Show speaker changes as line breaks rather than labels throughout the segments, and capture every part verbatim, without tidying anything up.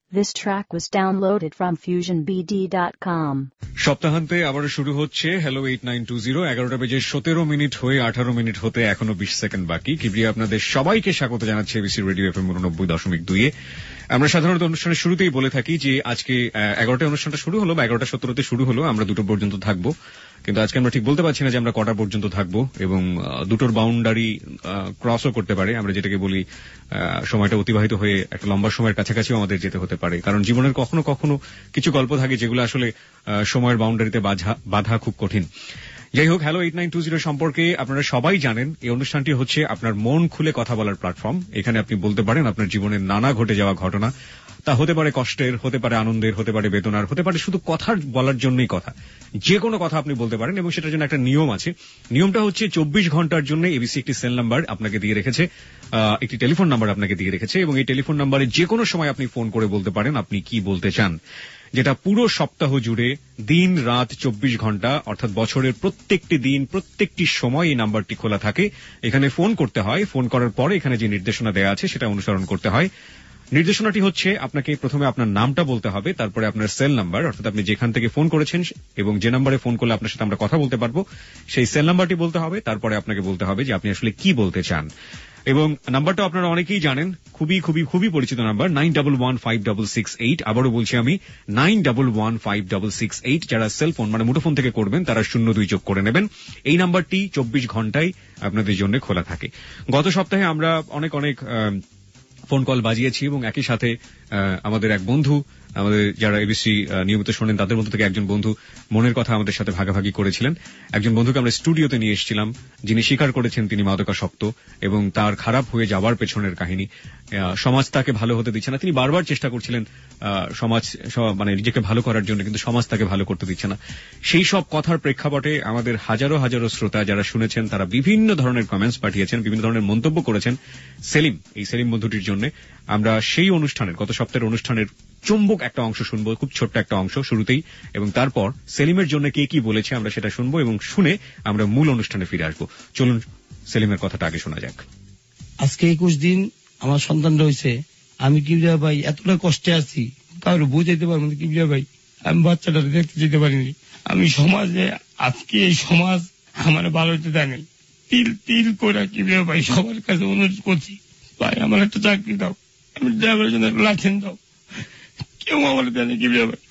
This track was downloaded from fusion b d dot com.
সপ্তাহান্তে আবার শুরু হচ্ছে hello eight nine two zero. এগারোটা বেজে সতেরো মিনিট হয়ে আঠারো মিনিট হতে এখনো বিশ সেকেন্ড বাকি। কিবরিয়া আপনাদের সবাইকে স্বাগত জানাচ্ছে এবিসি রেডিও এফএম উননব্বই দশমিক দুইয়ে। আমরা সাধারণত অনুষ্ঠানের শুরুতেই বলে থাকি যে আজকে এগারোটায় অনুষ্ঠানটা শুরু হলো বা এগারোটা সতেরোতে শুরু হলো, আমরা দুটো পর্যন্ত থাকবো। কিন্তু আজকে আমরা ঠিক বলতে পারছি না যে আমরা কটা পর্যন্ত থাকবো, এবং দুটোর বাউন্ডারি ক্রসও করতে পারে। আমরা যেটাকে বলি সময়টা অতিবাহিত হয়ে একটা লম্বা সময়ের কাছাকাছিও আমাদের যেতে হতে পারে, কারণ জীবনের কখনো কখনো কিছু গল্প থাকে যেগুলো আসলে সময়ের বাউন্ডারিতে বাধা খুব কঠিন। যাই হোক, hello eight nine two zero সম্পর্কে আপনারা সবাই জানেন এই অনুষ্ঠানটি হচ্ছে আপনার মন খুলে কথা বলার প্ল্যাটফর্ম। এখানে আপনি বলতে পারেন আপনার জীবনের নানা ঘটে যাওয়া ঘটনা। তা হতে পারে কষ্টের, হতে পারে আনন্দের, হতে পারে বেদনার, হতে পারে শুধু কথা বলার জন্যই কথা। যে কোনো কথা আপনি বলতে পারেন, এবং সেটার জন্য একটা নিয়ম আছে। নিয়মটা হচ্ছে চব্বিশ ঘন্টার জন্য এবিসি একটি সেল নাম্বার আপনাকে দিয়ে রেখেছে, একটি টেলিফোন নাম্বার আপনাকে দিয়ে রেখেছে, এবং এই টেলিফোন নাম্বারে যে কোনো সময় আপনি ফোন করে বলতে পারেন আপনি কি বলতে চান, যেটা পুরো সপ্তাহ জুড়ে দিন রাত চব্বিশ ঘন্টা অর্থাৎ বছরের প্রত্যেকটি দিন প্রত্যেকটি সময় এই নাম্বারটি খোলা থাকে। এখানে ফোন করতে হয়, ফোন করার পরে এখানে যে নির্দেশনা দেওয়া আছে সেটা অনুসরণ করতে হয়। নির্দেশনাটি হচ্ছে আপনাকে প্রথমে আপনার নামটা বলতে হবে, তারপরে আপনার সেল নাম্বার অর্থাৎ আপনি যেখান থেকে ফোন করেছেন এবং যে নাম্বারে ফোন করলে আপনার সাথে আমরা কথা বলতে পারবো সেই সেল নাম্বারটি বলতে হবে। তারপরে আপনাকে বলতে হবে যে আপনি আসলে কি বলতে চান, এবং নাম্বারটা আপনারা অনেকেই জানেন, খুবই খুবই খুবই পরিচিত number nine double one five double six eight. আবারও বলছি আমি, nine double one five double six eight. যারা সেলফোন মানে মুঠোফোন থেকে করবেন তারা শূন্য দুই যোগ করে নেবেন। এই নাম্বারটি চব্বিশ ঘন্টায় আপনাদের জন্য খোলা থাকে। গত সপ্তাহে আমরা অনেক অনেক ফোন কল বাজিয়েছি, এবং একই সাথে আমাদের এক বন্ধু, আমাদের যারা এবিসি নিয়মিত শোনেন তাদের মধ্যে থেকে একজন বন্ধু মনের কথা আমাদের সাথে ভাগাভাগি করেছিলেন। একজন বন্ধুকে আমরা স্টুডিওতে নিয়ে এসেছিলাম, যিনি স্বীকার করেছেন তিনি মাদকাসক্ত, এবং তার খারাপ হয়ে যাওয়ার পেছনের কাহিনী। সমাজ তাকে ভালো হতে দিচ্ছে না, তিনি বারবার চেষ্টা করছিলেন সমাজ মানে নিজেকে ভালো করার জন্য, কিন্তু সমাজ তাকে ভালো করতে দিচ্ছে না। সেই সব কথার প্রেক্ষাপটে আমাদের হাজারো হাজারো শ্রোতা যারা শুনেছেন তারা বিভিন্ন ধরনের কমেন্টস পাঠিয়েছেন, বিভিন্ন ধরনের মন্তব্য করেছেন সেলিম, এই সেলিম বন্ধুটির জন্য। আমরা সেই অনুষ্ঠানের, গত সপ্তাহের অনুষ্ঠানের চুম্বক একটা অংশ শুনবো, খুব ছোট্ট একটা অংশ শুরুতেই, এবং তারপর সেলিমের জন্য কে কি বলেছে আমরা সেটা শুনবো, এবং শুনে আমরা মূল অনুষ্ঠানে ফিরে আসবো। চলুন সেলিমের কথাটা আগে শোনা যাক।
আজকে একুশ দিন আমার সন্তান রয়েছে, আমি কিবরিয়া ভাই এতটা কষ্টে আছি কারো বুঝাইতে পারবো না। কিবরিয়া ভাই, আমি বাচ্চাটা দেখতে যেতে পারিনি। আমি সমাজে আজকে এই সমাজ আমার ভালো হতে দেয় নাই। তিল তিল করে কিবরিয়া ভাই সবার কাছে অনুরোধ করছি, ভাই আমার একটা চাকরি দাও, আমি ড্রাইভারের জন্য একটা লাইসেন্স দাও। কেউ আমার জানে কিবরিয়া ভাই,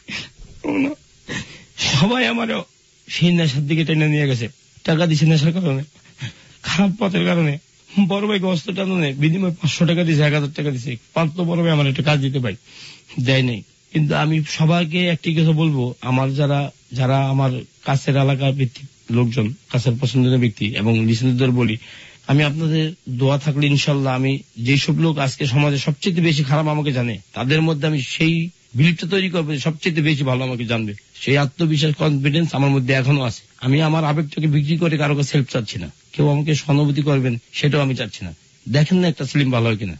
সবাই আমার সেই নেশার দিকে টেনে নিয়ে গেছে। টাকা দিচ্ছে নেশার কারণে, খারাপ পথের কারণে। বড় ভাই অস্ত টানে বিনিময় পাঁচশো টাকা দিয়েছে, এক হাজার টাকা দিচ্ছে। পাঁচ তো বড় ভাই আমার একটা কাজ দিতে পাই, দেয় নাই। কিন্তু আমি সবাইকে একটি কথা বলবো, আমার যারা যারা আমার কাছের এলাকার ব্যক্তি লোকজন, কাছের পছন্দের ব্যক্তি এবং লিসেনারদের বলি, আমি আপনাদের দোয়া থাকলে ইনশাল্লাহ আমি যেসব লোক আজকে সমাজে সবচেয়ে বেশি খারাপ আমাকে জানে তাদের মধ্যে আমি সেই বিলিপটা তৈরি করবো, সবচেয়ে বেশি ভালো আমাকে জানবে। সেই আত্মবিশ্বাস, কনফিডেন্স আমার মধ্যে এখনো আছে। আমি আমার আবেগটাকে বিক্রি করে কারো কাছে হেল্প চাচ্ছি না, কেউ আমাকে সহানুভূতি করবেন সেটাও আমি চাচ্ছি না। দেখেন না একটা সেলিম ভালো হয় কিনা।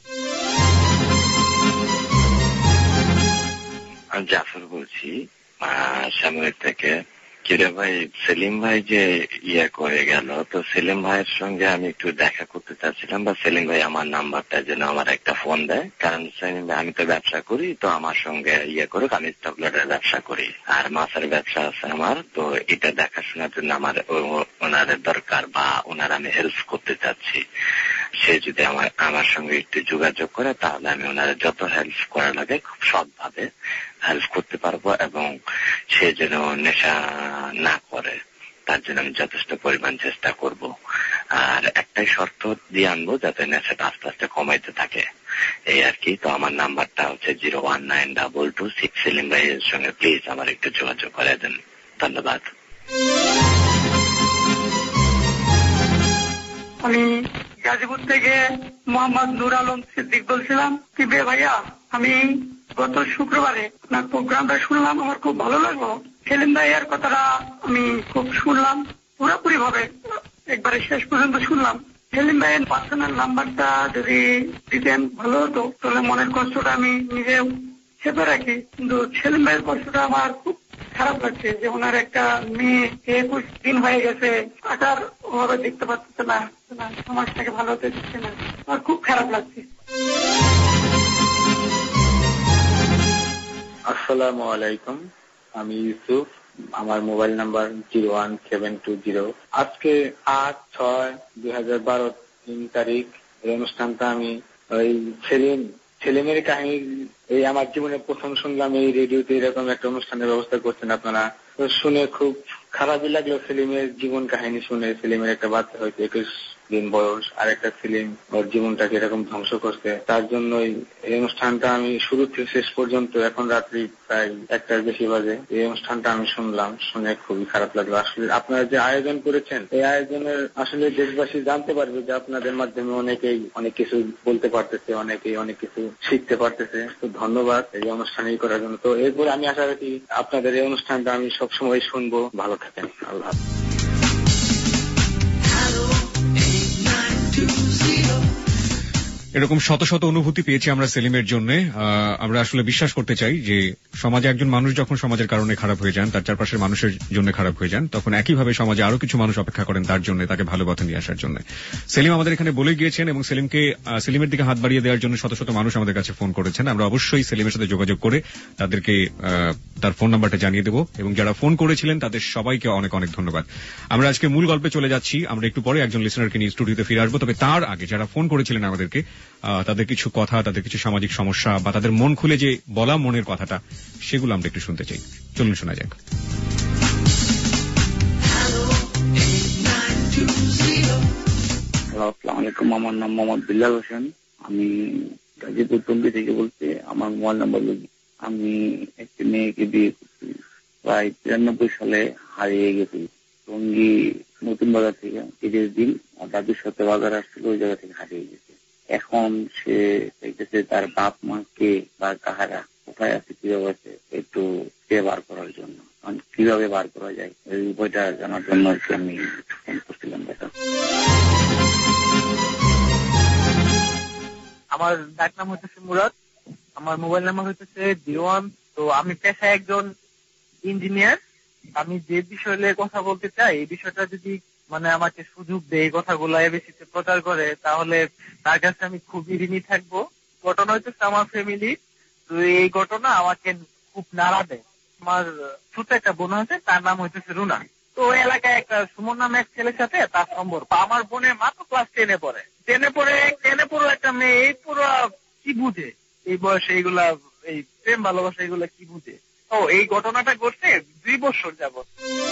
আমি জাফর বলছি সামনের থেকে। কিরে ভাই, সেলিম ভাই যে ইয়ে করে গেল, তো সেলিম ভাইয়ের সঙ্গে আমি একটু দেখা করতে চাচ্ছিলাম, বা সেলিম ভাই আমার নাম্বারটা যেন আমার একটা ফোন দেয়, কারণ সেলিম ভাই আমি তো ব্যবসা করি, তো আমার সঙ্গে ইয়ে করুক। আমি চকলেটের ব্যবসা করি আর মাছের ব্যবসা আছে আমার, তো এটা দেখাশোনার জন্য আমার ওনাদের দরকার, বা ওনার আমি হেল্প করতে চাচ্ছি। সে যদি আমার আমার সঙ্গে একটু যোগাযোগ করে তাহলে আমি ওনার যত হেল্প করা লাগে খুব সৎভাবে হেল্প করতে পারবো, এবং সে যেন নেশা না করে তার জন্য আমি যথেষ্ট পরিমাণ চেষ্টা করব। আর একটাই শর্ত দিয়ে আনবো, যাতে নেশাটা আস্তে আস্তে কমাইতে থাকে, এই আর কি। তো আমার নাম্বারটা হচ্ছে zero one nine double two six. Selim ভাইয়ের সঙ্গে প্লিজ আমার একটু যোগাযোগ করে দেন, ধন্যবাদ।
আমি গাজীপুর থেকে মোহাম্মদ নুর আলম সিদ্দিক বলছিলাম। কি বে ভাইয়া, আমি গত শুক্রবারে আপনার প্রোগ্রামটা শুনলাম, আমার খুব ভালো লাগলো। সেলিম ভাইয়ের কথাটা আমি খুব শুনলাম পুরোপুরি ভাবে, একবারে শেষ পর্যন্ত শুনলাম। সেলিম ভাইয়ের পার্সোনাল নাম্বারটা যদি দিতেন ভালো হতো, তাহলে মনের কষ্টটা আমি নিজেও চেপে রাখি। কিন্তু সেলিম ভাইয়ের কষ্টটা আমার খুব খারাপ লাগছে, যে ওনার একটা মেয়ে একুশ দিন হয়ে গেছে, আকার ওভাবে দেখতে পাচ্ছে না, সমাজটাকে ভালো হতে দিচ্ছে না। আমার খুব খারাপ লাগছে।
আসসালামু আলাইকুম, আমি ইউসুফ। আমার mobile number zero one seven two zero. আজকে আট ছয় দুই হাজার বারো তিন তারিখ এই অনুষ্ঠানটা আমি ওই সেলিম সেলিমের কাহিনী এই আমার জীবনে প্রথম শুনলাম। এই রেডিওতে এরকম একটা অনুষ্ঠানের ব্যবস্থা করছেন আপনারা, তো শুনে খুব খারাপই লাগলো। সেলিমের জীবন কাহিনী শুনে, সেলিমের একটা বাচ্চা হয়তো একুশ দিন বয়স, আর একটা সেলিম ওর জীবনটাকে এরকম ধ্বংস করছে। তার জন্যই এই অনুষ্ঠানটা আমি শুরু থেকে শেষ পর্যন্ত, এখন রাত্রি প্রায় একটার বেশি বাজে, এই অনুষ্ঠানটা আমি শুনলাম। শুনে খুবই খারাপ লাগলো। আসলে আপনারা যে আয়োজন করেছেন, এই আয়োজনের আসলে দেশবাসী জানতে পারবে যে আপনাদের মাধ্যমে অনেকেই অনেক কিছু বলতে পারতেছে, অনেকেই অনেক কিছু শিখতে পারতেছে। তো ধন্যবাদ এই অনুষ্ঠানই করার জন্য। তো এরপরে আমি আশা রাখি আপনাদের এই অনুষ্ঠানটা আমি সবসময় শুনবো। ভালো থাকেন, আল্লাহ।
এরকম শত শত অনুভূতি পেয়েছি আমরা সেলিমের জন্য। আমরা আসলে বিশ্বাস করতে চাই যে সমাজে একজন মানুষ যখন সমাজের কারণে খারাপ হয়ে যান, তার চারপাশের মানুষের জন্য খারাপ হয়ে যান, তখন একইভাবে সমাজে আরো কিছু মানুষ অপেক্ষা করেন তার জন্য, তাকে ভালো পথে নিয়ে আসার জন্য। সেলিম আমাদের এখানে বলে গিয়েছেন এবং সেলিমকে সেলিমের দিকে হাত বাড়িয়ে দেওয়ার জন্য শত শত মানুষ আমাদের কাছে ফোন করেছেন। আমরা অবশ্যই সেলিমের সাথে যোগাযোগ করে তাদেরকে তার ফোন নাম্বারটা জানিয়ে দেবো, এবং যারা ফোন করেছিলেন তাদের সবাইকে অনেক অনেক ধন্যবাদ। আমরা আজকে মূল গল্পে চলে যাচ্ছি। আমরা একটু পরে একজন লিসনারকে নিয়ে স্টুডিওতে ফিরে আসবো, তবে তার আগে যারা ফোন করেছিলেন আমাদেরকে, তাদের কিছু কথা, তাদের কিছু সামাজিক সমস্যা বা তাদের মন খুলে যে বলা মনের কথাটা, সেগুলো আমরা একটু শুনতে চাই। চলুন শোনা যাক।
আসসালামু আলাইকুম, আমার নাম মোহাম্মদ বিল্লাল হোসেন। আমি গাজীপুর টঙ্গী থেকে বলছি। আমার মোবাইল নাম্বার, আমি একটি মেয়েকে বিয়ে করছি, প্রায় তিরানব্বই সালে হারিয়ে গেছি। টঙ্গী নতুন বাজার থেকে তিরিশ দিন দাদুর সাথে বাজার আসছিল, ওই জায়গা থেকে হারিয়ে গেছে। এখন সে দেখতেছে তার বাপ মা কে বা কাহারা কোথায় আছে, কিভাবে আছে, একটু কে বার করার জন্য, কিভাবে বার করা যায় এই উপায়টা জানার জন্য আমি ফোন করছিলাম। দেখা
আমার ডাক নাম হচ্ছে মুরাদ, আমার মোবাইল নাম্বার হচ্ছে জিরো ওয়ান। তো আমি পেশায় একজন ইঞ্জিনিয়ার। আমি যে বিষয়ে কথা বলতে চাই, এই বিষয়টা যদি মানে আমাকে সুযোগ দেয়, এই কথাগুলো এবিসিতে প্রচার করে, তাহলে তার কাছে আমি খুবই ঋণী থাকবো। ঘটনা হচ্ছে আমার ফ্যামিলি, তো এই ঘটনা আমাকে খুব নাড়া দেয়। আমার ছোট একটা বোন আছে, তার নাম হচ্ছে রুনা। তো এলাকায় একটা সুমন নামে এক ছেলের সাথে তার সম্পর্ক। আমার বোনের মাত্র ক্লাস টেনে পড়ে টেনে পড়ে টেনে পড়ো একটা মেয়ে, এই পুরো কি বুঝে এই বয়সে এইগুলা, এই প্রেম ভালোবাসা এগুলা কি বুঝে। তো এই ঘটনাটা ঘটছে দুই বছর যাবত।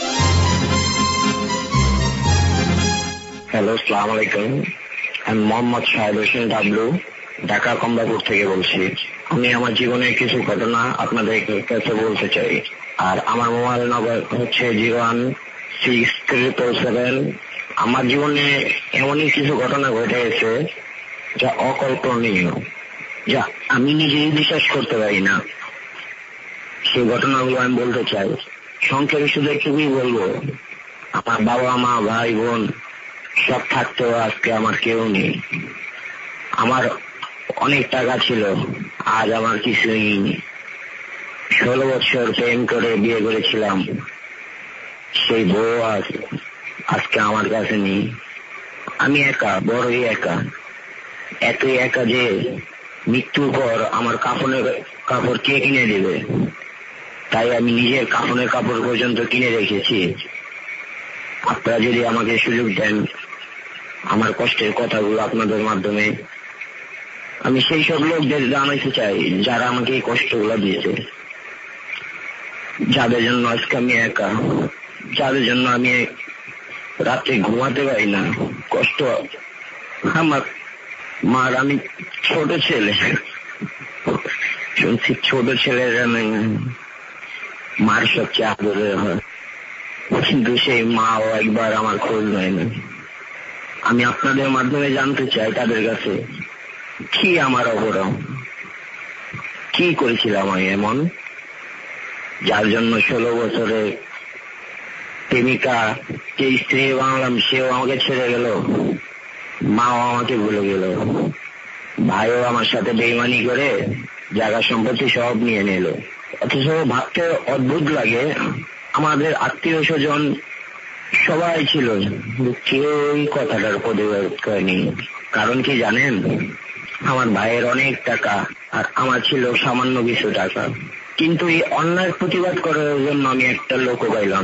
হ্যালো, আসসালামু আলাইকুম। আমি মোহাম্মদ শাহেদ হোসেন ডাবলু, ঢাকা কমলাপুর থেকে বলছি। আমি আমার জীবনের কিছু ঘটনা আপনাদের কাছে বলতে চাই। আর আমার মোবাইল নম্বর হচ্ছে zero one six triple seven. আমার জীবনে এমনই কিছু ঘটনা ঘটে গেছে যা অকল্পনীয়, যা আমি নিজেই বিশ্বাস করতে পারি না। সেই ঘটনাগুলো আমি বলতে চাই। সংক্ষেপে শুধু একটুকুই বলবো, আমার বাবা মা ভাই বোন সব থাকতেও আজকে আমার কেউ নেই। আমার অনেক টাকা ছিল, আজ আমার কিছুই নেই। ষোলো বছর প্রেম করে বিয়ে করেছিলাম, সেই বউ আজ আজকে আমার কাছে নেই। আমি একা, বড়ই একা, এতই একা যে মৃত্যুর পর আমার কাফনের কাপড় কে কিনে দেবে, তাই আমি নিজের কাফনের কাপড় পর্যন্ত কিনে রেখেছি। আপনারা যদি আমাকে সুযোগ দেন, আমার কষ্টের কথাগুলো আপনাদের মাধ্যমে আমি সেই সব লোকদের জানাইতে চাই যারা আমাকে এই কষ্টগুলো দিয়েছে, যাদের জন্য আজকে আমি একা, যাদের জন্য আমি রাত্রে ঘুমাতে পারি না। কষ্ট আমার মার, আমি ছোট ছেলে, শুনছি ছোট ছেলেরা মার সবচেয়ে আদরের হয়, কিন্তু সেই মাও একবার আমার খোঁজ নেয় না। আমি আপনাদের মাধ্যমে জানতে চাই তাদের কাছে, কি আমার অপরাধ, কি করেছিলাম আমি এমন, যার জন্য ষোলো বছরে প্রেমিকা যে স্ত্রী বানালাম সেও আমাকে ছেড়ে গেল, মাও আমাকে ভুলে গেল, ভাইও আমার সাথে বেইমানি করে জায়গা সম্পত্তি সব নিয়ে নিল। অথচ ভাবতে অদ্ভুত লাগে, আমাদের আত্মীয় স্বজন সবাই ছিল, কেউই কথাটার প্রতিবাদ করেনি। কারণ কি জানেন, আমার ভাইয়ের অনেক টাকা আর আমার ছিল সামান্য কিছু টাকা। কিন্তু এই অন্যায়ের প্রতিবাদ করার জন্য আমি একটা লোক পাইলাম।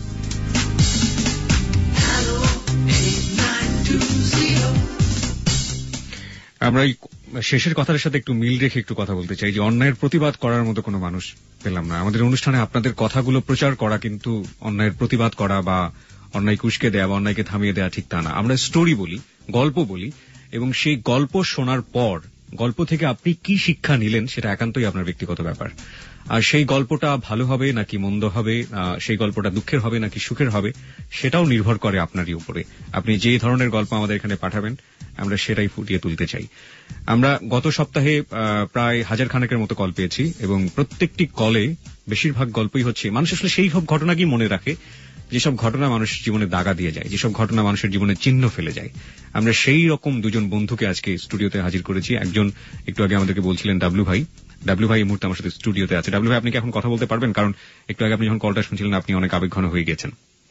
আমরা এই শেষের কথার সাথে একটু মিল রেখে একটু কথা বলতে চাই যে অন্যায়ের প্রতিবাদ করার মতো কোনো মানুষ পেলাম না। আমাদের অনুষ্ঠানে আপনাদের কথাগুলো প্রচার করা কিন্তু অন্যায়ের প্রতিবাদ করা বা অন্যায় কুশকে দেয়া বা অন্যায়কে থামিয়ে দেওয়া ঠিক তা না। আমরা স্টোরি বলি, গল্প বলি, এবং সেই গল্প শোনার পর গল্প থেকে আপনি কি শিক্ষা নিলেন সেটা একান্তই আপনার ব্যক্তিগত ব্যাপার। আর সেই গল্পটা ভালো হবে নাকি মন্দ হবে, সেই গল্পটা দুঃখের হবে নাকি সুখের হবে, সেটাও নির্ভর করে আপনারই উপরে। আপনি যে ধরনের গল্প আমাদের এখানে পাঠাবেন আমরা সেটাই ফুটিয়ে তুলতে চাই। আমরা গত সপ্তাহে প্রায় হাজার খানেকের মতো কল পেয়েছি এবং প্রত্যেকটি কলে বেশিরভাগ গল্পই হচ্ছে মানুষ আসলে সেই সব ঘটনাকেই মনে রাখে যেসব ঘটনা মানুষের জীবনে দাগা দিয়ে যায়, যেসব ঘটনা মানুষের জীবনে চিহ্ন ফেলে যায়। আমরা সেই রকম দুজন বন্ধুকে আজকে স্টুডিওতে হাজির করেছি। একজন একটু আগে আমাদেরকে বলছিলেন ডাবলু ভাই। ডাবলু ভাই এই মুহূর্তে আমার সাথে স্টুডিওতে আছে। ডাবলু ভাই, আপনি কি এখন কথা বলতে পারবেন? কারণ একটু আগে আপনি যখন কলটা শুনছিলেন আপনি অনেক আবেগঘন হয়ে গেছেন।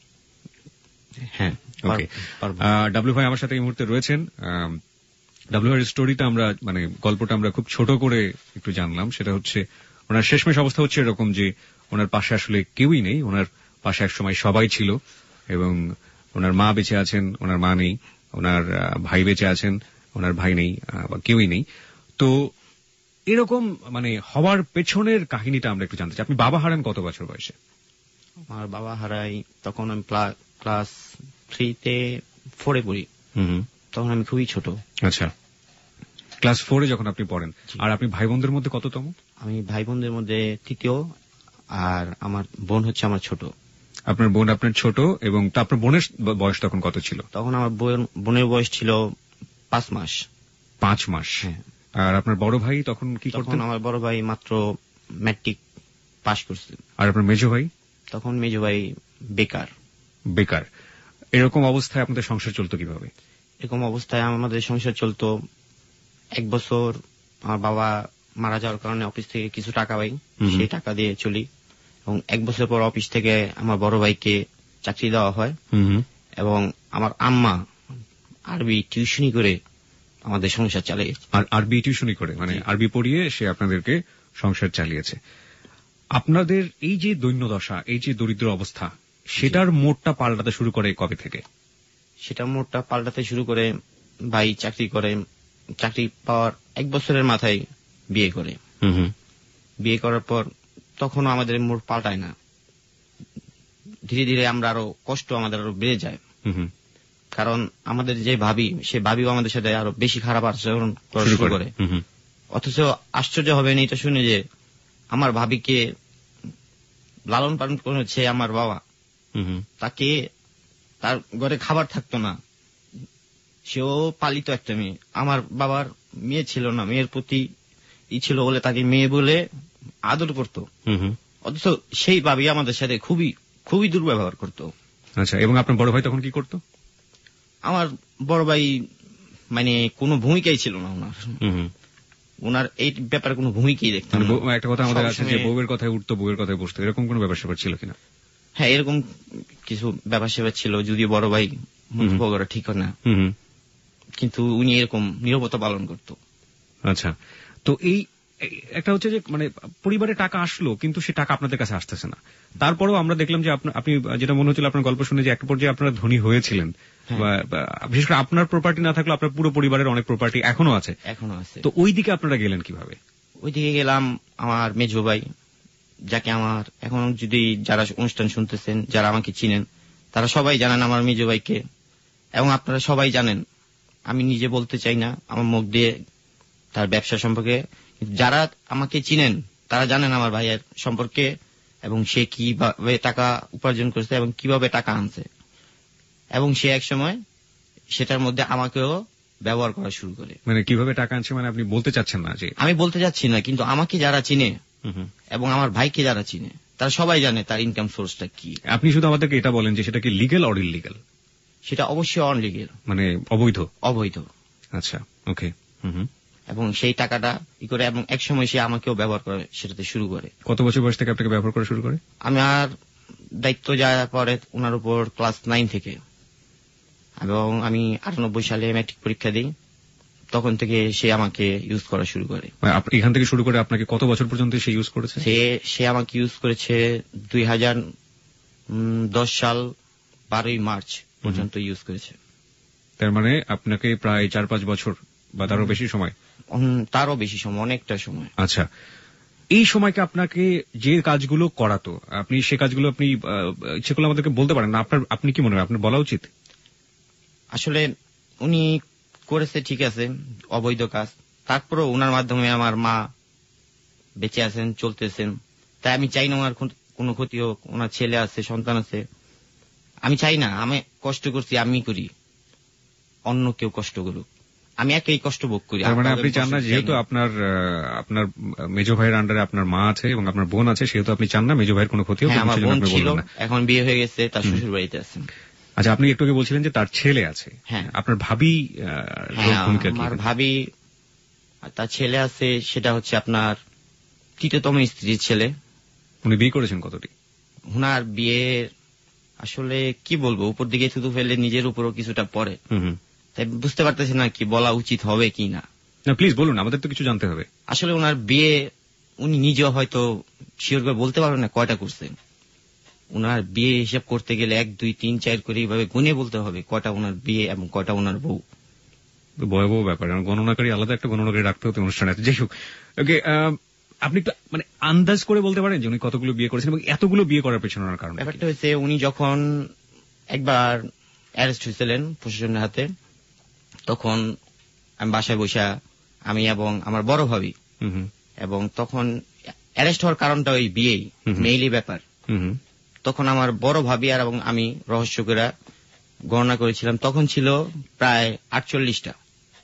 হ্যাঁ,
ওকে। ডাবলু ভাই আমার সাথে এই মুহূর্তে রয়েছেন। ডাবলু ভাইয়ের স্টোরিটা আমরা মানে গল্পটা আমরা খুব ছোট করে একটু জানলাম। সেটা হচ্ছে ওনার শেষমেশ অবস্থা হচ্ছে এরকম যে ওনার পাশে আসলে কেউই নেই। ওনার পাশে এক সময় সবাই ছিল এবং ওনার মা বেঁচে আছেন, ওনার মা নেই, ওনার ভাই বেঁচে আছেন, ওনার ভাই নেই বা কেউই নেই। তো এরকম মানে হওয়ার পেছনের কাহিনীটা আমরা একটু জানতে চাই। আপনি বাবা হারান কত বছর বয়সে?
আমার বাবা হারাই তখন আমি ক্লাস থ্রিতে ফোরে পড়ি। তখন আমি খুবই ছোট।
আচ্ছা, ক্লাস ফোরে যখন আপনি পড়েন। আর আপনি ভাই বোনদের মধ্যে কততম?
আমি ভাই বোনদের মধ্যে তৃতীয়, আর আমার বোন হচ্ছে আমার ছোট।
আপনার বোন আপনার ছোট, এবং আপনার বোনের বয়স তখন কত ছিল?
তখন আমার বোনের বয়স ছিল পাঁচ মাস।
পাঁচ মাস।
হ্যাঁ।
আর আপনার বড় ভাই তখন কি করতেন?
আমার বড় ভাই মাত্র ম্যাট্রিক পাস করছে।
আর আপনার মেজো ভাই?
তখন মেজো ভাই বেকার।
বেকার। এরকম অবস্থায় আপনাদের সংসার চলতো কিভাবে?
এরকম অবস্থায় আমাদের সংসার চলতো, এক বছর আমার বাবা মারা যাওয়ার কারণে অফিস থেকে কিছু টাকা পাই, সেই টাকা দিয়ে চলি। এবং এক বছর পর অফিস থেকে আমার বড় ভাইকে চাকরি দেওয়া হয় এবং আমার আম্মা আরবি টিউশনি করে আমাদের সংসার চালিয়ে।
আর আরবি টিউশনি করে মানে আরবি পড়িয়ে সে আপনাদেরকে সংসার চালিয়েছে। আপনাদের এই যে দৈন্যদশা, এই যে দরিদ্র অবস্থা, সেটার মোড়টা পাল্টাতে শুরু করে কবে থেকে?
সেটা মোড়টা পাল্টাতে শুরু করে ভাই চাকরি করে, চাকরি পাওয়ার এক বছরের মাথায় বিয়ে করে। বিয়ে করার পর তখনও আমাদের মোড় পাল্টায় না। ধীরে ধীরে আমরা আরো কষ্ট আমাদের আরো বেড়ে যায়, কারণ আমাদের যে ভাবি সে ভাবিও আমাদের সাথে আরো বেশি খারাপ আচরণ করা শুরু করে। অথচ আশ্চর্য হবেন এটা শুনে যে আমার ভাবিকে লালন পালন করেছে আমার বাবা। তাকে তার ঘরে খাবার থাকতো না, সেও পালিত একটা মেয়ে। আমার বাবার মেয়ে ছিল না, মেয়ের প্রতি ই ছিল বলে তাকে মেয়ে বলে আদর করত। অথচ সেই ভাবি আমাদের সাথে খুবই খুবই দুর্ব্যবহার করত।
আচ্ছা, এবং আপনার বড় ভাই তখন কি করত?
আমার বড় ভাই মানে কোনো ভূমিকাই ছিল না ওনার। ওনার এই ব্যাপারে কোনো ভূমিকাই দেখতাম না।
একটা কথা আমাদের আছে যে বউয়ের কথায় উঠতো, বউয়ের কথায় বসতো, এরকম কোনো ব্যাপার স্যাপার ছিল কিনা?
হ্যাঁ, এরকম কিছু ব্যাপার স্যাপার ছিল, যদিও বড় ভাই মন্তব্য করা ঠিক না, কিন্তু উনি এরকম নীরবতা পালন করত।
আচ্ছা, তো এই একটা হচ্ছে যে মানে পরিবারে টাকা আসলো কিন্তু সে টাকা আপনাদের কাছে আসতেছে না। তারপরেও আমরা দেখলাম যে আপনি যেটা মনে হচ্ছিল আপনার গল্প শুনে যে একটা পর্যায়ে আপনারা ধনী হয়েছিলেন, বিশেষ করে আপনার প্রপার্টি না থাকলেও আপনার পুরো পরিবারের অনেক প্রপার্টি এখনো আছে।
এখনো আছে।
তো ওই দিকে আপনারা গেলেন কিভাবে?
ওই দিকে গেলাম আমার মেজো ভাই, যাকে আমার এখন যদি যারা অনুষ্ঠান শুনতেছেন, যারা আমাকে চিনেন, তারা সবাই জানেন আমার মেজো ভাইকে, এবং আপনারা সবাই জানেন। আমি নিজে বলতে চাই না আমার মুখ দিয়ে তার ব্যবসা সম্পর্কে, যারা আমাকে চিনেন তারা জানেন আমার ভাইয়ের সম্পর্কে এবং সে কিভাবে টাকা উপার্জন করেছে এবং কিভাবে টাকা আনছে। এবং সে এক সময় সেটার মধ্যে আমাকেও ব্যবহার করা শুরু করে।
মানে কিভাবে টাকা আনছে মানে আপনি বলতে চাচ্ছেন না? যে
আমি বলতে চাচ্ছি না, কিন্তু আমাকে যারা চিনে এবং আমার ভাইকে যারা চিনে তারা সবাই জানে তার ইনকাম সোর্সটা কি।
আপনি শুধু আমাদেরকে এটা বলেন যে সেটা কি লিগ্যাল অর ইললিগ্যাল?
সেটা অবশ্যই অনলিগ্যাল,
মানে অবৈধ।
অবৈধ।
আচ্ছা, ওকে।
এবং সেই টাকাটা ই করে এবং এক সময় সে আমাকেও ব্যবহার করে সেটাতে শুরু করে।
কত বছর বয়স থেকে আপনাকে ব্যবহার করা শুরু করে?
আমি আর দায়িত্ব যাওয়ার পরে ওনার উপর ক্লাস নাইন থেকে, এবং আমি আটানব্বই সালে ম্যাট্রিক পরীক্ষা দিই। তখন থেকে সে আমাকে ইউজ করা শুরু করে।
এখান থেকে শুরু করে আপনাকে কত বছর পর্যন্ত সে ইউজ করেছে?
সে সে আমাকে ইউজ করেছে দুই হাজার দশ সাল বারোই মার্চ পর্যন্ত ইউজ করেছে।
তার মানে আপনাকে প্রায় চার পাঁচ বছর বা তারও বেশি সময়?
তারও বেশি সময়, অনেকটা সময়।
আচ্ছা, এই সময়কে আপনাকে যে কাজগুলো করাতো, আপনি সে কাজগুলো আপনি ইচ্ছে করলে আমাদেরকে বলতে পারেন না? আপনার আপনি কি মনে হয় আপনার বলা উচিত?
আসলে উনি করেছে ঠিক আছে অবৈধ কাজ, তারপরও ওনার মাধ্যমে আমার মা বেঁচে আছেন, চলতেছেন। তাই আমি চাই না ওনার কোনো ক্ষতি হোক। ওনার ছেলে আছে, সন্তান আছে, আমি চাই না। আমি কষ্ট করছি, আমি করি, অন্য কেউ কষ্ট করুক, আমি একই কষ্ট ভোগ করি।
মানে আপনি চান না, যেহেতু আপনার আপনার মেজো ভাইয়ের আন্ডারে আপনার মা আছে এবং আপনার বোন আছে, সেহেতু আপনি চান না মেজো ভাইয়ের কোনো ক্ষতি হোক।
আমার বোন ছিল, এখন বিয়ে হয়ে গেছে, তার শ্বশুর বাড়িতে আছেন।
আচ্ছা, আপনি একটু আগে বলছিলেন যে তার ছেলে আছে।
হ্যাঁ,
আপনার ভাবি,
আমার ভাবি তার ছেলে আছে, সেটা হচ্ছে আপনার তৃতীয়তম স্ত্রীর ছেলে।
উনি বিয়ে করেছেন কতটি?
ওনার বিয়ে আসলে কি বলবো, উপর দিকে শুধু ফেলে নিজের উপরও কিছুটা পড়ে, তাই বুঝতে পারতেছি না কি বলা উচিত হবে কি না।
না প্লিজ বলুন, আমাদের তো কিছু জানতে হবে।
আসলে ওনার বিয়ে উনি নিজেও হয়তো শিওর করে বলতে পারবেন না কয়টা করছেন। ওনার বিয়ে হিসাব করতে গেলে এক দুই তিন চার করে এইভাবে গুনে বলতে হবে কয়টা ওনার বিয়ে এবং কয়টা ওনার বউ।
ভয়াবহ ব্যাপার, গণনাকারী আলাদা একটা গণনাকারী রাখতে হতো অনুষ্ঠানে। যাই হোক, ওকে, আপনি একটু মানে আন্দাজ করে বলতে পারেন যে উনি কতগুলো বিয়ে করেছেন এবং এতগুলো বিয়ে করার পেছনে ওনার কারণ?
ব্যাপারটা হচ্ছে উনি যখন একবার অ্যারেস্ট হয়েছিলেন প্রশাসনের হাতে, তখন আমি বাসায় বসা, আমি এবং আমার বড় ভাবি, এবং তখন অ্যারেস্ট হওয়ার কারণটা ওই বিয়েই, মেইলি ব্যাপার। তখন আমার বড় ভাবি আর এবং আমি রহস্য করে গণনা করেছিলাম, তখন ছিল প্রায় আটচল্লিশটা।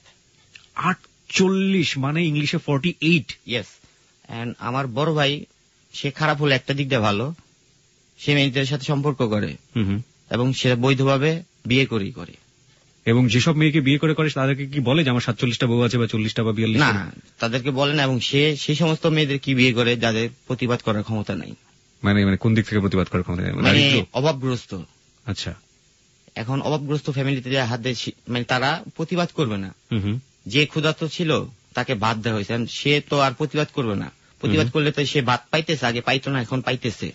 আটচল্লিশ মানে ইংলিশে ফর্টি এইট?
ইয়েস। এন্ড আমার বড় ভাই, সে খারাপ হলে একটা দিক দিয়ে ভালো, সে মেয়েদের সাথে সম্পর্ক করে এবং সে বৈধভাবে বিয়ে করেই করে।
এবং যেসব মেয়েকে বিয়ে করে করে তাদেরকে কি বলে যে আমার সাতচল্লিশটা বউ আছে বা চল্লিশটা বা বিয়াল্লিশ?
না, তাদেরকে বলে না। এবং সে সেই সমস্ত মেয়েদের কি বিয়ে করে যাদের প্রতিবাদ করার ক্ষমতা নাই।
মানে মানে কোন দিক থেকে প্রতিবাদ করার ক্ষমতা নেই?
মানে অভাবগ্রস্ত।
আচ্ছা,
এখন অভাবগ্রস্ত ফ্যামিলিতে হাত দিয়ে, মানে তারা প্রতিবাদ করবে না। যে ক্ষুধার্ত ছিল তাকে ভাত দেওয়া হয়েছে, সে তো আর প্রতিবাদ করবে না। প্রতিবাদ করলে তো সে ভাত পাইতেছে, আগে পাইতো না, এখন পাইতেছে।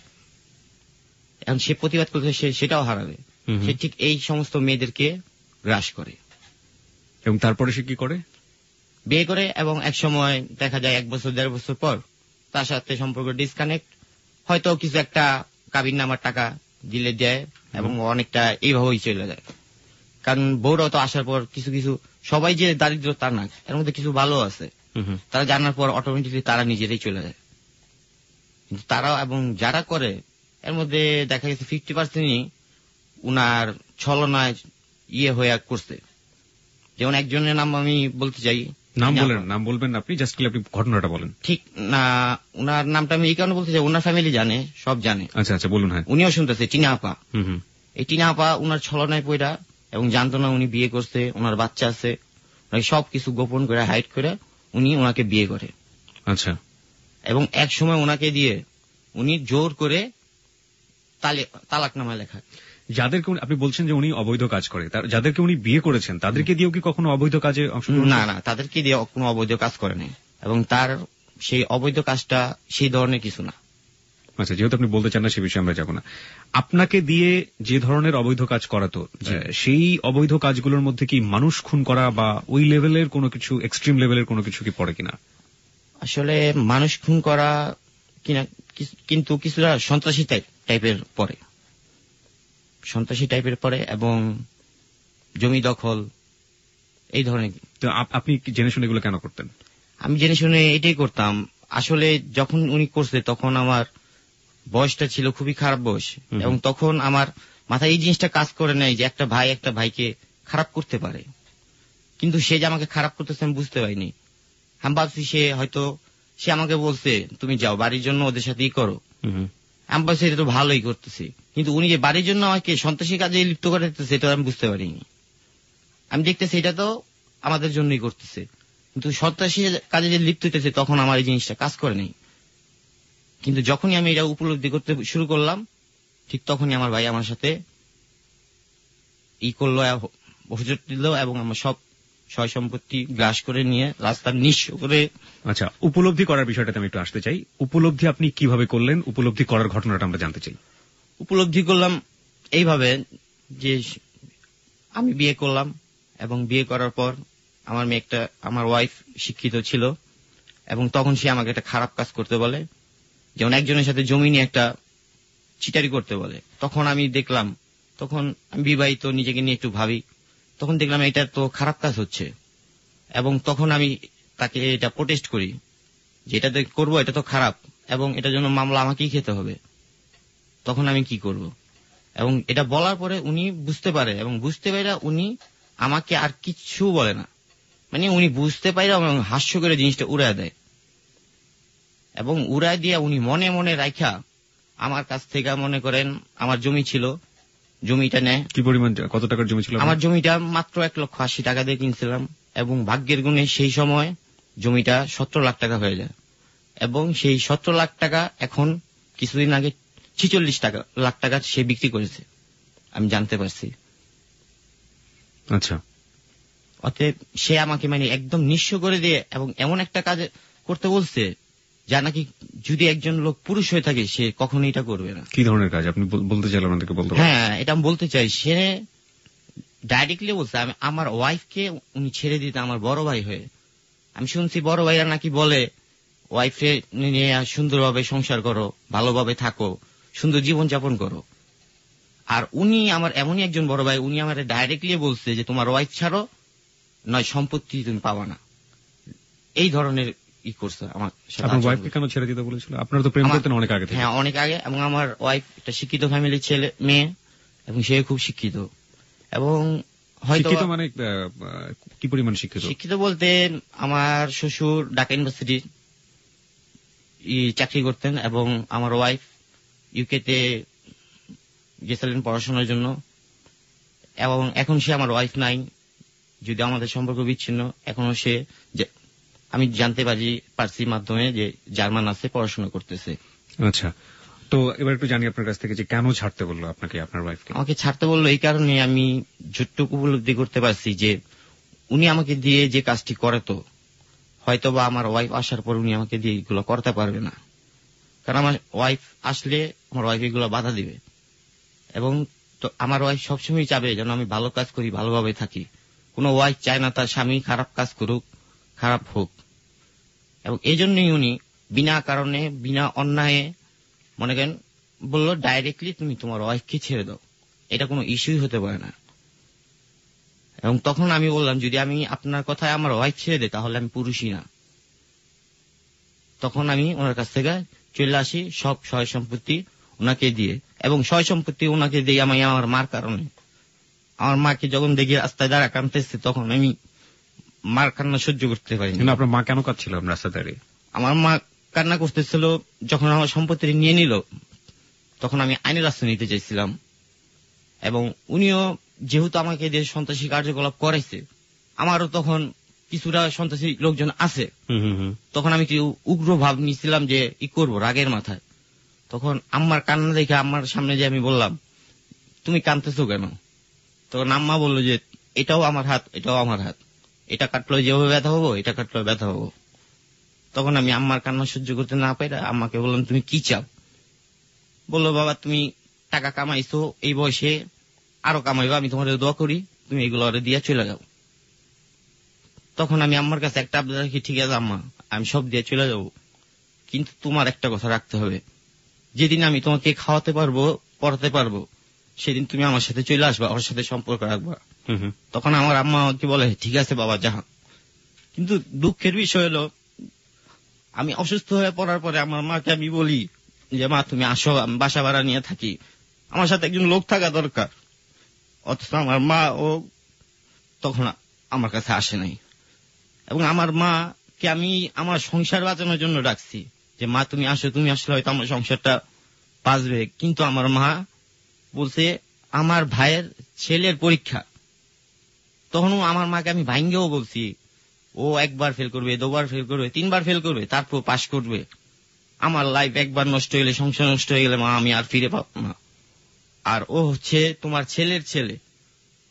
এখন সে প্রতিবাদ করতে সে সেটাও হারাবে। সে ঠিক এই সমস্ত মেয়েদেরকে গ্রাস করে।
এবং তারপরে সে কি করে?
বিয়ে করে, এবং এক সময় দেখা যায় এক বছর দেড় বছর পর তার সাথে সম্পর্ক ডিসকানেক্ট, হয়তো কিছু একটা কাবিন নামার টাকা দিলে দেয় এবং অনেকটা এইভাবেই চলে যায়। কারণ বউরাও তো আসার পর কিছু কিছু, সবাই যে দারিদ্র তা না, এর মধ্যে কিছু ভালো আছে, তারা জানার পর অটোমেটিকলি তারা নিজেরাই চলে যায়। কিন্তু তারা এবং যারা করে এর মধ্যে দেখা গেছে ফিফটি পার্সেন্টই উনার ছলনায় ইয়ে হয়ে করছে। যেমন একজনের নাম আমি বলতে চাই।
নাম বলেন? নাম বলবেন না আপনি, জাস্ট আপনি ঘটনাটা বলেন।
ঠিক না, উনার নামটা আমি এই কারণে বলতে চাই, উনার ফ্যামিলি জানে, সব জানে।
আচ্ছা আচ্ছা, বলুন। হ্যাঁ,
উনিও শুনতেছে। টিনা আপা। এই টিনা আপা উনার ছলনায় পড়া এবং জানতো না উনি বিয়ে করছে, ওনার বাচ্চা আছে, সবকিছু গোপন করে হাইড করে উনি ওনাকে বিয়ে করে।
আচ্ছা।
এবং এক সময় ওনাকে দিয়ে উনি জোর করে তালাকনামা লেখা।
যাদেরকে আপনি বলছেন যে উনি অবৈধ কাজ করে, যাদেরকে উনি বিয়ে করেছেন তাদেরকে দিয়েও কি কখনো অবৈধ কাজে অংশগ্রহণ?
না না, তাদেরকে দিয়ে কোনো অবৈধ কাজ করে নাই, এবং তার সেই অবৈধ কাজটা সেই ধরনের কিছু না।
আচ্ছা, যেহেতু আপনি বলতে চান না সে বিষয়ে আমরা যাব না। আপনাকে দিয়ে যে ধরনের অবৈধ কাজ করাতো, সেই অবৈধ কাজগুলোর মধ্যে কি মানুষ খুন করা বা ওই লেভেলের কোনো কিছু, এক্সট্রিম লেভেলের কোনো কিছু কি পড়ে কিনা?
আসলে মানুষ খুন করা কিনা, কিন্তু কিছুটা সন্ত্রাসী টাইপের পড়ে, সন্ত্রাসী টাইপের পড়ে এবং জমি দখল এই ধরনের।
তো আপনি জেনে শুনে এগুলো কেন করতেন?
আমি জেনে শুনে এটাই করতাম। আসলে যখন উনি করছে তখন আমার বয়সটা ছিল খুবই খারাপ বয়স, এবং তখন আমার মাথায় এই জিনিসটা কাজ করে নাই যে একটা ভাই একটা ভাইকে খারাপ করতে পারে। কিন্তু সে যে আমাকে খারাপ করতেছে আমি বুঝতে পারিনি। আমি ভাবছি সে হয়তো, সে আমাকে বলছে তুমি যাও বাড়ির জন্য ওদের সাথেই করো, আমি ভাবছি এটা তো ভালোই করতেছি। কিন্তু উনি যে বাড়ির জন্য আমাকে সন্ত্রাসী কাজে লিপ্ত করে দিতেছে সেটা আমি বুঝতে পারিনি। আমি দেখতেছি এটা তো আমাদের জন্যই করতেছে, কিন্তু সন্ত্রাসী কাজে যে লিপ্ত হইতেছে তখন আমার এই জিনিসটা কাজ করে নেই। কিন্তু যখনই আমি এটা উপলব্ধি করতে শুরু করলাম, ঠিক তখনই আমার ভাই আমার সাথে ই করলো, অভিযোগ দিল, এবং আমার সব সয় সম্পত্তি গ্রাস করে নিয়ে রাস্তার নিঃস্ব করে।
আচ্ছা, উপলব্ধি করার বিষয়টাতে আমি একটু আসতে চাই। উপলব্ধি আপনি কিভাবে করলেন? উপলব্ধি করার ঘটনাটা আমরা জানতে চাই।
উপলব্ধি করলাম এইভাবে যে আমি বিয়ে করলাম এবং বিয়ে করার পর আমার মেয়েটা, আমার ওয়াইফ শিক্ষিত ছিল এবং তখন সে আমাকে একটা খারাপ কাজ করতে বলে, যেমন একজনের সাথে জমি নিয়ে একটা চিটারি করতে বলে। তখন আমি দেখলাম, তখন আমি বিবাহিত, নিজেকে নিয়ে একটু ভাবি, তখন দেখলাম এটা তো খারাপ কাজ হচ্ছে এবং তখন আমি তাকে এটা প্রোটেস্ট করি যে এটা করবো, এটা তো খারাপ এবং এটার জন্য মামলা আমাকেই খেতে হবে। তখন আমি কি করব? এবং এটা বলার পরে উনি বুঝতে পারে এবং বুঝতে পারে উনি আমাকে আর কিচ্ছু বলে না, মানে উনি বুঝতে পারে এবং হাস্য করে জিনিসটা উড়ায় দেয় এবং উড়ায় দিয়ে উনি মনে মনে রাখা আমার কাছ থেকে, মনে করেন আমার জমি ছিল, জমিটা নেয়।
কি পরিমাণ, কত টাকার জমি ছিল?
আমার জমিটা মাত্র এক লক্ষ আশি টাকা দিয়ে কিনছিলাম এবং ভাগ্যের গুণে সেই সময় জমিটা সতেরো লাখ টাকা হয়ে যায় এবং সেই সতেরো লাখ টাকা এখন কিছুদিন আগে ছিচল্লিশ টাকা লাখ টাকা সে বিক্রি করেছে, আমি জানতে পারছি।
আচ্ছা,
অতএব সে আমাকে মানে একদম নিঃস্ব করে দিয়ে এবং এমন একটা কাজ করতে বলছে যা নাকি যদি একজন লোক পুরুষ হয়ে থাকে সে কখনো এটা করবে না।
কি ধরনের কাজ আপনি বলতে চাইলেন? আমাদেরকে বলতে।
হ্যাঁ, এটা আমি বলতে চাই। সে ডাইরেক্টলি বলছে আমি আমার ওয়াইফকে উনি ছেড়ে দিতে আমার বড় ভাই হয়ে। আমি শুনছি বড় ভাইরা নাকি বলে ওয়াইফে নিয়ে সুন্দরভাবে সংসার করো, ভালোভাবে থাকো, সুন্দর জীবন যাপন করো। আর উনি আমার এমনই একজন বড় ভাই, উনি আমার ডাইরেক্টলি বলছে যে তোমার ওয়াইফ ছাড়ো, নয় সম্পত্তি তুমি পাবা না। এই ধরনের ই করছে আমার সাথে।
আপনার ওয়াইফকে কেন ছেড়ে দিতে বলেছিল? আপনারা তো প্রেম করতেন অনেক আগে থেকে।
হ্যাঁ, অনেক আগে। এবং আমার ওয়াইফ একটা শিক্ষিত ফ্যামিলির ছেলে, মেয়ে, এবং সে খুব শিক্ষিত এবং হয়তো
মানে কি পরিমাণ শিক্ষিত?
শিক্ষিত বলতে আমার শ্বশুর ঢাকা ইউনিভার্সিটি চাকরি করতেন এবং আমার ওয়াইফ ইউকেতে গেছিলেন পড়াশোনার জন্য এবং এখন সে আমার ওয়াইফ নাই, যদি আমাদের সম্পর্ক বিচ্ছিন্ন। এখনো সে, আমি জানতে পারি পারছি মাধ্যমে যে জার্মান আছে, পড়াশোনা করতেছে।
আচ্ছা, তো এবার একটু জানি আপনার কাছ থেকে যে কেন ছাড়তে বললো আপনাকে আপনার ওয়াইফকে?
আমাকে ছাড়তে বললো এই কারণে, আমি যতটুকু উপলব্ধি করতে পারছি যে উনি আমাকে দিয়ে যে কাজটি করে, তো হয়তো বা আমার ওয়াইফ আসার পর উনি আমাকে দিয়ে এগুলো করতে পারবে না, কারণ আমার ওয়াইফ আসলে আমার ওয়াইফ এগুলো বাধা দিবে এবং তো আমার ওয়াইফ সবসময় চাবে যেন আমি ভালো কাজ করি, ভালোভাবে থাকি। কোন ওয়াইফ চায় না তার স্বামী খারাপ কাজ করুক, খারাপ হোক। এবং এই জন্যই উনি বিনা কারণে, বিনা অন্যায়ে, মনে করেন বললো ডাইরেক্টলি তুমি তোমার ওয়াইফকে ছেড়ে দাও, এটা কোনো ইস্যুই হতে পারে না। এবং তখন আমি বললাম যদি আমি আপনার কথায় আমার ওয়াইফ ছেড়ে দেয় তাহলে আমি পুরুষই না। তখন আমি ওনার কাছ থেকে চলে আসি সব সয় সম্পত্তি ওনাকে দিয়ে, এবং সয় সম্পত্তি ওনাকে দিয়ে আমি আমার মার কারণে। আমার মাকে যখন দেখি রাস্তায় দাঁড়া কাঁদতেছে তখন আমি মার কান্না সহ্য করতে পারি না।
আপনার মা কেন কাঁদছিল রাস্তায় দাঁড়িয়ে?
আমার মা কান্না করতেছিল যখন আমার সম্পত্তি নিয়ে নিল, তখন আমি আইনের রাস্তা নিতে চাইছিলাম এবং উনিও যেহেতু আমাকে দিয়ে সন্ত্রাসী কার্যকলাপ করাইছে, আমারও তখন কিছুটা সন্ত্রাসী লোকজন আছে, তখন আমি কি উগ্র ভাব নিয়েছিলাম যে ই করবো রাগের মাথায়। তখন আম্মার কান্না দেখে আম্মার সামনে যে আমি বললাম তুমি কাঁদতেছো কেন? তখন আম্মা বললো যে এটাও আমার হাত, এটাও আমার হাত, এটা কাটলো যেভাবে ব্যথা হবো, এটা কাটলো ব্যথা হবো। তখন আমি আম্মার কান্না সহ্য করতে না পাই আম্মাকে বললাম তুমি কি চাও? বললো বাবা তুমি টাকা কামাইছো, এই বয়সে আরো কামাইবা, আমি তোমাদের দোয়া করি, তুমি এগুলো দিয়ে চলে যাও। তখন আমি আম্মার কাছে একটা আবদার রাখি, ঠিক আছে আম্মা আমি সব দিয়ে চলে যাবো, কিন্তু তোমার একটা কথা রাখতে হবে, যেদিন আমি তোমাকে খাওয়াতে পারবো, পড়াতে পারবো, সেদিন তুমি আমার সাথে চলে আসবা, ওর সাথে সম্পর্ক রাখবা। তখন আমার আম্মা আমাকে বলে ঠিক আছে বাবা যা। কিন্তু দুঃখের বিষয় হলো আমি অসুস্থ হয়ে পড়ার পরে আমার মাকে আমি বলি যে মা তুমি আসো, আমি বাসা ভাড়া নিয়ে থাকি, আমার সাথে একজন লোক থাকা দরকার। অথচ আমার মা ও তখন আমার কাছে আসে নাই। এবং আমার মাকে আমি আমার সংসার বাঁচানোর জন্য ডাকছি যে মা তুমি আসো, তুমি আসলে হয়তো আমার সংসারটা বাঁচবে। কিন্তু আমার মা বলছে আমার ভাইয়ের ছেলের পরীক্ষা। তখনও আমার মাকে আমি ভাঙ্গেও বলছি ও একবার ফেল করবে, দুবার ফেল করবে, তিনবার ফেল করবে, তারপর পাশ করবে। আমার লাইফ একবার নষ্ট হইলে, সংসার নষ্ট হয়ে গেলে মা আমি আর ফিরে পাবো না। আর ও হচ্ছে তোমার ছেলের ছেলে,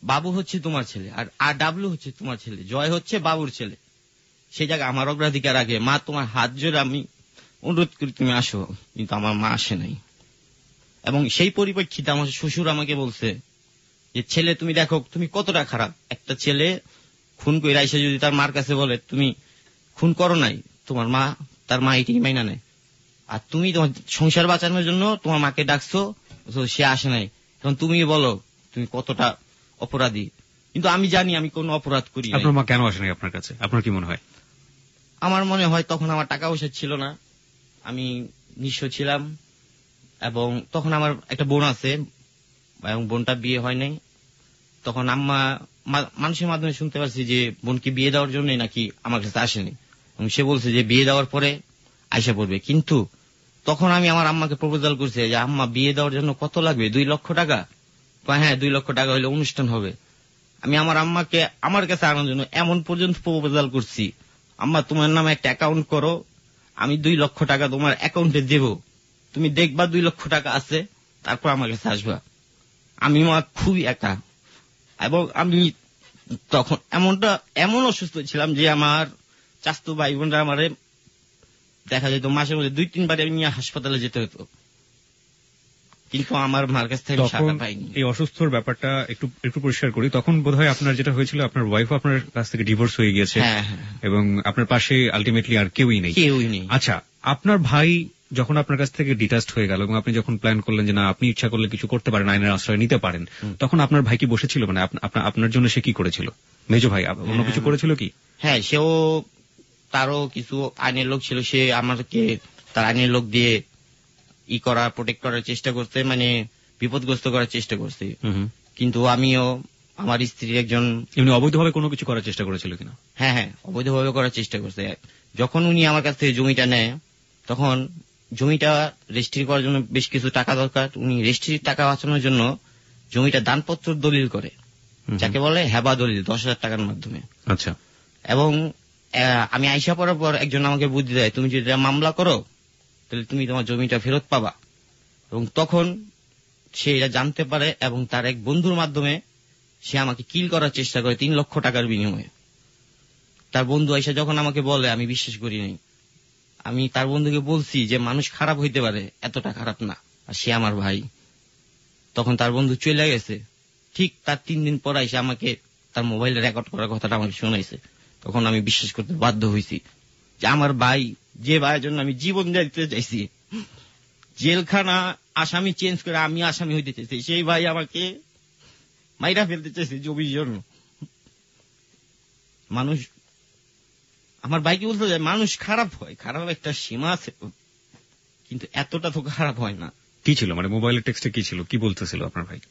বাবু হচ্ছে তোমার ছেলে, আর আর ডাবলু হচ্ছে তোমার ছেলে, জয় হচ্ছে বাবুর ছেলে। সেই জায়গায় আমার অগ্রাধিকার আগে। মা, তোমার হাত জোরে আমি অনুরোধ করি তুমি আসো, কিন্তু আমার মা আসে নাই। এবং সেই পরিপ্রেক্ষিতে আমার শ্বশুর আমাকে বলছে যে ছেলে তুমি দেখো তুমি কতটা খারাপ। একটা ছেলে খুন করে এসে যদি তার মার কাছে বলে তুমি খুন করো নাই, তোমার মা তার মা এটাই মাইনা নেয়। আর তুমি তোমার সংসার বাঁচানোর জন্য তোমার মাকে ডাকছো, সে আসে নাই। এখন তুমি বলো তুমি কতটা অপরাধী। কিন্তু আমি জানি আমি কোন অপরাধ করি।
আপনার মা কেন আসে নাই আপনার কাছে, আপনার কি মনে হয়?
আমার মনে হয় তখন আমার টাকা পয়সা ছিল না, আমি নিঃস্ব ছিলাম। এবং তখন আমার একটা বোন আছে এবং বোনটা বিয়ে হয় নাই। তখন আম্মা মানুষের মাধ্যমে শুনতে পারছি যে বোনকে বিয়ে দেওয়ার জন্য নাকি আমার কাছে আসেনি, এবং সে বলছে যে বিয়ে দেওয়ার পরে আইসা পড়বে। কিন্তু তখন আমি আমার আম্মাকে প্রপোজাল করছি যে আম্মা বিয়ে দেওয়ার জন্য কত লাগবে, দুই লক্ষ টাকা। হ্যাঁ, দুই লক্ষ টাকা হলে অনুষ্ঠান হবে। আমি আমার আম্মাকে আমার কাছে আনার জন্য এমন পর্যন্ত প্রপোজাল করছি, আম্মা তোমার নামে একটা অ্যাকাউন্ট করো, আমি দুই লক্ষ টাকা তোমার অ্যাকাউন্টে দেব, তুমি দেখবা দুই লক্ষ টাকা আছে, তারপর আমার কাছে আসবা। আমি মা খুবই একা, এবং আমি তখন এমনটা এমন অসুস্থ ছিলাম যে আমার চাচাতো ভাই বোনরা আমারে দেখা যেত মাসের মধ্যে দুই তিনবার নিয়ে হাসপাতালে যেতে হতো, কিন্তু আমার মার কাছ থেকে টাকা পাইনি।
এই অসুস্থর ব্যাপারটা একটু একটু পরিষ্কার করি। তখন বোধহয় আপনার যেটা হয়েছিল, আপনার ওয়াইফ আপনার কাছ থেকে ডিভোর্স হয়ে গিয়েছে, এবং আপনার পাশে আলটিমেটলি আর কেউই নেই।
কেউই নেই।
আচ্ছা, আপনার ভাই যখন আপনার কাছ থেকে ডিটাচড হয়ে গেল এবং আপনি যখন প্ল্যান করলেন যে না আপনি ইচ্ছা করলে কিছু করতে পারেন, আইনের আশ্রয় নিতে পারেন, তখন আপনার ভাই কি বসেছিল? মানে আপনার জন্য সে কি করেছিল? মেজো ভাই অন্য কিছু করেছিল কি?
হ্যাঁ, সেও তারও কিছু আইনের লোক ছিল, সে আমাকে তার আইনের লোক দিয়ে ই করা প্রোটেক্ট করার চেষ্টা করতে, মানে বিপদগ্রস্ত করার চেষ্টা করছে। কিন্তু আমিও আমার স্ত্রীর একজন
এমনি অবৈধভাবে কোনো কিছু করার চেষ্টা করেছিল কিনা?
হ্যাঁ হ্যাঁ, অবৈধভাবে করার চেষ্টা করছে। যখন উনি আমার কাছ থেকে জমিটা নেয়, তখন জমিটা রেজিস্ট্রি করার জন্য বেশ কিছু টাকা দরকার। উনি রেজিস্ট্রির টাকা বাঁচানোর জন্য জমিটা দানপত্র দলিল করে, যাকে বলে হেবা দলিল, দশ হাজার টাকার মাধ্যমে।
আচ্ছা।
এবং আমি আইসা পড়ার পর একজন আমাকে বুদ্ধি দেয়, তুমি যদি মামলা করো তাহলে তুমি তোমার জমিটা ফেরত পাবা। এবং তখন সে এটা জানতে পারে এবং তার এক বন্ধুর মাধ্যমে সে আমাকে কিল করার চেষ্টা করে তিন লক্ষ টাকার বিনিময়ে। তার বন্ধু আইসা যখন আমাকে বলে আমি বিশ্বাস করি নাই। আমি তার বন্ধুকে বলছি যে মানুষ খারাপ হইতে পারে, এতটা খারাপ না, আর সে আমার ভাই। তখন তার বন্ধু চলে গেছে। ঠিক তার তিন দিন পর এসে আমাকে তার মোবাইলে রেকর্ড করার কথাটা আমাকে শোনাইছে। তখন আমি বিশ্বাস করতে বাধ্য হয়েছি যে আমার ভাই, যে ভাইয়ের জন্য আমি জীবন দিতে চাইছি, জেলখানা আসামি চেঞ্জ করে আমি আসামি হইতে চাইছি, সেই ভাই আমাকে মাইরা ফেলতে চাইছে জমির জন্য। মানুষ, আমার ভাইকে বলতে যায় মানুষ খারাপ হয়, খারাপ একটা সীমা আছে, কিন্তু এতটা তো খারাপ হয় না।
কি ছিল মানে মোবাইলের টেক্সটে কি ছিল, কি বলতেছিল আপনার ভাই?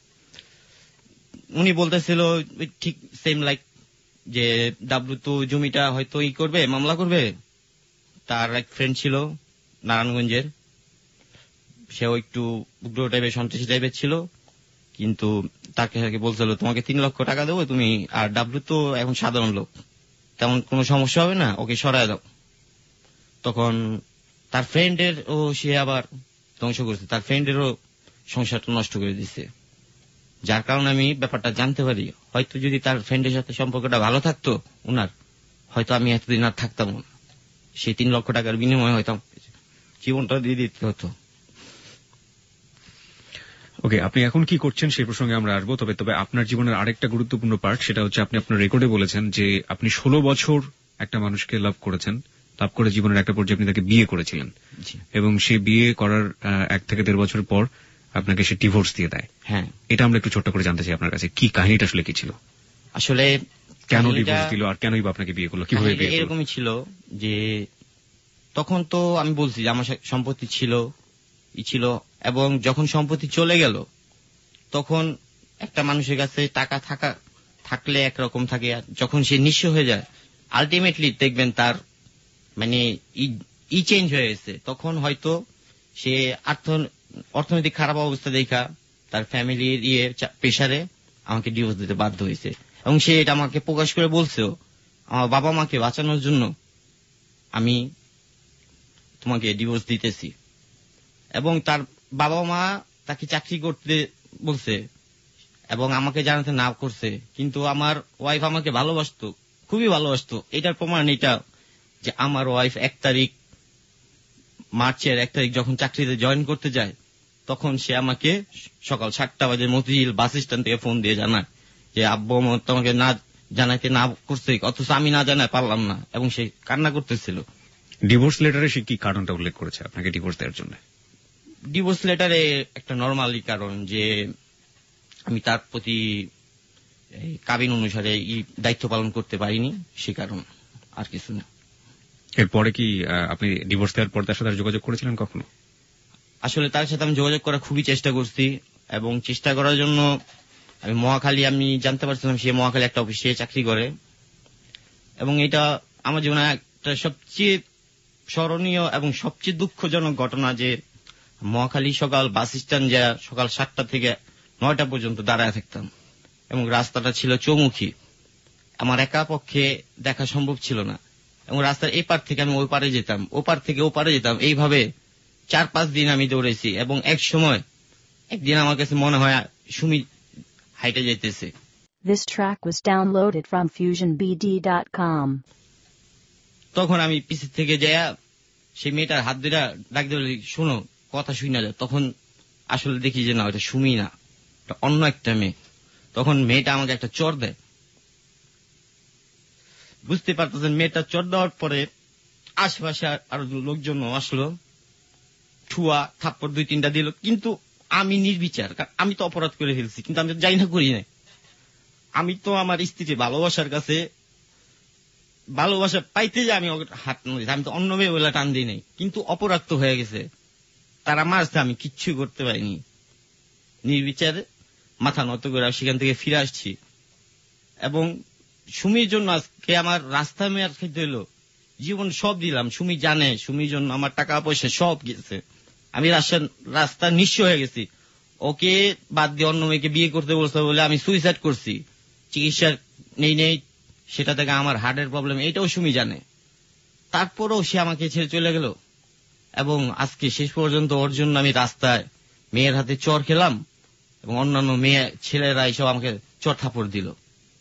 উনি বলতেছিল ঠিক সেম লাইক যে ডাবলু তো জমিটা হয়তো ই করবে, মামলা করবে। তার এক ফ্রেন্ড ছিল নারায়ণগঞ্জের, সেও একটু উগ্র টাইপের সন্ত্রাসী টাইপের ছিল, কিন্তু তাকে বলছিল তোমাকে তিন লক্ষ টাকা দেবো তুমি, আর ডাবলু তো এখন সাধারণ লোক, তেমন কোনো সমস্যা হবে না, ওকে সরায় দাও। তখন তার ফ্রেন্ডের ও সে আবার ধ্বংস করেছে, তার ফ্রেন্ডেরও সংসারটা নষ্ট করে দিচ্ছে। যার কারণে আমি ব্যাপারটা জানতে পারি, হয়তো যদি তার ফ্রেন্ডের সাথে সম্পর্কটা ভালো থাকতো উনার, হয়তো আমি এতদিন আর থাকতাম না। সেই তিন লক্ষ টাকার বিনিময়ে হয়তো জীবনটা দিয়ে দিতে হতো।
ওকে, আপনি এখন কি করছেন সেই প্রসঙ্গে আমরা আসবো। তবে তবে আপনার জীবনের আরেকটা গুরুত্বপূর্ণ পার্ট, সেটা হচ্ছে আপনি আপনার রেকর্ডে বলেছেন যে আপনি ষোলো বছর একটা মানুষকে লাভ করেছেন, লাভ করে জীবনের একটা পর্যায়ে আপনি তাকে বিয়ে করেছিলেন, এবং সে বিয়ে করার এক থেকে দেড় বছর পর আপনাকে সে ডিভোর্স দিয়ে দেয়।
হ্যাঁ,
এটা আমরা একটু ছোট্ট করে জানতে চাই আপনার কাছে, কি কাহিনীটা আসলে কি ছিল?
আসলে
কেন ডিভোর্স দিল আর কেনই বা আপনাকে বিয়ে করলো, কিভাবে বিয়ে করলো?
এরকমই ছিল যে তখন তো আমি বলছি যে আমার সম্পত্তি ছিল ই ছিল, এবং যখন সম্পত্তি চলে গেল তখন একটা মানুষের কাছে টাকা থাকা থাকলে একরকম থাকে, যখন সে নিঃস্ব হয়ে যায় আলটিমেটলি দেখবেন তার মানে ই চেঞ্জ হয়ে গেছে। তখন হয়তো সে অর্থনৈতিক খারাপ অবস্থা দেখা তার ফ্যামিলির ইয়ে প্রেসারে আমাকে ডিভোর্স দিতে বাধ্য হয়েছে, এবং সে এটা আমাকে প্রকাশ করে বলছেও, আমার বাবা মাকে বাঁচানোর জন্য আমি তোমাকে ডিভোর্স দিতেছি। এবং তার বাবা মা তাকে চাকরি করতে বলছে, এবং আমাকে জানাতে না করছে, কিন্তু আমার ওয়াইফ আমাকে ভালোবাসতো, খুবই ভালোবাসতো। এটার প্রমাণ এটা যে আমার ওয়াইফ এক তারিখ মার্চের এক তারিখ যখন চাকরিতে জয়েন করতে যায়, তখন সে আমাকে সকাল সাতটা বাজে মতিঝিল বাস স্ট্যান্ড থেকে ফোন দিয়ে জানায় যে আব্বু তোমাকে না জানাইতে না করছে, অথচ আমি না জানাই পারলাম না, এবং সে কান্না করতেছিল।
ডিভোর্স লেটারে সে কি কারণটা উল্লেখ করেছে আপনাকে ডিভোর্স দেওয়ার জন্য?
ডিভোর্স লেটারে একটা নর্মালি কারণ যে আমি তার প্রতি কাবিন অনুসারে দায়িত্ব পালন করতে পারিনি, সে কারণ, আর কিছু না।
এরপরে কি আপনি ডিভোর্স দেওয়ার পর তার সাথে যোগাযোগ করেছিলেন কখনো?
আসলে তার সাথে আমি যোগাযোগ করার খুবই চেষ্টা করছি, এবং চেষ্টা করার জন্য আমি মহাখালী, আমি জানতে পারছিলাম সে মহাখালী একটা অফিসে চাকরি করে, এবং এটা আমার জীবনে একটা সবচেয়ে স্মরণীয় এবং সবচেয়ে দুঃখজনক ঘটনা যে মহাখালী সকাল বাস স্ট্যান্ড যা সকাল সাতটা থেকে নয়টা পর্যন্ত দাঁড়ায় থাকতাম, এবং রাস্তাটা ছিল চৌমুখী, আমার একা পক্ষে দেখা সম্ভব ছিল না, এবং রাস্তার এই পার থেকে আমি ওই পারে যেতাম, ও পার থেকে ও পারে যেতাম, এইভাবে চার পাঁচ দিন আমি দৌড়েছি। এবং এক সময় একদিন আমার কাছে মনে হয় সুমি হাইটে যাইতেছে।
This track was downloaded from fusion b d dot com.
তখন আমি পিছে থেকে যাইয়া সেই মেয়েটার হাত ধরে ডাক দিয়ে শোনো, কথা শুই না যায়। তখন আসলে দেখি যে না, ওটা সুমি না, অন্য একটা মেয়ে। তখন মেয়েটা আমাকে একটা চড় দেয়, বুঝতে পারতেছেন। মেয়েটা চড় দেওয়ার পরে আশেপাশে আরো লোকজন আসলো, ঠুয়া থাপ্পড় দুই তিনটা দিল, কিন্তু আমি নির্বিচার, আমি তো অপরাধ করে ফেলছি, কিন্তু আমি যাই না করি না। আমি তো আমার স্ত্রীকে ভালোবাসার কাছে ভালোবাসা পাইতে যে আমি হাত নড়ি, আমি তো অন্য মেয়ে বলে টান দিই নাই, কিন্তু অপরাধ তো হয়ে গেছে। তারা মারছে, আমি কিচ্ছু করতে পারিনি, নির্বিচারে মাথা নত করে সেখান থেকে ফিরে আসছি। এবং সুমির জন্য আজকে আমার রাস্তা মেয়ার খেতে হইলো, জীবন সব দিলাম, সুমি জানে, সুমির জন্য আমার টাকা পয়সা সব গেছে, আমি রাস্তা নিঃস্ব হয়ে গেছি। ওকে বাদ দিয়ে অন্য মেয়েকে বিয়ে করতে বলছে বলে আমি সুইসাইড করছি, চিকিৎসা নেই নেই, সেটা থেকে আমার হার্টের প্রবলেম, এইটাও সুমি জানে। তারপরেও সে আমাকে ছেড়ে চলে গেল, এবং আজকে শেষ পর্যন্ত ওর জন্য আমি রাস্তায় মেয়ের হাতে চর খেলাম, এবং অন্যান্য মেয়ে ছেলেরা এসব আমাকে চর থাপড় দিল।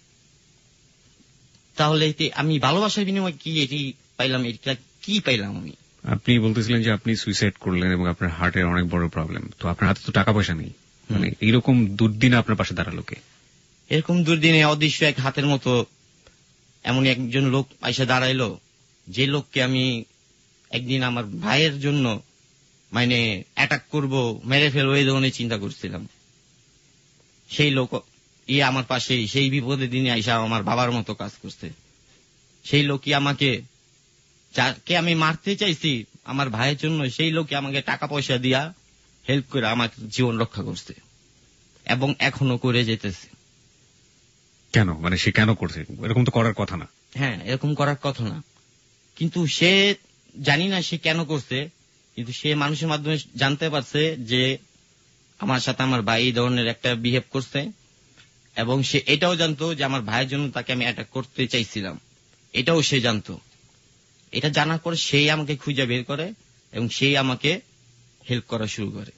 তাহলে আমি ভালোবাসার বিনিময়ে কি এটি পাইলাম, এটা কি পাইলাম আমি?
আপনি বলতেছিলেন যে আপনি সুইসাইড করলেন এবং আপনার হার্টের অনেক বড় প্রবলেম, তো আপনার হাতে তো টাকা পয়সা নেই, মানে এইরকম দুর্দিনে আপনার পাশে দাঁড়ালো কে?
এরকম দুর্দিনে অদৃশ্য এক হাতের মতো এমন একজন লোক এসে দাঁড়াইলো, যে লোককে আমি একদিন আমার ভাইয়ের জন্য মানে অ্যাটাক করব, মেরে ফেলবো, এই ধরনের চিন্তা করছিলাম। সেই লোক ইয়ে আমার পাশে সেই বিপদের দিনে আইসা আমার বাবার মতো কাজ করছে। সেই লোকই আমাকে, যাকে আমি মারতে চাইছি আমার ভাইয়ের জন্য, সেই লোকই আমাকে টাকা পয়সা দিয়া হেল্প করে আমার জীবন রক্ষা করছে, এবং এখনো করে যেতেছে।
কেন, মানে সে কেন করছে? এরকম তো করার কথা না।
হ্যাঁ, এরকম করার কথা না, কিন্তু সে জানি না সে কেন করছে, কিন্তু সে মানুষের মাধ্যমে জানতে পারছে যে আমার সাথে আমার ভাই এই ধরনের একটা বিহেভ করছে, এবং সে এটাও জানতো যে আমার ভাইয়ের জন্য তাকে আমি অ্যাটাক করতে চাইছিলাম, এটাও সে জানতো। এটা জানার পর সেই আমাকে খুঁজে বের করে এবং সেই আমাকে হেল্প করা শুরু করে।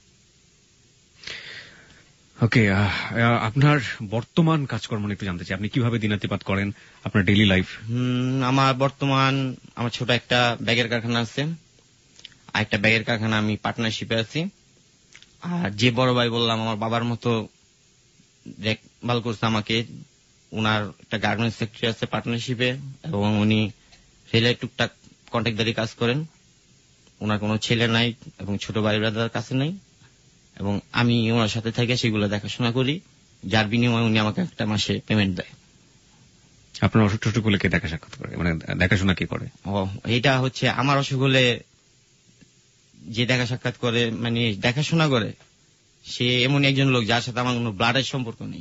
ওকে, আপনার বর্তমান কাজকর্ম একটু জানতে চাই, আপনি কিভাবে দিনাতিপাত করেন, আপনার ডেইলি লাইফ?
আমার বর্তমান আমার ছোট একটা ব্যাগের কারখানা আছে, আর একটা ব্যাগের কারখানা আমি পার্টনারশিপে আছি। আর যে বড় ভাই বললাম আমার বাবার মতো দেখভাল করছে আমাকে, উনার একটা গার্মেন্টস ফ্যাক্টরি আছে পার্টনারশিপে, এবং উনি রেলের টুকটাক কন্ট্রাক্টদারি কাজ করেন। ওনার কোনো ছেলে নাই এবং ছোট ভাই ব্রাদার কাছে নাই, এবং আমি ওনার সাথে থেকে সেগুলো দেখাশোনা করি, যার বিনিময়ে উনি আমাকে একটা মাসে পেমেন্ট দেয়।
আপনার অসুখ টসুখ হলে কে দেখা সাক্ষাৎ করে, মানে দেখাশোনা কি করে?
ও, এটা হচ্ছে আমার অসুখ হলে যে দেখা সাক্ষাৎ করে, মানে দেখাশোনা করে, সে এমন একজন লোক যার সাথে আমার কোনো ব্লাডের সম্পর্ক নেই।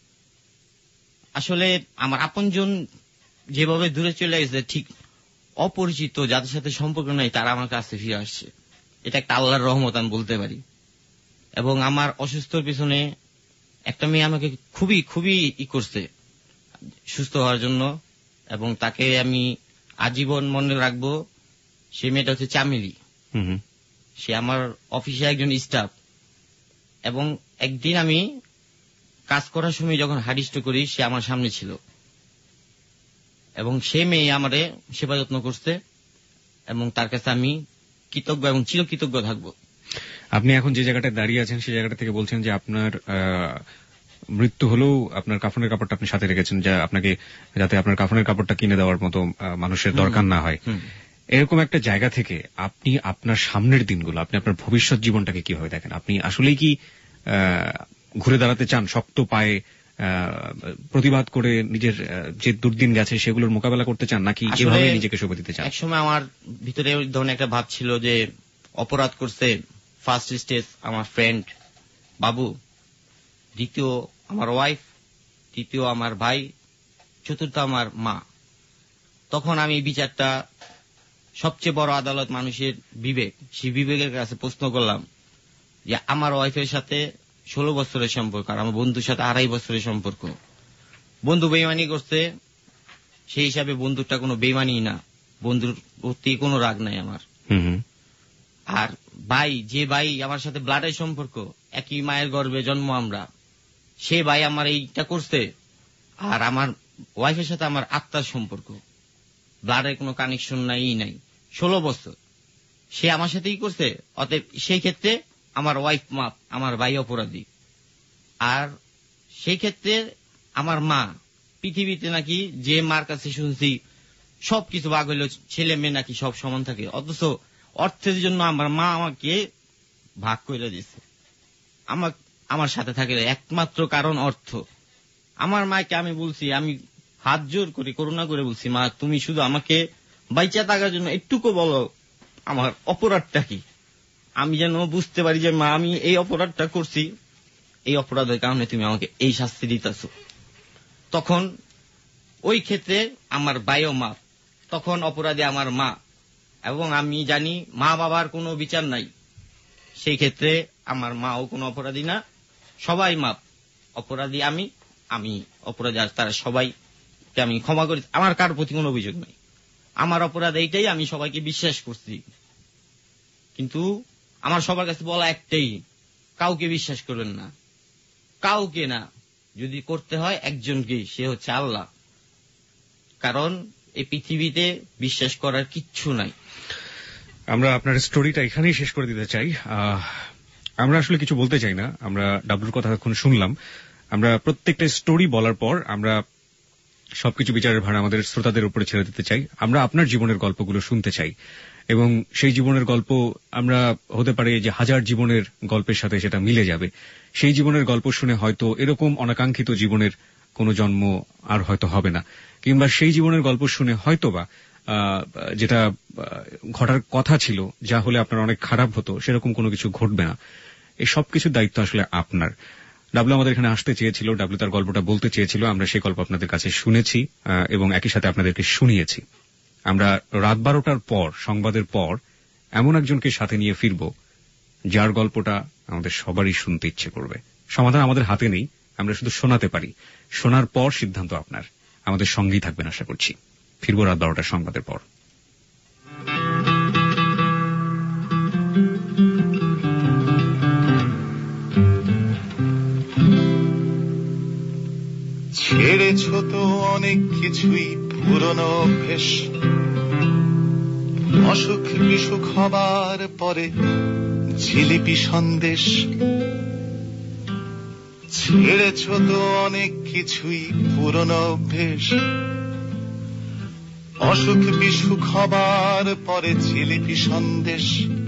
আসলে আমার আপনজন যেভাবে দূরে চলে গেছে, ঠিক অপরিচিত যাদের সাথে সম্পর্ক নাই তারা আমার কাছে ফিরে আসছে। এটা একটা আল্লাহর রহমত আমি বলতে পারি। এবং আমার অসুস্থর পিছনে একটা মেয়ে আমাকে খুবই খুবই ই করছে সুস্থ হওয়ার জন্য, এবং তাকে আমি আজীবন মনে রাখবো। সে মেয়েটা হচ্ছে চামেলি, সে আমার অফিসে একজন স্টাফ। এবং একদিন আমি কাজ করার সময় যখন হার্ডিস্ট করি সে আমার সামনে ছিল এবং সে মেয়ে আমারে সেবা যত্ন করছে এবং তার কাছে আমি কৃতজ্ঞ এবং চিরকৃতজ্ঞ থাকবো।
আপনি এখন যে জায়গাটায় দাঁড়িয়ে আছেন সেই জায়গাটা থেকে বলছেন যে আপনার মৃত্যু হলেও আপনার কাফনের কাপড়টা আপনি সাথে রেখেছেন, যা আপনাকে যাতে আপনার কাফনের কাপড়টা কিনে দেওয়ার মতো মানুষের দরকার না হয়। এরকম একটা জায়গা থেকে আপনি আপনার সামনের দিনগুলো, আপনি আপনার ভবিষ্যৎ জীবনটাকে কিভাবে দেখেন? আপনি আসলেই কি ঘুরে দাঁড়াতে চান, শক্ত পায়ে প্রতিবাদ করে নিজের যে দুর্দিন গেছে সেগুলোর মোকাবেলা করতে চান, নাকি এভাবে নিজেকে শোভা দিতে চান?
একসময় আমার ভিতরে ওই ধরনের একটা ভাব ছিল যে অপরাধ করছে ফার্স্ট স্টেজ আমার ফ্রেন্ড বাবু, দ্বিতীয় আমার ওয়াইফ, তৃতীয় আমার ভাই, চতুর্থ আমার মা। তখন আমি বিচারটা সবচেয়ে বড় আদালত মানুষের বিবেক, সেই বিবেকের কাছে প্রশ্ন করলাম যে আমার ওয়াইফের সাথে ষোলো বছরের সম্পর্ক আর আমার বন্ধুর সাথে আড়াই বছরের সম্পর্ক। বন্ধু বেইমানি করছে, সেই হিসাবে বন্ধুটা কোনো বেইমানি না, বন্ধুর প্রতি কোনো রাগ নাই আমার। আর ভাই, যে ভাই আমার সাথে ব্লাডের সম্পর্ক, একই মায়ের গর্ভে জন্ম আমরা, সে ভাই আমার এইটা করছে। আর আমার ওয়াইফের সাথে আমার আত্মার সম্পর্ক, ব্লাডের কোনো কানেকশন নাই নাই, ষোলো বছর সে আমার সাথেই করছে। অতএব সেই ক্ষেত্রে আমার ওয়াইফ মাপ, আমার ভাই অপরাধী। আর সেই ক্ষেত্রে আমার মা, পৃথিবীতে নাকি যে মার কাছে শুনছি সবকিছু ভাগ হইল, ছেলে মেয়ে নাকি সব সমান থাকে, অথচ অর্থের জন্য আমার মা আমাকে ভাগ করে দিয়েছে। আমার আমার সাথে থাকে একমাত্র কারণ অর্থ। আমার মাকে আমি বলছি, আমি হাত জোর করে করুণা করে বলছি, মা তুমি শুধু আমাকে বাইচা থাকার জন্য একটুকু বলো আমার অপরাধটা কি, আমি যেন বুঝতে পারি যে মা আমি এই অপরাধটা করছি, এই অপরাধের কারণে তুমি আমাকে এই শাস্তি দিতেছ। তখন ওই ক্ষেত্রে আমার ভাইও মা, তখন অপরাধী আমার মা। এবং আমি জানি মা বাবার কোনো বিচার নাই, সেই ক্ষেত্রে আমার মাও কোনো অপরাধী না, সবাই মাপ। অপরাধী আমি, আমি অপরাধী, আর তারা সবাইকে আমি ক্ষমা করি। আমার কার প্রতি কোনো অভিযোগ নাই, আমার অপরাধ এইটাই, আমি সবাইকে বিশ্বাস করছি। কিন্তু আমার সবার কাছে বলা একটাই, কাউকে বিশ্বাস করবেন না, কাউকে না। যদি করতে হয় একজনকে, সে হচ্ছে আল্লাহ। কারণ এই পৃথিবীতে বিশ্বাস করার কিচ্ছু নাই।
আমরা আপনার স্টোরিটা এখানেই শেষ করে দিতে চাই। আমরা আসলে কিছু বলতে চাই না, আমরা ডাবলুর কথা এখন শুনলাম। আমরা প্রত্যেকটা স্টোরি বলার পর আমরা সবকিছু বিচারের ভার আমাদের শ্রোতাদের উপরে ছেড়ে দিতে চাই। আমরা আপনার জীবনের গল্পগুলো শুনতে চাই এবং সেই জীবনের গল্প আমরা হতে পারে যে হাজার জীবনের গল্পের সাথে সেটা মিলে যাবে। সেই জীবনের গল্প শুনে হয়তো এরকম অনাকাঙ্ক্ষিত জীবনের কোনো জন্ম আর হয়তো হবে না, কিংবা সেই জীবনের গল্প শুনে হয়তোবা যেটা ঘটার কথা ছিল, যা হলে আপনার অনেক খারাপ হতো, সেরকম কোনো কিছু ঘটবে না। এই সবকিছুর দায়িত্ব আসলে আপনার। ডাবলু আমাদের এখানে আসতে চেয়েছিল, ডাবলু তার গল্পটা বলতে চেয়েছিল, আমরা সেই গল্প আপনাদের কাছে শুনেছি এবং একই সাথে আপনাদেরকে শুনিয়েছি। আমরা রাত বারোটার পর, সংবাদের পর এমন একজনকে সাথে নিয়ে ফিরব যার গল্পটা আমাদের সবারই শুনতে ইচ্ছে করবে। সমাধান আমাদের হাতে নেই, আমরা শুধু শোনাতে পারি। শোনার পর সিদ্ধান্ত আপনার। আমাদের সঙ্গেই থাকবেন আশা করছি। ফিরব রাত বারোটার সংবাদের পর।
ছেড়েছ তো অনেক কিছুই পুরনো অভ্যেস, অসুখ বিসুখ হবার পরে জিলিপি সন্দেশ। ছেড়েছ তো অনেক কিছুই পুরনো অভ্যেস, অসুখ বিসুখ হবার পরে জিলিপি সন্দেশ।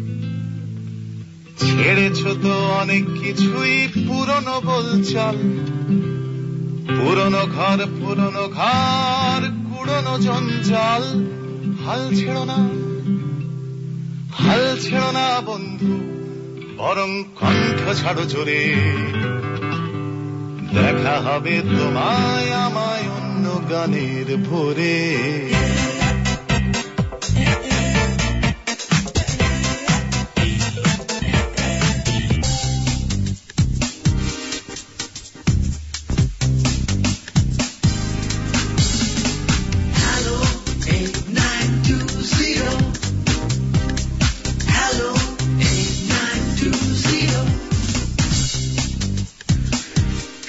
ছেড়েছ তো অনেক কিছুই পুরনো বলচাল, পুরনো ঘর পুরনো ঘর কুড়নো জঞ্জাল। হাল ছেড়ো না, হাল ছেড়ো না বন্ধু, বরং কণ্ঠ ছাড়ো জোরে। দেখা হবে তোমায় আমায় অন্য গানের ভোরে।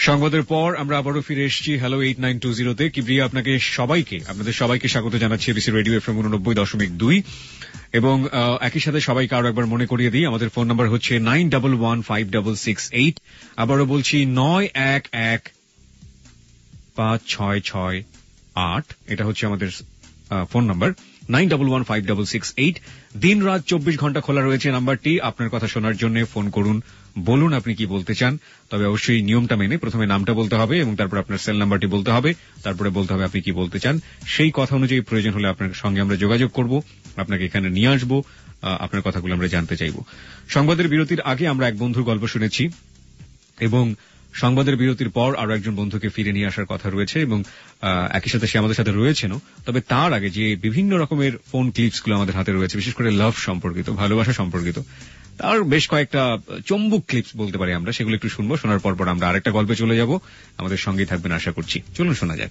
সংবাদের পর আমরা আবারও ফিরে এসেছি হ্যালো এইট নাইন টু জিরোতে। কিবরিয়া আপনাকে সবাইকে আপনাদের সবাইকে স্বাগত জানাচ্ছি এবিসি রেডিও এফএম উননব্বই দশমিক দুই এবং একই সাথে সবাইকে আরো একবার মনে করিয়ে দিই আমাদের ফোন নাম্বার হচ্ছে nine double one five double six eight. আবারও বলছি নয় এক এক পাঁচ ছয় ছয় আট, এটা হচ্ছে আমাদের phone number nine double one five double six eight. দিন রাত চব্বিশ ঘন্টা খোলা রয়েছে নাম্বারটি। আপনার কথা শোনার জন্য ফোন করুন, বলুন আপনি কি বলতে চান, তবে অবশ্যই নিয়মটা মেনে প্রথমে নামটা বলতে হবে এবং তারপর আপনার সেল নাম্বারটি বলতে হবে, তারপরে বলতে হবে আপনি কি বলতে চান। সেই কথা অনুযায়ী প্রয়োজন হলে আপনার সঙ্গে আমরা যোগাযোগ করব, আপনাকে এখানে নিয়ে আসবো, আপনার কথাগুলো আমরা জানতে চাইব। সংবাদের বিরতির আগে আমরা এক বন্ধুর গল্প শুনেছি এবং সংবাদের বিরতির পর আরো একজন বন্ধুকে ফিরে নিয়ে আসার কথা রয়েছে এবং একই সাথে সে আমাদের সাথে রয়েছেনও। তবে তার আগে যে বিভিন্ন রকমের ফোন ক্লিপস গুলো আমাদের হাতে রয়েছে, বিশেষ করে লাভ সম্পর্কিত, ভালোবাসা সম্পর্কিত, তার বেশ কয়েকটা চম্বুক ক্লিপস বলতে পারি আমরা, সেগুলো একটু শুনবো। শোনার পর পর আমরা আরেকটা গল্পে চলে যাব। আমাদের সঙ্গেই থাকবেন আশা করছি। চলুন শোনা যাক।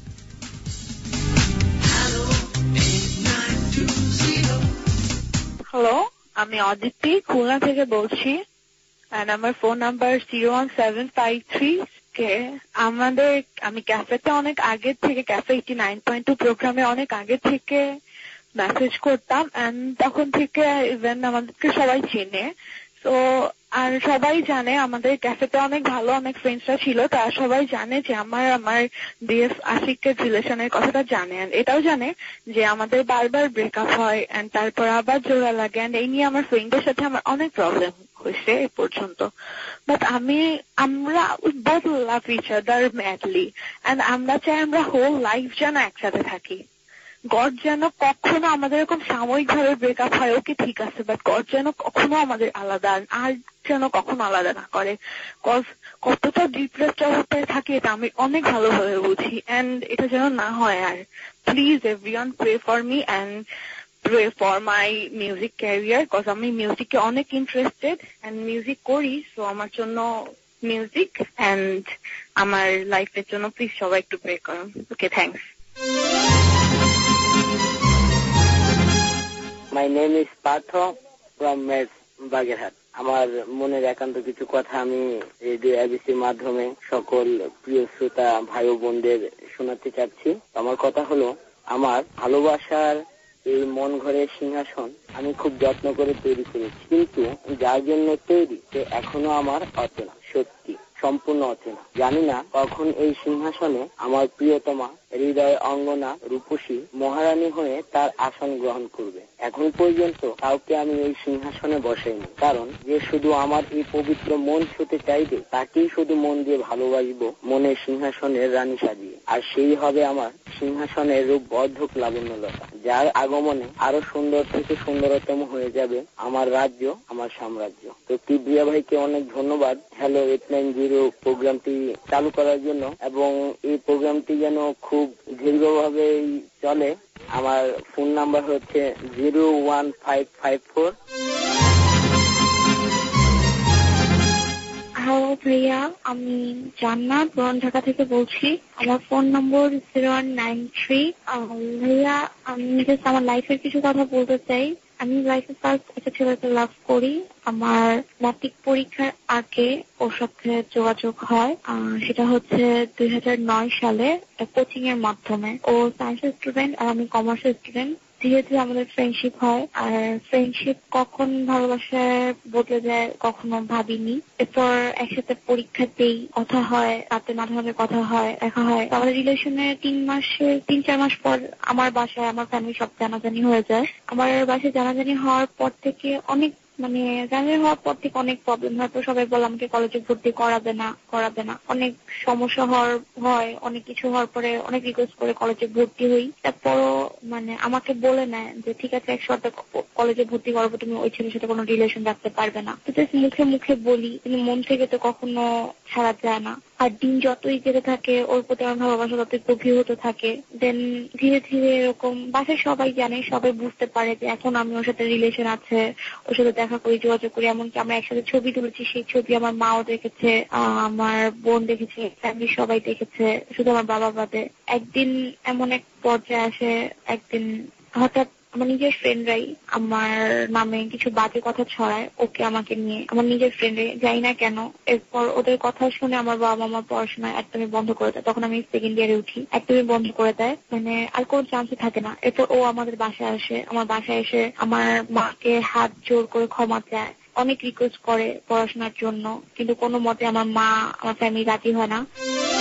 হ্যালো, আমি অদিতি খুলনা থেকে বলছি। And আমার phone number zero one seven five three কে। আমাদের আমি ক্যাফেতে অনেক আগে থেকে, cafe eighty nine point two প্রোগ্রামে অনেক আগে থেকে মেসেজ করতাম এন্ড তখন থেকে ইভেন আমাদেরকে সবাই চেনে। তো আর সবাই জানে আমাদের ক্যাফেতে অনেক ভালো অনেক ফ্রেন্ডসরা ছিল, তারা সবাই জানে যে আমার আমার বিএফ আশিকের রিলেশনের কথাটা জানে। এটাও জানে যে আমাদের বারবার ব্রেকআপ হয় এন্ড তারপর আবার জোড়া লাগে এন্ড এই নিয়ে আমার ফ্রেন্ডের সাথে আমার অনেক প্রবলেম হয়েছে এ পর্যন্ত। বাট আমি আমরা both love each other madly and আমরা চাই আমরা হোল লাইফ যেন একসাথে থাকি। গড যেন কখনো আমাদের এরকম সাময়িক ভাবে ব্রেকআপ হয়, ওকে ঠিক আছে, বাট গড যেন কখনো আমাদের আলাদা আর যেন কখনো আলাদা না করে। কজ কতটা ডিপ্রেসড অবস্থায় থাকি এটা আমি অনেক ভালোভাবে বুঝি এন্ড এটা যেন না হয়। আর please everyone pray for me and pray for my music career, cause আমি মিউজিকে অনেক ইন্টারেস্টেড এন্ড মিউজিক করি। সো আমার জন্য মিউজিক এন্ড আমার লাইফের জন্য প্লিজ সবাই একটু প্রে করুন। Okay, thanks.
My name is Patho from Meds, Bagherhat. আমার মনের একান্ত কিছু কথা আমি রেডিও এবিসির মাধ্যমে সকল প্রিয় শ্রোতা ভাই ও বোনদের শোনাতে চাচ্ছি। আমার কথা হলো, আমার ভালোবাসার এই মন ঘরের সিংহাসন আমি খুব যত্ন করে তৈরি করেছি, কিন্তু যার জন্য তৈরি সে এখনো আমার অচেনা, সত্যি সম্পূর্ণ অচেনা। জানি না কখন এই সিংহাসনে আমার প্রিয়তমা হৃদয় অঙ্গনা রূপসী মহারানী হয়ে তার আসন গ্রহণ করবে। এখন পর্যন্ত কাউকে আমি এই সিংহাসনে বসাইনি, কারণ যে শুধু আমার এই পবিত্র মন ছুঁতে চাইবে তাকেই শুধু মন দিয়ে ভালোবাসবো, মনের সিংহাসনের রানী সাজিয়ে। আর সেই হবে আমার সিংহাসনের রূপ বর্ধক লাবণ্যলতা, যার আগমনে আরো সুন্দর থেকে সুন্দরতম হয়ে যাবে আমার রাজ্য, আমার সাম্রাজ্য। তো কিবরিয়া ভাইকে অনেক ধন্যবাদ হ্যালো এইট নাইন জিরো প্রোগ্রামটি চালু করার জন্য, এবং এই প্রোগ্রামটি যেন খুব দীর্ঘভাবে চলে। আমার ফোন নাম্বার হচ্ছে zero one five five four.
Hello ভাইয়া, আমি জান্নাত পুরান ঢাকা থেকে বলছি। আমার phone number zero one nine three. ভাইয়া, আমি জাস্ট আমার লাইফের কিছু কথা বলতে চাই। আমি লাইফে ফার্স্ট একটা ছেলেকে লাভ করি। আমার ম্যাট্রিক পরীক্ষার আগে ওর সাথে যোগাযোগ হয়, সেটা হচ্ছে দুই হাজার নয় সালে কোচিং এর মাধ্যমে। ও সায়েন্সের স্টুডেন্ট আর আমি কমার্সের স্টুডেন্ট। ধীরে ধীরে আমাদের ফ্রেন্ডশিপ হয়, আর ফ্রেন্ডশিপ কখন ভালোবাসায় বদলে যায় কখনো ভাবিনি। এরপর একসাথে পরীক্ষা দেই, কথা হয়, রাতে মাঝে মাঝে কথা হয়, দেখা হয়। আমাদের রিলেশনে তিন মাসে তিন চার মাস পর আমার বাসায় আমার ফ্যামিলি সব জানাজানি হয়ে যায়। আমার বাসায় জানাজানি হওয়ার পর থেকে অনেক মানে জানাজানি হওয়ার পর থেকে অনেক প্রবলেম হয়। তো সবাই বলে আমাকে কলেজে ভর্তি করাবে না করাবে না অনেক সমস্যা হওয়ার হয়, অনেক কিছু হওয়ার পরে অনেক রিকোয়েস্ট করে কলেজে ভর্তি হই। তারপরও মানে আমাকে বলে নেয় যে ঠিক আছে এক শর্তে কলেজে ভর্তি করবো, তুমি ওই ছেলের সাথে কোনো রিলেশন রাখতে পারবে না। তো মুখে মুখে বলি, কিন্তু মন থেকে তো কখনো ছাড়া যায় না। আর দিন যতই যেতে থাকে ওর প্রতি আমার ভালোবাসা ততই গভীর হতে থাকে। দেন ধীরে ধীরে এরকম বাসায় সবাই জানে, সবাই বুঝতে পারে যে এখন আমি ওর সাথে রিলেশন আছে, ওর সাথে দেখা করি, যোগাযোগ করি। এমনকি আমরা একসাথে ছবি তুলেছি, সেই ছবি আমার মাও দেখেছে, আমার বোন দেখেছে, ফ্যামিলির সবাই দেখেছে, শুধু আমার বাবা বাদে। একদিন এমন এক পর্যায়ে আসে, একদিন হঠাৎ আমার নিজের ফ্রেন্ডরাই আমার নামে কিছু বাজে কথা ছড়ায় ওকে আমাকে নিয়ে। আমার নিজের ফ্রেন্ডে যাই না কেন, এরপর ওদের কথা শুনে আমার বাবা আমার পড়াশোনা একদমই বন্ধ করে দেয়। তখন আমি সেকেন্ড ইয়ারে উঠি, একদমই বন্ধ করে দেয়, মানে আর কোনো চান্সই থাকে না। এরপর ও আমাদের বাসায় আসে, আমার বাসায় এসে আমার মাকে হাত জোর করে ক্ষমা চায়, অনেক রিকোয়েস্ট করে পড়াশোনার জন্য, কিন্তু কোনো মতে আমার মা আমার ফ্যামিলি রাজি হয় না।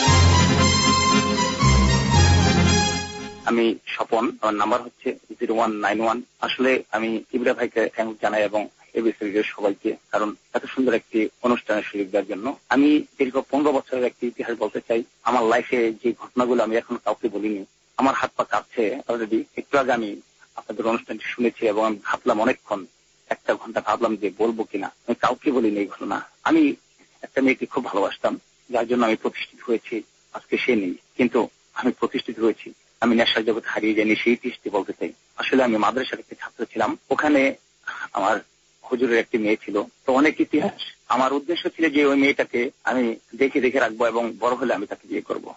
আমি স্বপন, আমার নাম্বার হচ্ছে জিরো ওয়ান নাইন ওয়ান। আসলে আমি কিবরিয়া ভাইকে থ্যাংক জানাই এবং এবিসি রেডিওর সবাইকে, কারণ এত সুন্দর একটি অনুষ্ঠানের সুযোগ দেওয়ার জন্য। আমি দীর্ঘ পনেরো বছরের একটি ইতিহাস বলতে চাই। আমার লাইফে যে ঘটনাগুলো আমি এখন কাউকে বলিনি, আমার হাত পা কাঁপছে অলরেডি। একটু আগে আমি আপনাদের অনুষ্ঠানটি শুনেছি এবং আমি ভাবলাম অনেকক্ষণ, একটা ঘন্টা ভাবলাম যে বলবো কিনা, আমি কাউকে বলিনি এই ঘটনা। আমি একটা মেয়েকে খুব ভালোবাসতাম, যার জন্য আমি প্রতিষ্ঠিত হয়েছি, আজকে সে নেই, কিন্তু আমি প্রতিষ্ঠিত হয়েছি। আমি নেশার জগৎ হারিয়ে যাইনি, সেই ইতিহাসটি বলতে চাই। আসলে আমি মাদ্রাসার একটি ছাত্র ছিলাম, ওখানে আমার হুজুরের একটি মেয়ে ছিল, তো অনেক ইতিহাস। আমার উদ্দেশ্য ছিল যে ওই মেয়েটাকে আমি দেখে দেখে রাখবো এবং বড় হলে আমি তাকে বিয়ে করবো।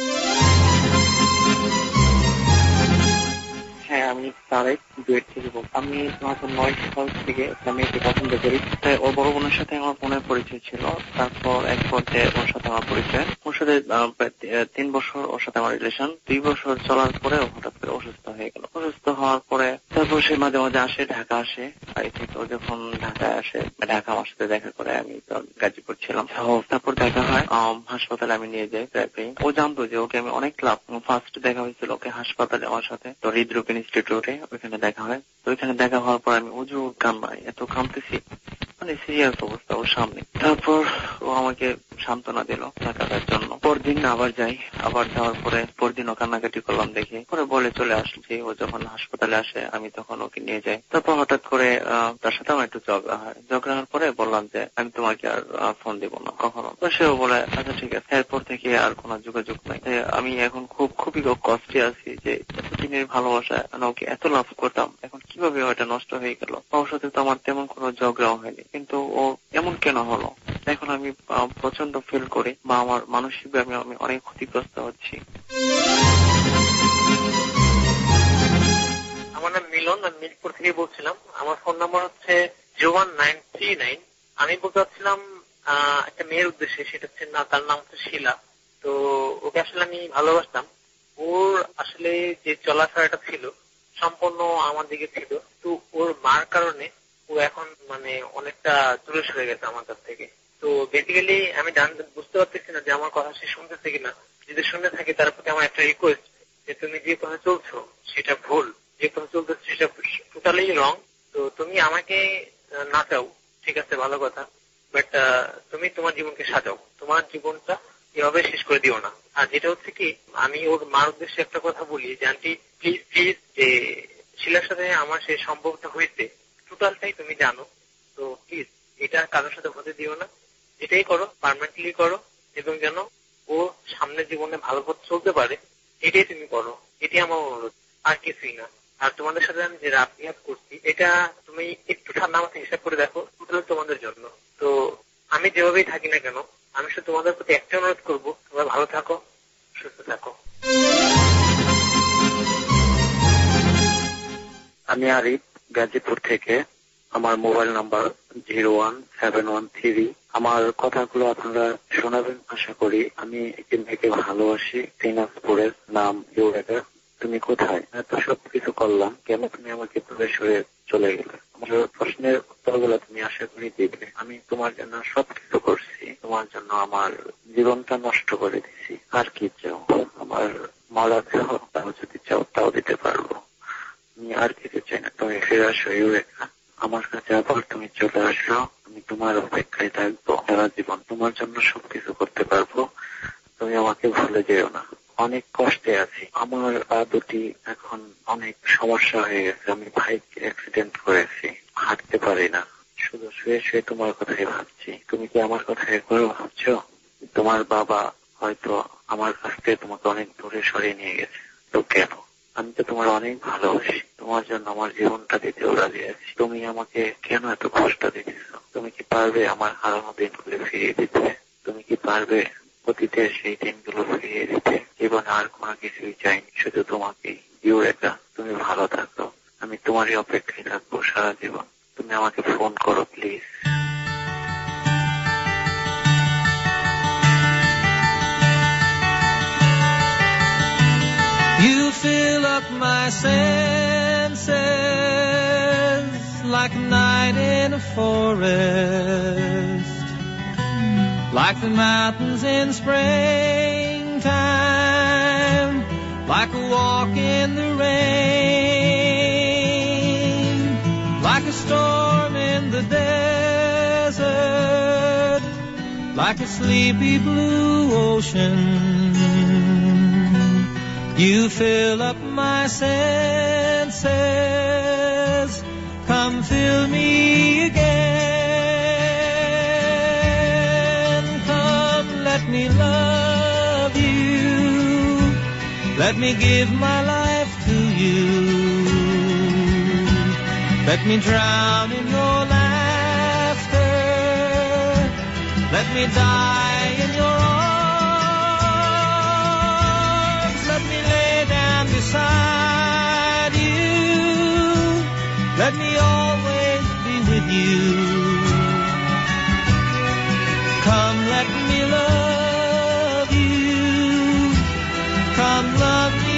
হ্যাঁ, আমি তারেক ডুয়েট থেকে বলছি। আমি দু হাজার নয় সাল থেকে একটা মেয়েকে পছন্দ করি। তাই ওর বড় বোনের সাথে আমার ফোনের পরিচয় ছিল। তারপর এক পর্যায়ে ওর সাথে আমার পরিচয়, ওর সাথে তিন বছর ওর সাথে আমার রিলেশন। দুই বছর চলার পরে ও হঠাৎ করে অসুস্থ হয়ে গেল। অসুস্থ হওয়ার পরে তারপর সে মাঝে মাঝে আসে, ঢাকা আসে। বাড়ি থেকে ও যখন ঢাকায় আসে, ঢাকা আমার সাথে দেখা করে, আমি তো গাজীপুর ছিলাম। তারপর দেখা হয়, হাসপাতালে আমি নিয়ে যাই। ও জানতো যে ওকে আমি অনেক লাভ। ফার্স্ট দেখা হয়েছিল ওকে হাসপাতালে আমার সাথে, তো হৃদরোগ ইনস্টিটিউটে, ওইখানে দেখা হয়। তো ওইখানে দেখা হওয়ার পর আমি উজু কান্নাই এত কাঁদতেছি, মানে সিরিয়াস অবস্থা ওর সামনে। তারপর ও আমাকে সান্ত্বনা দিল টাকার জন্য। পরদিন আবার যাই, আবার যাওয়ার পরে পরদিন ও কান্নাকাটি করলাম দেখে, পরে বলে চলে আসছি। ও যখন হাসপাতালে আসে আমি তখন ওকে নিয়ে যাই। তারপর হঠাৎ করে তার সাথে আমার একটু ঝগড়া হয়। ঝগড়া হওয়ার পরে বললাম যে আমি তোমাকে আর ফোন দিব না কখনো। তো সেও বলে আচ্ছা ঠিক আছে। এরপর থেকে আর কোনো যোগাযোগ নাই। আমি এখন খুব খুবই কষ্টে আছি যে এতদিনের ভালোবাসা ওকে এত লাভ করতাম, এখন কিভাবে ওটা নষ্ট হয়ে গেল। ওর সাথে তো আমার তেমন কোনো ঝগড়াও হয়নি, কিন্তু ও এমন কেন হলো এখন আমি প্রচন্ড ফিল করি, বা আমার মানসিকভাবে আমি অনেক ক্ষতিগ্রস্ত হচ্ছি।
আমার নাম মিলন, আমি মিরপুর থেকে বলছিলাম। আমার ফোন নাম্বার হচ্ছে zero one nine three nine. আমি বলতে চাচ্ছিলাম একটা মেয়ের উদ্দেশ্যে, সেটা হচ্ছে না, তার নাম হচ্ছে শিলা। তো ওকে আসলে আমি ভালোবাসতাম। ওর আসলে যে চলাফেরাটা ছিল সম্পূর্ণ আমার দিকে ছিল, তো ওর মার কারণে ও এখন মানে অনেকটা দূরে সরে গেছে আমার কাছ থেকে। তো বেসিক্যালি আমি বুঝতে পারতেছি না যে আমার কথা সে শুনতেছে কিনা। যদি শুনে থাকে তার প্রতি আমার একটা রিকোয়েস্ট যে তুমি যে কথা চলছো সেটা ভুল, যে কথা চলতেছে সেটা টোটালি রং। তো তুমি আমাকে না চাও ঠিক আছে, ভালো কথা, বাট তুমি তোমার জীবনকে সাজাও, তোমার জীবনটা এভাবে শেষ করে দিও না। আর যেটা হচ্ছে কি, আমি ওর মার উদ্দেশ্যে একটা কথা বলি যে আন্টি প্লিজ প্লিজ, যে শিলার সাথে আমার সেই সম্পর্কটা হয়েছে টোটালটাই তুমি জানো, তো প্লিজ এটা কারোর সাথে হতে দিও না। এটাই করো, পার্মানেন্টলি করো, এবং যেন ও সামনের জীবনে ভালো পথ চলতে পারে, এটাই তুমি করো। এটাই আমার অনুরোধ, আর কিছুই না। আর তোমাদের সাথে আমি যে রাত বিহাত করছি, এটা তুমি একটু ঠান্ডা মাথায় হিসাব করে দেখো, টোটাল তোমাদের জন্য। তো আমি যেভাবেই থাকি না কেন, আমি শুধু তোমাদের প্রতি একটা অনুরোধ করবো, তোমরা ভালো থাকো, সুস্থ থাকো।
আমি আরিফ, গাজীপুর থেকে। আমার mobile number zero one seven one three. আমার কথাগুলো আপনারা শোনাবেন আশা করি। আমি একটি মেয়েকে ভালোবাসি, দিনাজপুরের, নাম ইউরেকা। তুমি কোথায়? এত সব কিছু করলাম, কেন তুমি আমাকে দূরে সরে চলে গেলে? আমার প্রশ্নের উত্তরগুলো তুমি আশা করি দিবে। আমি তোমার জন্য সবকিছু করছি, তোমার জন্য আমার জীবনটা নষ্ট করে দিছি। আর কি চাও? আমার মারা চাও, তাও যদি চাও তাও দিতে পারবো। আমি আর কিছু চাই না, তুমি ফিরে আসো ইউরেকা। আমার কাছে আবার তুমি চলে আসো, আমি তোমার অপেক্ষায় থাকবো সারা জীবন। তোমার জন্য সবকিছু করতে পারবো, তুমি আমাকে ভুলে যেও না। অনেক কষ্টে আছি, আমার পা দুটি এখন অনেক সমস্যা হয়ে গেছে। আমি বাইক অ্যাক্সিডেন্ট করেছি, হাঁটতে পারি না, শুধু শুয়ে শুয়ে তোমার কথাই ভাবছি। তুমি কি আমার কথা একবারও ভাবছো? তোমার বাবা হয়তো আমার কাছ থেকে তোমাকে অনেক দূরে সরিয়ে নিয়ে গেছে, তো কেন? আমি তো তোমার অনেক ভালোবাসি, তোমার জন্য আমার জীবনটা দিতেও রাজি আছি। তুমি আমাকে কেন এত কষ্ট দিচ্ছ? তুমি কি পারবে আমার হারানো দিনগুলো ফিরিয়ে দিতে? তুমি কি পারবে অতীতের সেই দিনগুলো ফিরিয়ে দিতে? জীবনে আর কোনো কিছুই চাইনি, শুধু তোমাকে। ইউরেকা, তুমি ভালো থাকো, আমি তোমারই অপেক্ষায় থাকবো সারা জীবন। তুমি আমাকে ফোন করো please.
You fill up my senses like a night in a forest, like the mountains in springtime, like a walk in the rain, like a storm in the desert, like a sleepy blue ocean. You fill up my senses, come fill me again. Come, let me love you, let me give my life to you. Let me drown in your laughter, let me die in your arms, let me lay down beside you, let me always be with you. Come, let me love you, come love me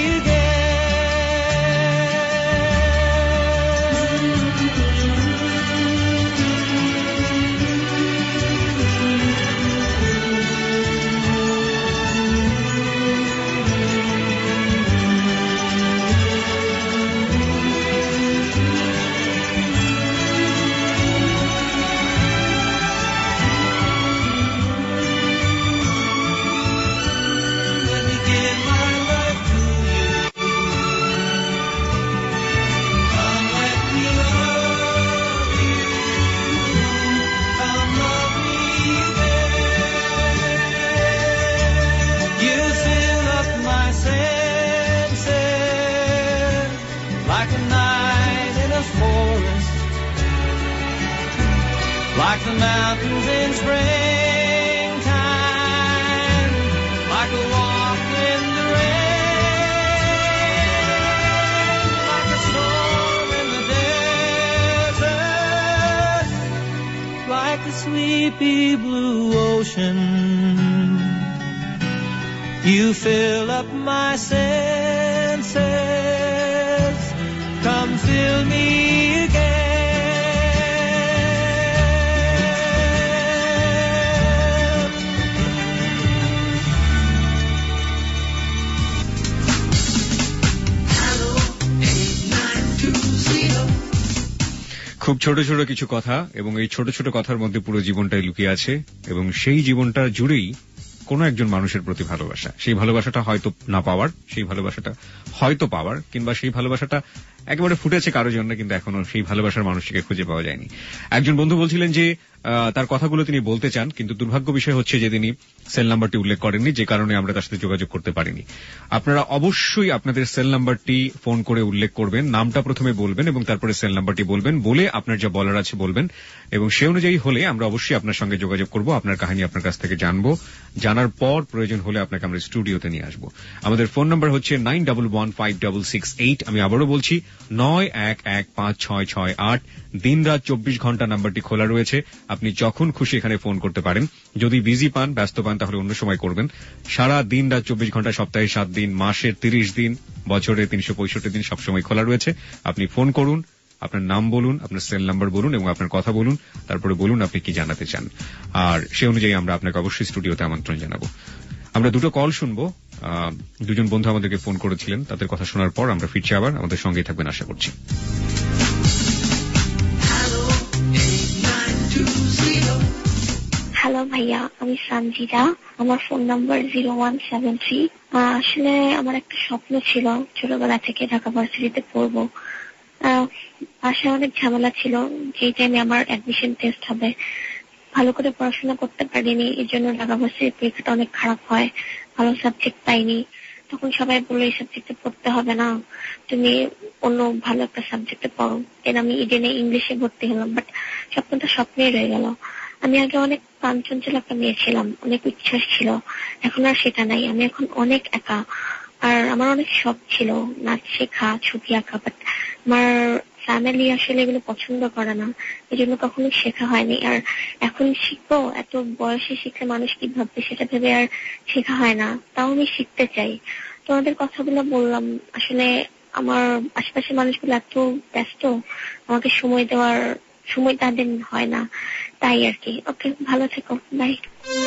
like the mountains in springtime, like a walk in the rain, like a storm in the desert, like a sleepy blue ocean. You fill up my senses, come fill me again.
খুব ছোট ছোট কিছু কথা এবং এই ছোট ছোট কথার মধ্যে পুরো জীবনটাই লুকিয়ে আছে এবং সেই জীবনটা জুড়েই কোন একজন মানুষের প্রতি ভালোবাসা। সেই ভালোবাসাটা হয়তো না পাওয়ার, সেই ভালোবাসাটা হয়তো পাওয়ার, কিংবা সেই ভালোবাসাটা একেবারে ফুটেছে কারো জন্য, কিন্তু এখনো সেই ভালোবাসার মানুষটিকে খুঁজে পাওয়া যায়নি। একজন বন্ধু বলছিলেন যে তার কথাগুলো তিনি বলতে চান, কিন্তু দুর্ভাগ্য বিষয় হচ্ছে যে তিনি সেল নাম্বারটি উল্লেখ করেননি, যে কারণে আমরা তার সাথে যোগাযোগ করতে পারিনি। আপনারা অবশ্যই আপনাদের সেল নাম্বারটি ফোন করে উল্লেখ করবেন, নামটা প্রথমে বলবেন এবং তারপরে সেল নাম্বারটি বলবেন, বলে আপনার যা বলার আছে বলবেন, এবং সে অনুযায়ী হলে আমরা অবশ্যই আপনার সঙ্গে যোগাযোগ করব, আপনার কাহিনী আপনার কাছ থেকে জানবো, জানার পর প্রয়োজন হলে আপনাকে আমরা স্টুডিওতে নিয়ে আসবো। আমাদের ফোন নাম্বার হচ্ছে nine double one five double six eight. আমি আবারও বলছি নয় এক এক পাঁচ ছয় ছয় আট। দিন রাত চব্বিশ ঘন্টা নাম্বারটি খোলা রয়েছে, আপনি যখন খুশি এখানে ফোন করতে পারেন। যদি বিজি পান, ব্যস্ত পান, তাহলে অন্য সময় করবেন। সারা দিন রাত চব্বিশ ঘন্টা, সপ্তাহে সাত দিন, মাসের তিরিশ দিন, বছরে তিনশো পঁয়ষট্টি দিন সবসময় খোলা রয়েছে। আপনি ফোন করুন, আপনার নাম বলুন, আপনার সেল নাম্বার বলুন এবং আপনার কথা বলুন, তারপরে বলুন আপনি কি জানাতে চান, আর সে অনুযায়ী আমরা আপনাকে অবশ্যই স্টুডিওতে আমন্ত্রণ জানাবো। আমরা দুটো কল শুনবো। দুজন বন্ধু আমাদেরকে ফোন করেছিলেন, তাদের কথা শোনার পর আমরা ফিরছি আবার। আমাদের সঙ্গেই থাকবেন আশা করছি।
হ্যালো ভাইয়া, আমি সঞ্জিতা, আমার phone number zero one seven three. আসলে আমার একটা স্বপ্ন ছিল ছোটবেলা থেকে ঢাকা ভার্সিটিতে পড়বো। বাসায় অনেক ঝামেলা ছিল, যে টাইমে আমার অ্যাডমিশন টেস্ট হবে, ভালো করে পড়াশোনা করতে পারিনি, এই জন্য ঢাকা ভার্সিটির পরীক্ষাটা অনেক খারাপ হয়, ভালো সাবজেক্ট পাইনি। তখন সবাই বললো এই সাবজেক্টে পড়তে হবে না, তুমি অন্য ভালো একটা সাবজেক্টে পড়ো। দেন আমি ইডেনে ইংলিশে ভর্তি হলাম, বাট স্বপ্নটা স্বপ্নেই রয়ে গেল। আমি আগে অনেক প্রাণচঞ্চল একটা মেয়ে ছিলাম, অনেক উচ্ছ্বাস ছিল, এখন আর সেটা নাই। আমি এখন অনেক একা, আর আমার অনেক শখ ছিল নাচ শেখা, ছবি আঁকা, বাট আমার ফ্যামিলি আসলে এগুলো পছন্দ করে না, এই জন্য কখনো শেখা হয়নি। আর এখন শিখবো, এত বয়সে শিখলে মানুষ কি ভাববে সেটা ভেবে আর শেখা হয় না। তাও আমি শিখতে চাই। তোমাদের কথাগুলো বললাম, আসলে আমার আশেপাশের মানুষগুলো এত ব্যস্ত, আমাকে সময় দেওয়ার সময় তাদের হয় না, তাই আর কি। ওকে, ভালো থেকো, বাই।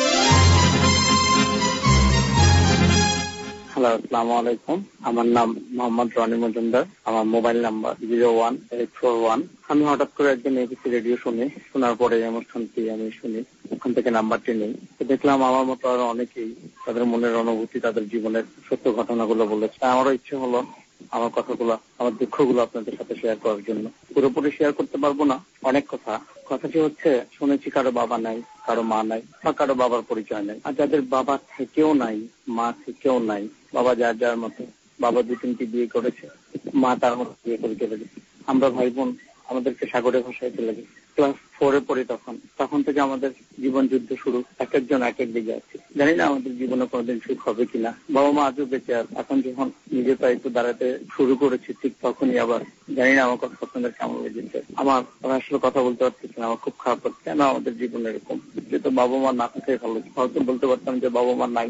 হ্যালো, আসসালামু আলাইকুম। আমার নাম মোহাম্মদ রনি মজুমদার। আমার mobile number zero one eight four one. আমি হঠাৎ করে একদিন এবিসি রেডিও শুনি, শোনার পরে এই অনুষ্ঠানটি আমি শুনি, ওখান থেকে নাম্বারটি নেই। দেখলাম আমার মতো আরো অনেকেই তাদের মনের অনুভূতি, তাদের জীবনের সত্য ঘটনাগুলো বলেছে। আমারও ইচ্ছে হলো আমার কথাগুলো, আমার দুঃখগুলো আপনাদের সাথে শেয়ার করার জন্য। পুরোপুরি শেয়ার করতে পারবো না, অনেক কথা। কথাটি হচ্ছে, শুনেছি কারো বাবা নাই, কারো মা নাই, বা কারো বাবার পরিচয় নাই। আর যাদের বাবা থেকেও নাই, মা থেকেও নাই, বাবা যার যার মতো, বাবা দু তিনটি বিয়ে করেছে, মা তার মতো বিয়ে করে চলে গেছে। আমরা ভাই বোন আমাদেরকে সাগরে ভাষায় চলে গেছে। ক্লাস ফোরে পড়ি তখন তখন থেকে আমাদের জীবন যুদ্ধ শুরু, এক একজন এক এক দিকে আছে। জানি না আমাদের জীবনে কোনোদিন সুখ হবে কিনা। বাবা মা আজও বেঁচে আছে। এখন যখন নিজের পায়ে একটু দাঁড়াতে শুরু করেছি, ঠিক তখনই আবার জানি না আমার কথা আপনাদের কেমন লেগেছে। আমার আসলে কথা বলতে পারতেছি না, আমার খুব খারাপ হচ্ছে। কেন আমাদের জীবন এরকম? যেহেতু বাবা মা না থাকে ভালো, হয়তো বলতে পারতাম যে বাবা মা নাই।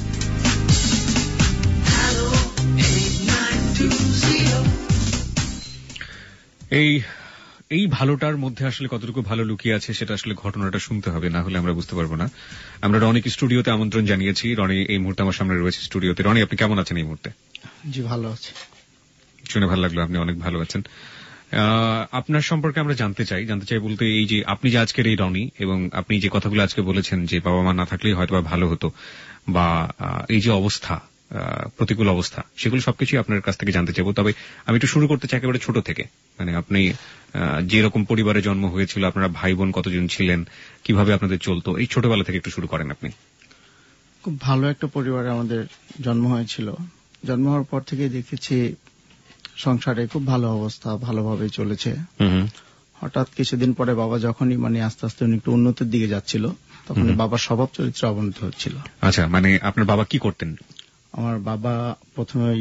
এই এই ভালোটার মধ্যে আসলে কতটুকু ভালো লুকিয়ে আছে সেটা আসলে ঘটনাটা শুনতে হবে, না হলে আমরা বুঝতে পারবো না। আমরা রনিকে স্টুডিওতে আমন্ত্রণ জানিয়েছি। রনি এই মুহূর্তে আমার সামনে রয়েছে স্টুডিওতে। রনি, আপনি কেমন আছেন এই মুহূর্তে?
জি, ভালো আছি।
শুনে ভালো লাগলো, আপনি অনেক ভালো আছেন। আপনার সম্পর্কে আমরা জানতে চাই জানতে চাই বলতে এই যে আপনি যে আজকের এই রনি, এবং আপনি যে কথাগুলো আজকে বলেছেন যে বাবা মা না থাকলেই হয়তো ভালো হতো, বা এই যে অবস্থা, প্রতিকূল অবস্থা, সেগুলো সবকিছুই আপনার কাছ থেকে জানতে চাইবো। তবে আমি একটু শুরু করতে চাই একেবারে ছোট থেকে। মানে আপনি যেরকম পরিবারে জন্ম হয়েছিল, আপনারা ভাই বোন কতজন ছিলেন, কিভাবে আপনাদের চলতো, এই ছোটবেলা থেকে একটু শুরু করেন আপনি।
খুব ভালো একটা পরিবারে আমাদের জন্ম হয়েছিল। জন্ম হওয়ার পর থেকে দেখেছি সংসারে খুব ভালো অবস্থা, ভালোভাবে চলেছে। হঠাৎ কিছুদিন পরে বাবা যখনই মানে আস্তে আস্তে একটু উন্নতির দিকে যাচ্ছিল, তখন বাবার স্বভাব চরিত্র অবনতি হচ্ছিল।
আচ্ছা, মানে আপনার বাবা কি করতেন?
আমার বাবা প্রথমে ওই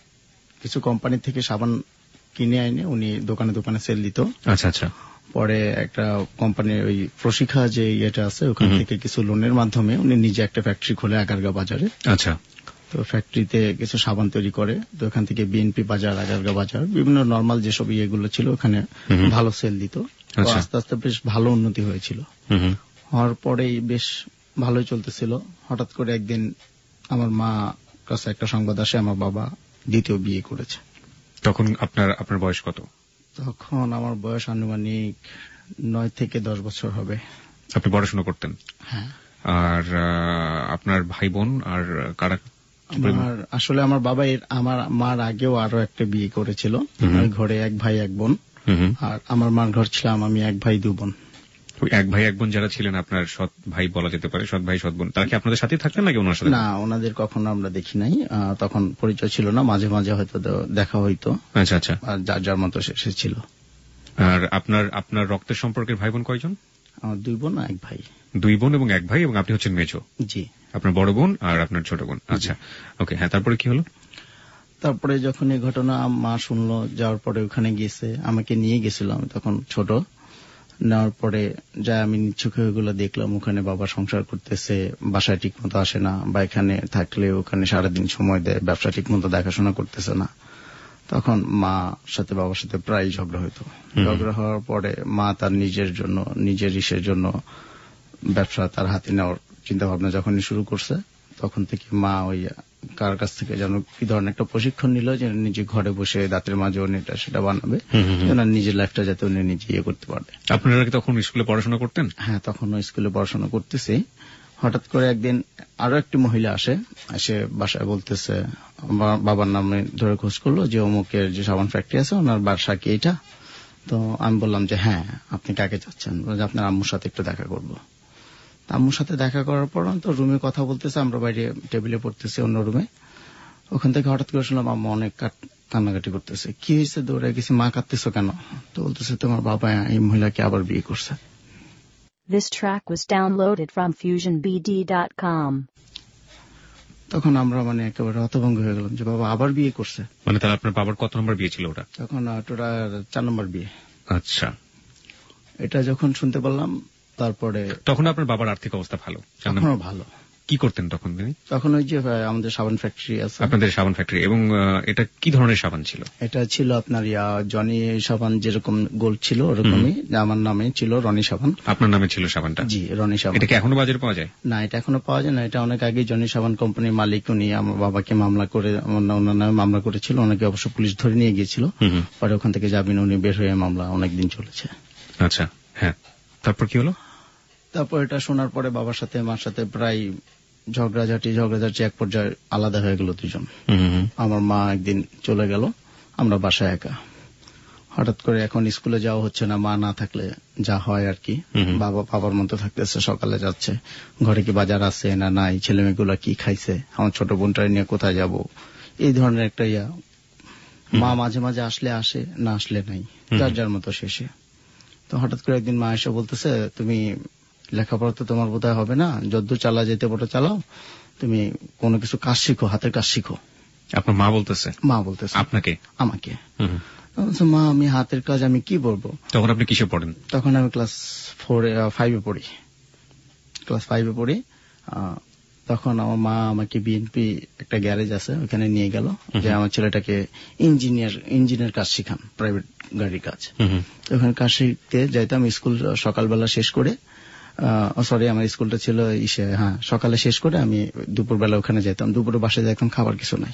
কিছু কোম্পানি থেকে সাবান কিনে আইনে উনি দোকানে দোকানে সেল দিত।
আচ্ছা আচ্ছা।
পরে একটা কোম্পানির ওই প্রশিক্ষা যে ইয়েটা আছে, ওখান থেকে কিছু লোনের মাধ্যমে উনি নিজে একটা ফ্যাক্টরি খোলে আগারগা বাজারে।
আচ্ছা।
তো ফ্যাক্টরিতে কিছু সাবান তৈরি করে, তো ওখান থেকে বিএনপি বাজার, আগারগা বাজার, বিভিন্ন নর্মাল যেসব ইয়েগুলো ছিল ওখানে ভালো সেল দিত। আস্তে আস্তে বেশ ভালো উন্নতি হয়েছিল। হওয়ার পরেই বেশ ভালোই চলতেছিল। হঠাৎ করে একদিন আমার মা কাছে একটা সংবাদ আসে, আমার বাবা দ্বিতীয় বিয়ে করেছে।
তখন আপনার আপনার বয়স কত?
তখন আমার বয়স আনুমানিক নয় থেকে দশ বছর হবে।
আপনি পড়াশোনা করতেন?
হ্যাঁ।
আর আপনার ভাই বোন আর কারা?
আমার আসলে আমার বাবা আমার মার আগেও আরো একটা বিয়ে করেছিল। ওই ঘরে এক ভাই এক বোন। আর আমার মার ঘর ছিলাম আমি এক ভাই দু বোন।
এক ভাই এক বোন যারা ছিলেন আপনার সৎ ভাই বলা যেতে পারে, সৎ ভাই সৎ বোন, তারা কি আপনাদের সাথে থাকতেন নাকি ওনার সাথে?
না, ওনাদের কখনো আমরা দেখি নাই। তখন পরিচয় ছিল না, মাঝে মাঝে হয়তো দেখা হইতো।
আচ্ছা আচ্ছা।
আর যার যার মতো সে ছিল।
আর আপনার আপনার রক্তের সম্পর্কের ভাই বোন কয়জন?
আমার দুই বোন এক ভাই।
দুই বোন এবং এক ভাই, এবং আপনি হচ্ছেন মেজো?
জি।
আপনার বড় বোন আর আপনার ছোট বোন। আচ্ছা, ওকে। হ্যাঁ, তারপরে কি হলো?
তারপরে যখন এই ঘটনা মা শুনলো, যাওয়ার পরে ওখানে গেছে, আমাকে নিয়ে গেছিল, আমি তখন ছোট। নেওয়ার পরে যা আমি নিচ্ছুকে ওইগুলো দেখলাম, ওখানে বাবা সংসার করতেছে, বাসায় ঠিক মতো আসে না, বা এখানে থাকলে ওখানে সারাদিন সময় দেয়, ব্যবসা ঠিক মতো দেখাশোনা করতেছে না। তখন মা সাথে বাবার সাথে প্রায় ঝগড়া হইতো। ঝগড়া হওয়ার পরে মা তার নিজের জন্য, নিজের ইসের জন্য ব্যবসা তার হাতে নেওয়ার চিন্তা ভাবনা যখনই শুরু করছে, তখন থেকে মা ওই কার কাছ থেকে যেন কি ধরনের একটা প্রশিক্ষণ নিল যে নিজে ঘরে বসে দাঁতের মাঝে উনি এটা সেটা বানাবে, নিজের লাইফটা যাতে উনি নিজে ইয়ে করতে পারবে।
আপনারা কি তখন স্কুলে পড়াশোনা করতেন?
হ্যাঁ, তখন স্কুলে পড়াশোনা করতেছি। হঠাৎ করে একদিন আরো একটি মহিলা আসে, এসে বাসায় বলতেছে, বাবার নামে ধরে খোঁজ করলো যে অমুকের যে সাবান ফ্যাক্টরি আছে ওনার বাসা কি এটা? তো আমি বললাম যে হ্যাঁ, আপনি কাকে চাচ্ছেন? আপনার আম্মুর সাথে একটু দেখা করবো। আম্মুর সাথে দেখা করার পর তো রুমে কথা বলতেছে, আমরা বাইরে টেবিলে পড়তেছি অন্য রুমে। ওখান থেকে হঠাৎ করে শুনলাম আম্মু অনেক কান্নাকাটি করতেছে। কি হয়েছে? দৌড়ে গেছি, মা কাঁদতেছো কেন? তো বলতেছে তোমার বাবা এই মহিলাকে আবার বিয়ে করছে।
This track was downloaded from fusion b d dot com.
তখন আমরা মানে একেবারে হতভঙ্গ হয়ে গেলাম যে বাবা আবার বিয়ে করছে।
মানে তাহলে আপনার বাবার কত নম্বর বিয়ে ছিল ওটা?
তখন ওটা চার নম্বর বিয়ে।
আচ্ছা,
এটা যখন শুনতে পারলাম তারপরে।
তখন আপনার বাবার আর্থিক অবস্থা ভালো?
তখনও ভালো।
কি করতেন তখন তিনি?
তখন ওই যে আমাদের সাবান ফ্যাক্টরি আছে।
আপনাদের সাবান ফ্যাক্টরি। এবং এটা কি ধরনের সাবান ছিল?
এটা ছিল আপনার ইয়া জনি সাবান যেরকম গোল ছিল ওরকমই আমার নামে ছিল রনি সাবান।
আপনার নামে ছিল সাবানটা?
জি, রনি সাবান।
এটা কি এখনো বাজারে পাওয়া যায়?
না, এটা এখনো পাওয়া যায় না। এটা অনেক আগে জনি সাবান কোম্পানির মালিক উনি আমার বাবাকে মামলা করে ওনার নামে মামলা করেছিল। অনেকে অবশ্য পুলিশ ধরে নিয়ে গিয়েছিল, পরে ওখান থেকে জামিন উনি বের হয়ে মামলা অনেকদিন চলেছে।
আচ্ছা, হ্যাঁ, তারপর কি হলো?
তারপর এটা শোনার পরে বাবার সাথে মার সাথে প্রায় ঝগড়াঝাটি ঝগড়াঝাটি এক পর্যায়ে আলাদা হয়ে গেল দুজন। আমার মা একদিন চলে গেল, আমরা বাসায় একা। হঠাৎ করে এখন স্কুলে যাওয়া হচ্ছে না, মা না থাকলে যা হয় আর কি। বাবা বাবার মতো থাকতেছে, সকালে যাচ্ছে, ঘরে কি বাজার আছে না নাই, ছেলে মেয়েগুলা কি খাইছে, আমার ছোট বোনটা নিয়ে কোথায় যাব, এই ধরনের একটা ইয়া। মা মাঝে মাঝে আসলে আসে, না আসলে নাই, যার যার মতো শেষে। তো হঠাৎ করে একদিন মা এসে বলতেছে, তুমি লেখাপড়া তো তোমার বোধহয় হবে না, যদ্দূর চালা যেতে পারো চালাও, তুমি কোনো কিছু কাজ শিখো, হাতের কাজ শিখো।
আপনার মা বলতেছে?
মা বলতেছে।
আপনাকে?
আমাকে। মা আমি হাতের কাজ আমি কি বলবো।
তখন আপনি কিসে পড়েন?
তখন আমি ক্লাস ফোর ফাইভে পড়ি ক্লাস ফাইভে পড়ি তখন আমার মা আমাকে বিএনপি একটা গ্যারেজ আছে ওখানে নিয়ে গেল, যে আমার ছেলেটাকে ইঞ্জিনিয়ার ইঞ্জিনিয়ার কাজ শিখান, প্রাইভেট গাড়ির কাজ। ওখানে কাজ শিখতে যাইতাম। স্কুল সকালবেলা শেষ করে, সরি আমার স্কুলটা ছিল ইসে, হ্যাঁ, সকালে শেষ করে আমি দুপুরবেলা ওখানে যেতাম। দুপুরে বাসায় যেতাম, খাবার কিছু নাই,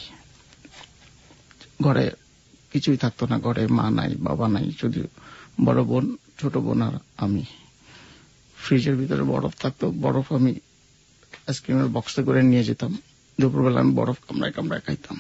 ঘরে কিছুই থাকতো না। ঘরে মা নাই, বাবা নাই, শুধু বড় বোন, ছোট বোন আর আমি। ফ্রিজের ভিতরে বরফ থাকতো, বরফ আমি আইসক্রিমের বক্সে করে নিয়ে যেতাম। দুপুরবেলা আমি বরফ কামড়ায় কামড়ায় খাইতাম।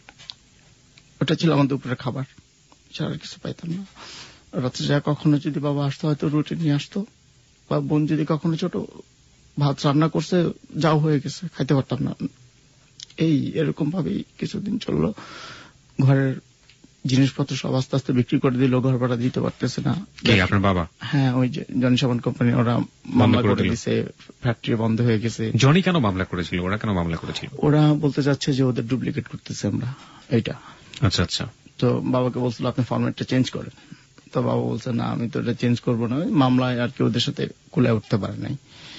ওটা ছিল আমার দুপুরের খাবার, ছাড়া কিছু পাইতাম না। রাত্রে যা কখনো যদি বাবা আসতো হয়তো রুটি নিয়ে আসতো, বা বোন যদি কখনো ছোট ভাত রান্না করছে, যাও হয়ে গেছে, খাইতে পারতাম না। এই এরকম ভাবেই কিছুদিন চললো। ঘরের জিনিসপত্র সব আস্তে আস্তে বিক্রি করে দিল, ঘর ভাড়া দিতে পারতেছে না।
আপনার বাবা?
হ্যাঁ, ওই যে জনি সাবান কোম্পানি, ওরা মামলা করে দিছে, ফ্যাক্টরি বন্ধ হয়ে গেছে।
জনি কেন মামলা করেছিল? ওরা কেন মামলা করেছিল?
ওরা বলতে চাচ্ছে যে ওদের ডুপ্লিকেট করতেছে আমরা, এইটা।
আচ্ছা আচ্ছা।
তো বাবাকে বলছিল আপনি ফরম্যাটটা চেঞ্জ করেন। তো বাবা বলছে না, আমি তো এটা চেঞ্জ করবো না। মামলায় আর কি ওদের সাথে কুলে উঠতে পারে নাই।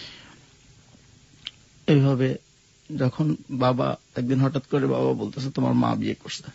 এইভাবে যখন বাবা একদিন হঠাৎ করে বাবা বলতেছে তোমার মা বিয়ে করছে,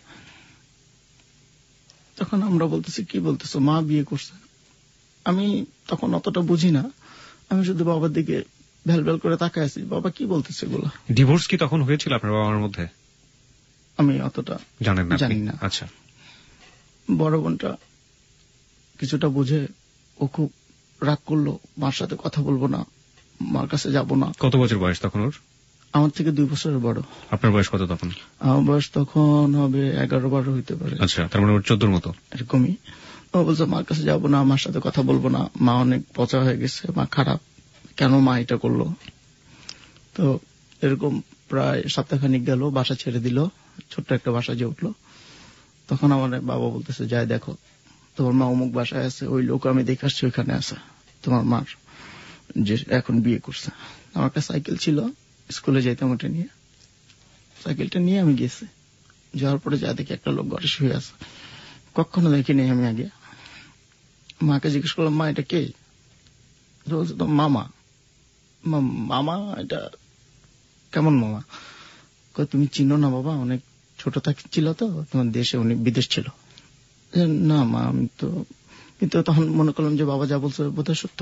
তখন আমরা বলতেছি কি বলতেছো, মা বিয়ে করছে? আমি তখন অতটা বুঝি না, আমি শুধু বাবার দিকে ভ্যাল ভ্যাল করে তাকায় আছি, বাবা কি বলতেছে এগুলা।
ডিভোর্স কি তখন হয়েছিল আপনার বাবার মধ্যে?
আমি অতটা
জানেন না?
জানি না।
আচ্ছা।
বড় বোনটা কিছুটা বুঝে, ও খুব রাগ করলো, মার সাথে কথা বলবো না, মার কাছে যাব না।
কত বছর বয়স তখন ওর?
আমার থেকে দুই বছরের বড়।
আপনার বয়স কত তখন?
আমার বয়স তখন হবে এগারো বারো হইতে পারে।
আচ্ছা, তার মানে ওর চোদ্দোর মতো
এরকমই। ও বলছে মার কাছে যাবো না, মার সাথে কথা বলবো না, মা অনেক পচা হয়ে গেছে, মা খারাপ, কেন মা এটা করলো। তো এরকম প্রায় সপ্তাহখানিক গেল, বাসা ছেড়ে দিল, ছোট্ট একটা বাসা যে উঠলো। তখন আমার বাবা বলতেছে যাই দেখো তোমার মা অমুক বাসায় আছে, ওই লোক আমি দেখে আসছি ওইখানে আছে, তোমার মার যে এখন বিয়ে করছে। আমার একটা সাইকেল ছিল, স্কুলে যাইতাম, ওটা নিয়ে সাইকেলটা নিয়ে আমি গেছি। যাওয়ার পরে যা দেখি একটা লোক ঘরে শুয়ে আছে, কখনো দেখিনি আমি আগে। মাকে জিজ্ঞেস করলাম মা এটা কে? বলছে তো মামা। মামা? এটা কেমন মামা? তুমি চিনো না বাবা, অনেক ছোট ছিল তো, তোমার দেশে উনি বিদেশ ছিল। না মা আমি তো, কিন্তু তখন মনে করলাম যে বাবা যা বলছে বোধহয় সত্য।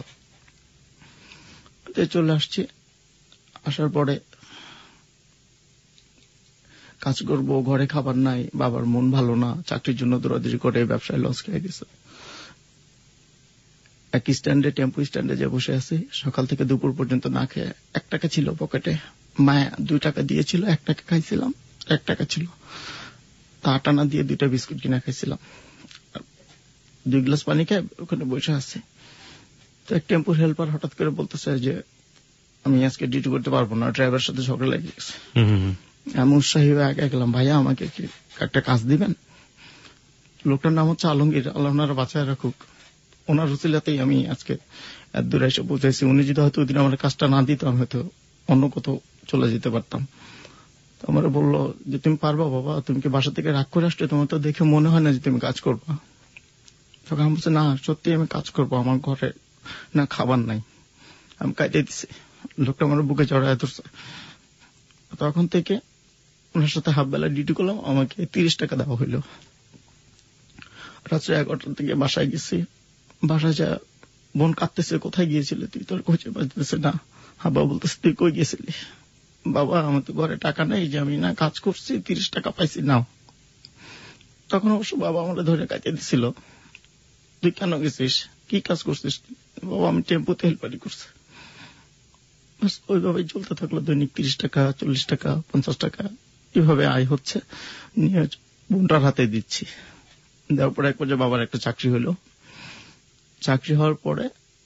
চলে আসছি, আসার পরে কাজ করবো, ঘরে খাবার নাই, বাবার মন ভালো না, চাকরির জন্য দৌড়াদৌড়ি করে ব্যবসায় লস খেয়ে গেছে। এক স্ট্যান্ডে, টেম্পো স্ট্যান্ডে যে বসে আছি, সকাল থেকে দুপুর পর্যন্ত না খেয়ে, এক টাকা ছিল পকেটে, মায়া দুই টাকা দিয়েছিল, এক টাকা খাইছিলাম, এক টাকা ছিল, তা আটানা দিয়ে দুইটা বিস্কুট কিনা খাইছিলাম, দুই গ্লাস পানি খেয়ে ওখানে বসে আছে। তো এক টেম্পোর হেল্পার হঠাৎ করে বলতেছে যে আমি আজকে ডিউটি করতে পারবো না, ড্রাইভারের সাথে ঝগড়া লেগে গেছে। আমি উৎসাহী হয়ে আগে গেলাম, ভাইয়া আমাকে কি একটা কাজ দিবেন? লোকটার নাম হচ্ছে আলমগীর, আল্লাহ ওনারা বাঁচায় রাখুক। ওনার উসিলাতেই আমি আজকে এত দূরে এসে পৌঁছেছি। উনি যদি হয়তো ওই দিন আমার কাজটা না দিত, আমি হয়তো অন্য কোথাও চলে যেতে পারতাম। আমার বললো যে তুমি পারবা বাবা, তুমি কি বাসা থেকে রাগ করে আসছো, তোমার তো দেখে মনে হয় না যে তুমি কাজ করবা। তখন আমি বলছি না সত্যি আমি কাজ করবো, আমার ঘরে না খাবার নাই। আমি কাটিয়ে দিছি, লোকটা আমার বুকে চড়ায় ধরছে। তখন থেকে ওনার সাথে হাফ বেলা ডিউটি করলাম, আমাকে তিরিশ টাকা দেওয়া হইলো। রাত্রে এগারোটার থেকে বাসায় গেছি, বাসায় যা বোন কাঁদতেছে, কোথায় গিয়েছিলে তুই, তোর খুঁজে পাচ্ছে না। হাবা বলতেছে তুই কই গেছিলি? বাবা আমার তো ঘরে টাকা নেই, যে আমি না কাজ করছি, তিরিশ টাকা পাইছি নাও। তখন অবশ্য বাবা আমার ধরে কাটিয়ে দিছিল, তুই কেন গেছিস, কি কাজ করছিস? বাবা আমি টেম্পোতে হেল্পারি করছি। ওইভাবে চলতে থাকলো, দৈনিক তিরিশ টাকা, চল্লিশ টাকা, পঞ্চাশ টাকা এভাবে আয় হচ্ছে, নিয়ে বোনটার হাতে দিচ্ছি। দেওয়ার পরে এক পর্যায়ে বাবার একটা চাকরি হলো। চাকরি হওয়ার পরে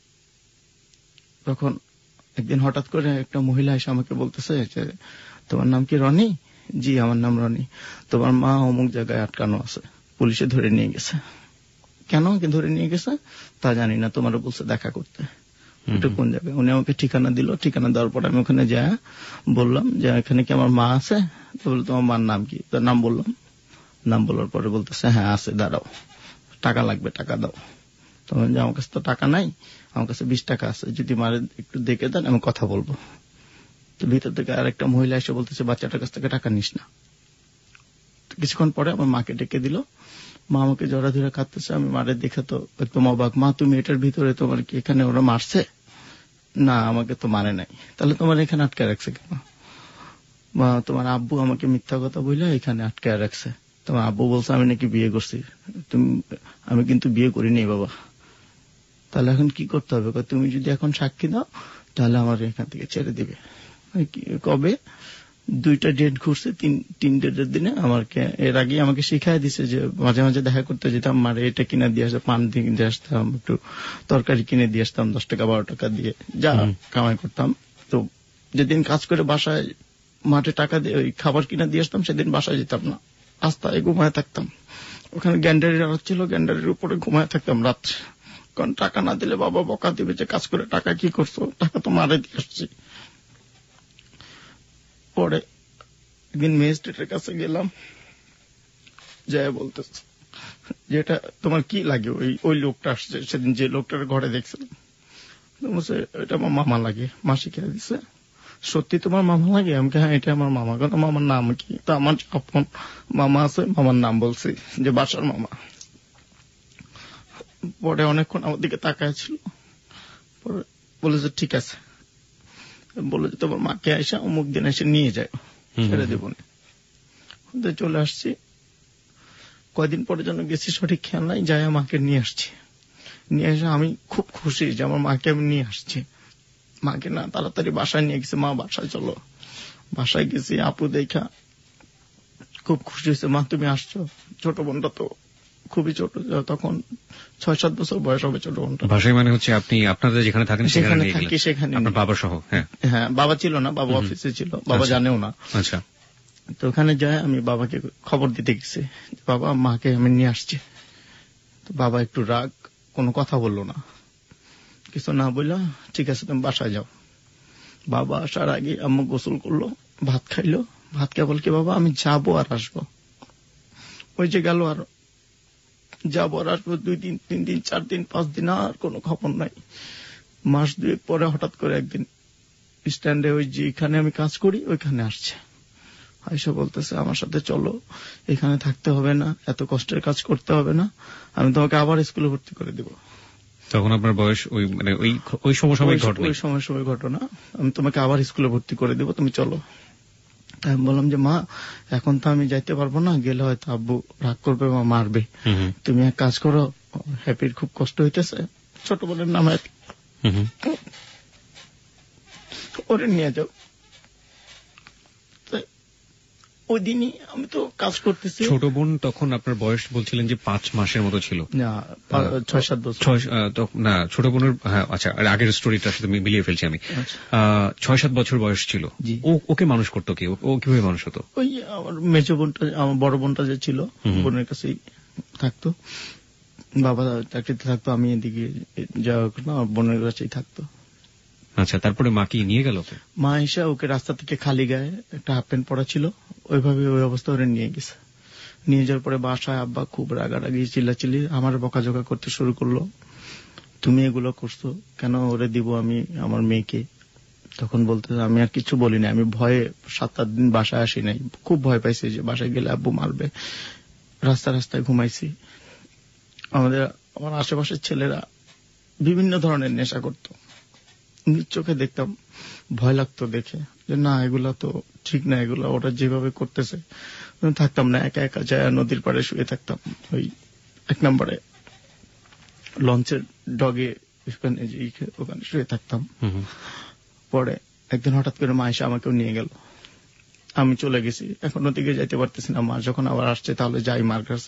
তখন একদিন হঠাৎ করে একটা মহিলা এসে আমাকে বলতেছে যে তোমার নাম কি রনি? জি আমার নাম রনি। তোমার মা অমুক জায়গায় আটকানো আছে, পুলিশে ধরে নিয়ে গেছে। কেন ধরে নিয়ে গেছে তা জানি না, তোমারও বলছে দেখা করতে। এটা কোন জায়গায়? উনি আমাকে ঠিকানা দিল। ঠিকানা দেওয়ার পর আমি ওখানে যাই, বললাম যে এখানে কি আমার মা আছে? তো বললো তোমার মার নাম কি? তার নাম বললাম। নাম বলার পরে বলতেছে হ্যাঁ আছে, দাঁড়াও টাকা লাগবে, টাকা দাও। তখন যে আমার কাছে তো টাকা নাই, আমার কাছে বিশ টাকা আছে, যদি মারে একটু দেখে দেন আমি কথা বলবো। তো ভিতর থেকে আর একটা মহিলা এসে বলতেছে বাচ্চাটার কাছ থেকে টাকা নিস না। কিছুক্ষণ পরে আমার মাকে ডেকে দিল। মা আমাকে জড়া ধরে কাঁদতেছে। আমি মারে দেখে তো একদম অবাক। মা তুমি এটার ভিতরে, তোমার কি এখানে ওরা মারছে? না আমাকে তো মারে নাই। তাহলে তোমার এখানে আটকে রাখছে কেন? মা তোমার আব্বু আমাকে মিথ্যা কথা বলে এখানে আটকে রাখছে। তোমার আব্বু বলছে আমি নাকি বিয়ে করছি। তুমি, আমি কিন্তু বিয়ে করিনি বাবা। তাহলে এখন কি করতে হবে? তুমি যদি এখন সাক্ষী দাও তাহলে আমার এখান থেকে ছেড়ে দিবে। কবে? দুইটা ডেট ঘুরছে, তিন তিন ডেটের দিনে আমাকে, এর আগে আমাকে শিখাই দিছে যে মাঝে মাঝে দেখা করতে যেতাম, মারে এটা কিনে দিয়ে আসতাম, পান কিনে আসতাম, একটু তরকারি কিনে দিয়ে আসতাম দশ টাকা বারো টাকা দিয়ে, যা কামাই করতাম। তো যেদিন কাজ করে বাসায় মাঠে টাকা দিয়ে ওই খাবার কিনে দিয়ে আসতাম, সেদিন বাসায় যেতাম না, রাস্তায় ঘুমায় থাকতাম। ওখানে গ্যান্ডারির আড়ত ছিল, গ্যান্ডারির উপরে ঘুমায় থাকতাম রাত্রে। কারণ টাকা না দিলে বাবা বকা দিবে যে কাজ করে টাকা কি করছো, টাকা তো মারে দিয়ে আসছি। পরে একদিন ম্যাজিস্ট্রেটের কাছে গেলাম, যাই বলতেছে যেটা তোমার কি লাগে, ওই ওই লোকটা আসছে সেদিন, যে লোকটার ঘরে দেখছিলাম, বলছে এটা আমার মামা লাগে, মাসি খেয়ে দিছে। সত্যি তোমার মামা লাগে? আমি হ্যাঁ এটা আমার মামা। কেন মামার নাম কি? তা আমার আপন মামা আছে, মামার নাম বলছি, যে বাসার মামা। পরে অনেকক্ষণ আমার দিকে তাকায় ছিল, পরে বলেছে ঠিক আছে, বলে যে তোমার মাকে এসে অমুক দিন এসে নিয়ে যায়, ছেড়ে দেব না। চলে আসছি, কয়দিন পরে যেন গেছি সঠিক খেয়াল নাই, যাই মাকে নিয়ে আসছি। নিয়ে এসে আমি খুব খুশি যে আমার মাকে আমি নিয়ে আসছি। মাকে না তাড়াতাড়ি বাসায় নিয়ে গেছি, মা বাসায় চলো। বাসায় গেছি, আপু দেখা খুব খুশি হয়েছে, মা তুমি আসছো। ছোট বোনটা তো খুবই ছোট, তখন ছয় সাত বছর বয়স হবে ছোট বোনটা।
বাসায় মানে হচ্ছে আপনি আপনাদের যেখানে থাকেন সেখানে
থাকি, সেখানে
আপনার বাবা সহ? হ্যাঁ
হ্যাঁ, বাবা ছিল না, বাবা অফিসে ছিল, বাবা জানেও না।
আচ্ছা,
তো ওখানে যাই আমি বাবাকে খবর দিতে গেছি, বাবা মাকে আমি নিয়ে আসছি। তো বাবা একটু রাগ, কোনো কথা বললো না, কিছু না বললো, ঠিক আছে তুমি বাসায় যাও। বাবা আসার আগে আম্মু গোসল করলো, ভাত খাইলো, ভাত খেয়ে বল কি বাবা আমি যাবো আর আসবো। ওই যে গেল, আর যাবো আর আসবো, দুই দিন তিন দিন চার দিন পাঁচ দিন, আর কোনো খবর নাই। মাস দুই পরে হঠাৎ করে একদিন স্ট্যান্ডে, ওই যে এখানে আমি কাজ করি ওইখানে আসছে, আইসা বলতেছে আমার সাথে চলো, এখানে থাকতে হবে না, এত কষ্টের কাজ করতে হবে না, আমি তোমাকে আবার স্কুলে ভর্তি করে দিব।
তখন আপনার বয়স ওই মানে ওই ওই সমসাময়িক ঘটনা,
ওই সময় সময় ঘটনা, আমি তোমাকে আবার স্কুলে ভর্তি করে দিব, তুমি চলো। আমি বললাম যে মা এখন তো আমি যাইতে পারবো না, গেলে হয়তো আব্বু রাগ করবে, মা মারবে, তুমি এক কাজ করো, হ্যাপির খুব কষ্ট হইতেছে, ছোট বোনের নাম হ্যাপি, ওরে নিয়ে যাও। ওই দিনই আমি তো কাজ করতেছি।
ছোট বোন তখন আপনার বয়স বলছিলেন যে পাঁচ মাসের মতো ছিল,
ছয় সাত বছর
না ছোট বোনের, হ্যাঁ আচ্ছা আগের স্টোরিটার সাথে মিলিয়ে ফেলছি আমি। ছয় সাত বছর বয়স ছিল, ও ওকে মানুষ করতো কি, ও কিভাবে মানুষ হতো?
ওই আমার মেজো বোনটা, আমার বড় বোনটা যে ছিল বোনের কাছেই থাকতো, বাবা চাকরিতে থাকতো, আমি এদিকে যাওয়া বোনের কাছেই থাকতো।
আচ্ছা, তারপরে মা কি নিয়ে গেল?
মা এসে ওকে রাস্তা থেকে খালি গায়ে একটা হাফ প্যান্ট পরা ছিল, ওইভাবে ওই অবস্থা ওরে নিয়ে গেছে। নিয়ে যাওয়ার পরে বাসায় আব্বা খুব রাগারাগি চিল্লাচিল্লি আমার বকাঝকা করতে শুরু করলো, তুমি এগুলো করছো কেন, ওরে দিব আমি আমার মেয়েকে। তখন বলতে আমি আর কিছু বলি না, আমি ভয়ে সাত আট দিন বাসায় আসি নাই, খুব ভয় পাইছি যে বাসায় গেলে আব্বু মারবে। রাস্তা রাস্তায় ঘুমাইছি। আমাদের আমার আশেপাশের ছেলেরা বিভিন্ন ধরনের নেশা করত, নিজ চোখে দেখতাম, ভয় লাগতো দেখে যে না এগুলা তো ঠিক না, এগুলা ওরা যেভাবে করতেছে। থাকতাম না, একা একা যায় নদীর পাড়ে শুয়ে থাকতাম, ওই এক নম্বরে লঞ্চের ডগে ওখানে শুয়ে থাকতাম। পরে একদিন হঠাৎ করে মা এসে আমাকেও নিয়ে গেল, আমি চলে গেছি, এখন ওদিকে যাইতে পারতেছি না। মা যখন আবার আসছে তাহলে যাই মার কাছে।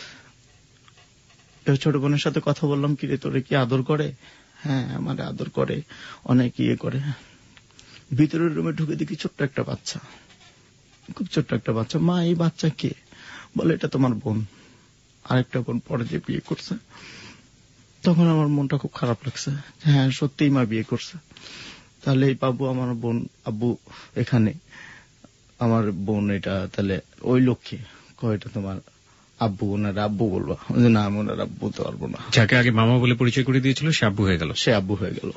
ছোট বোনের সাথে কথা বললাম, কিরে তোরে কি আদর করে? হ্যাঁ আমার আদর করে, অনেক ইয়ে করে। ভিতরের রুমে ঢুকে দেখি ছোট্ট একটা বাচ্চা, খুব ছোট্ট একটা বাচ্চা। মা এই বাচ্চা কে? বলে এটা তোমার বোন, আরেকটা বোন পরে যে বিয়ে করছে। তখন আমার মনটা খুব খারাপ লাগছে, হ্যাঁ সত্যিই মা বিয়ে করছে। তাহলে এই বাবু আমার বোন, আব্বু এখানে আমার বোন, এটা তাহলে ওই লক্ষ্যে কয়টা তোমার আব্বু, ওনার আব্বু বলবা? না আমি ওনার আব্বু তো পারবো না।
যাকে আগে মামা বলে পরিচয় করে দিয়েছিল সে আব্বু হয়ে গেল।
সে আব্বু হয়ে গেল।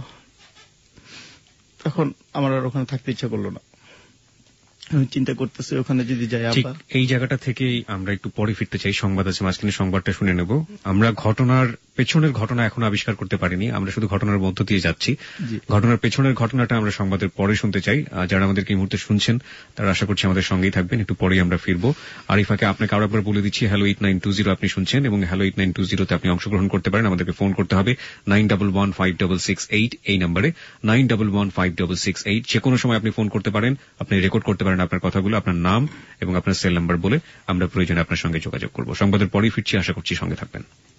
তখন আমার আর ওখানে থাকতে ইচ্ছা করলো না। আমি চিন্তা করতেছি ওখানে যদি যাই।
ঠিক এই জায়গাটা থেকেই আমরা একটু পরে ফিরতে চাই, সংবাদ আছে মাঝখানে, সংবাদটা শুনে নেব। আমরা ঘটনার পেছনের ঘটনা এখন আবিষ্কার করতে পারিনি, আমরা শুধু ঘটনার মধ্য দিয়ে যাচ্ছি। ঘটনার পেছনের ঘটনাটা আমরা সংবাদের পরে শুনতে চাই। যারা আমাদেরকে এই মুহূর্তে শুনছেন তারা আশা করছি আমাদের সঙ্গেই থাকবেন, একটু পরেই আমরা ফিরবো। আরিফাকে আপনাকে আরো একবার বলে দিচ্ছি, hello eight nine two zero আপনি শুনছেন, এবং হ্যালো এইট নাইন টু জিরোতে আপনি অংশগ্রহণ করতে পারেন। আমাদেরকে ফোন করতে হবে nine double one five double six eight এই নম্বরে, nine double one five double six eight. যে কোনো সময় আপনি ফোন করতে পারেন, আপনি রেকর্ড করতে পারেন আপনার কথাগুলো, আপনার নাম এবং আপনার সেল নাম্বার বলে, আমরা প্রয়োজনে আপনার সঙ্গে যোগাযোগ করব। সংবাদের পরেই ফিরছি, আশা করছি সঙ্গে থাকবেন।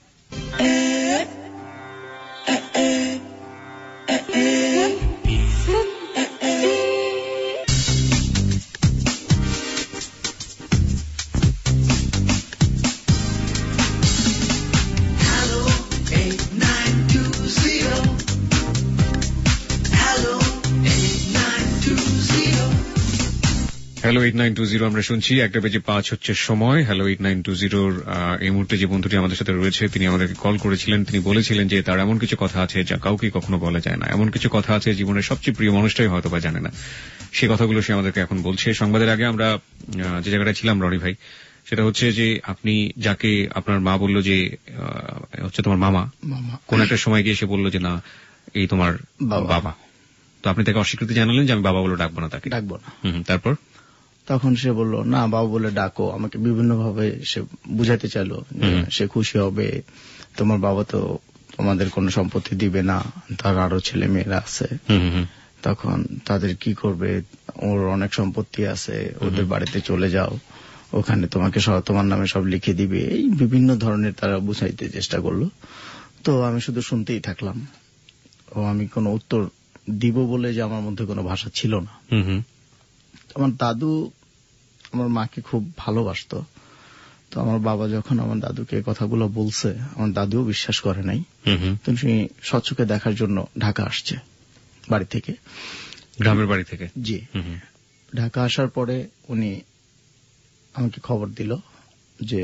Hello eight nine two zero আমরা শুনছি, একটা বেজে পাঁচ হচ্ছে সময়। হ্যালো এইট নাইন টু জিরোর এই মুহূর্তে যে বন্ধুটি আমাদের সাথে রয়েছে তিনি আমাদেরকে কল করেছিলেন। তিনি বলেছিলেন যে তার এমন কিছু কথা আছে যা কাউকে কখনো বলা যায় না, এমন কিছু কথা আছে জীবনের সবচেয়ে প্রিয় মানুষটাই হয়তো বা জানে না। সে কথাগুলো সে আমাদেরকে এখন বলছে। সংবাদের আগে আমরা যে জায়গাটা ছিলাম রনি ভাই, সেটা হচ্ছে যে আপনি যাকে আপনার মা বলল যে হচ্ছে তোমার মামা, কোন একটা সময় গিয়ে সে বলল যে না এই তোমার বাবা, তো আপনি তাকে অস্বীকৃতি জানালেন যে আমি বাবা বলে ডাকবো না, তাকে
ডাকবো না।
তারপর
তখন সে বলল না বাবা বলে ডাকো, আমাকে বিভিন্ন ভাবে সে বুঝাতে চাইলো সে খুশি হবে, তোমার বাবা তো তোমাদের কোনো সম্পত্তি দিবে না, তার আরো ছেলে মেয়েরা আছে, তখন তাদের কি করবে, ওর অনেক সম্পত্তি আছে, ওদের বাড়িতে চলে যাও, ওখানে তোমাকে তোমার নামে সব লিখে দিবে, এই বিভিন্ন ধরনের তারা বুঝাইতে চেষ্টা করলো। তো আমি শুধু শুনতেই থাকলাম, ও আমি কোনো উত্তর দিব বলে যে আমার মধ্যে কোনো ভাষা ছিল না। আমার দাদু আমার মাকে খুব ভালোবাসতো, তো আমার বাবা যখন আমার দাদুকে কথাগুলো বলছে আমার দাদুও বিশ্বাস করে নাই। তুমি স্বচ্ছকে দেখার জন্য ঢাকা আসছে বাড়ি থেকে,
গ্রামের বাড়ি থেকে।
জি, ঢাকা আসার পরে উনি আমাকে খবর দিল যে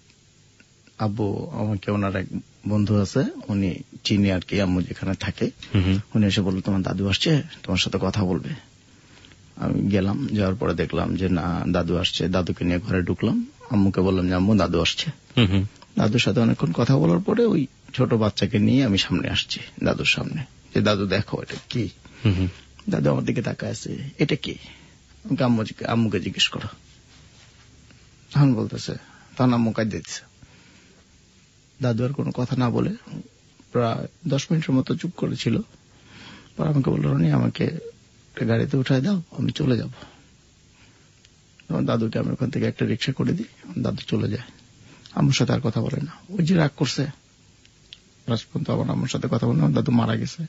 আব্বু আমাকে ওনার এক বন্ধু আছে, উনি চিনি আর কি, আম্মু যেখানে থাকে, উনি এসে বলল তোমার দাদু আসছে, তোমার সাথে কথা বলবে। আমি গেলাম, যাওয়ার পরে দেখলাম যে না দাদু আসছে, দাদুকে নিয়ে ঘরে ঢুকলাম, আম্মুকে বললাম যে আম্মু দাদু আসছে। দাদুর সাথে অনেকক্ষণ কথা বলার পরে ওই ছোট বাচ্চাকে নিয়ে আমি সামনে আসছি দাদুর সামনে, যে দাদু দেখো এটা কি। দাদু আমার দিকে তাকায় আছে, এটা কি? আম্মুকে জিজ্ঞেস করো। তখন বলতেছে, তখন আম্মু কাজ দিচ্ছে। দাদু আর কোনো কথা না বলে প্রায় দশ মিনিটের মতো চুপ করেছিল। পর আমাকে বলল রনি আমাকে গাড়িতে উঠায় দাও, আমি চলে যাব। দাদুকে আমি ওখান থেকে একটা রিক্সা করে দিই, দাদু চলে যায়, আম্মুর সাথে আর কথা বলে না। ওই যে রাগ করছে লাস্ট পর্যন্ত আমার আম্মুর সাথে কথা বলে না, দাদু মারা গেছে।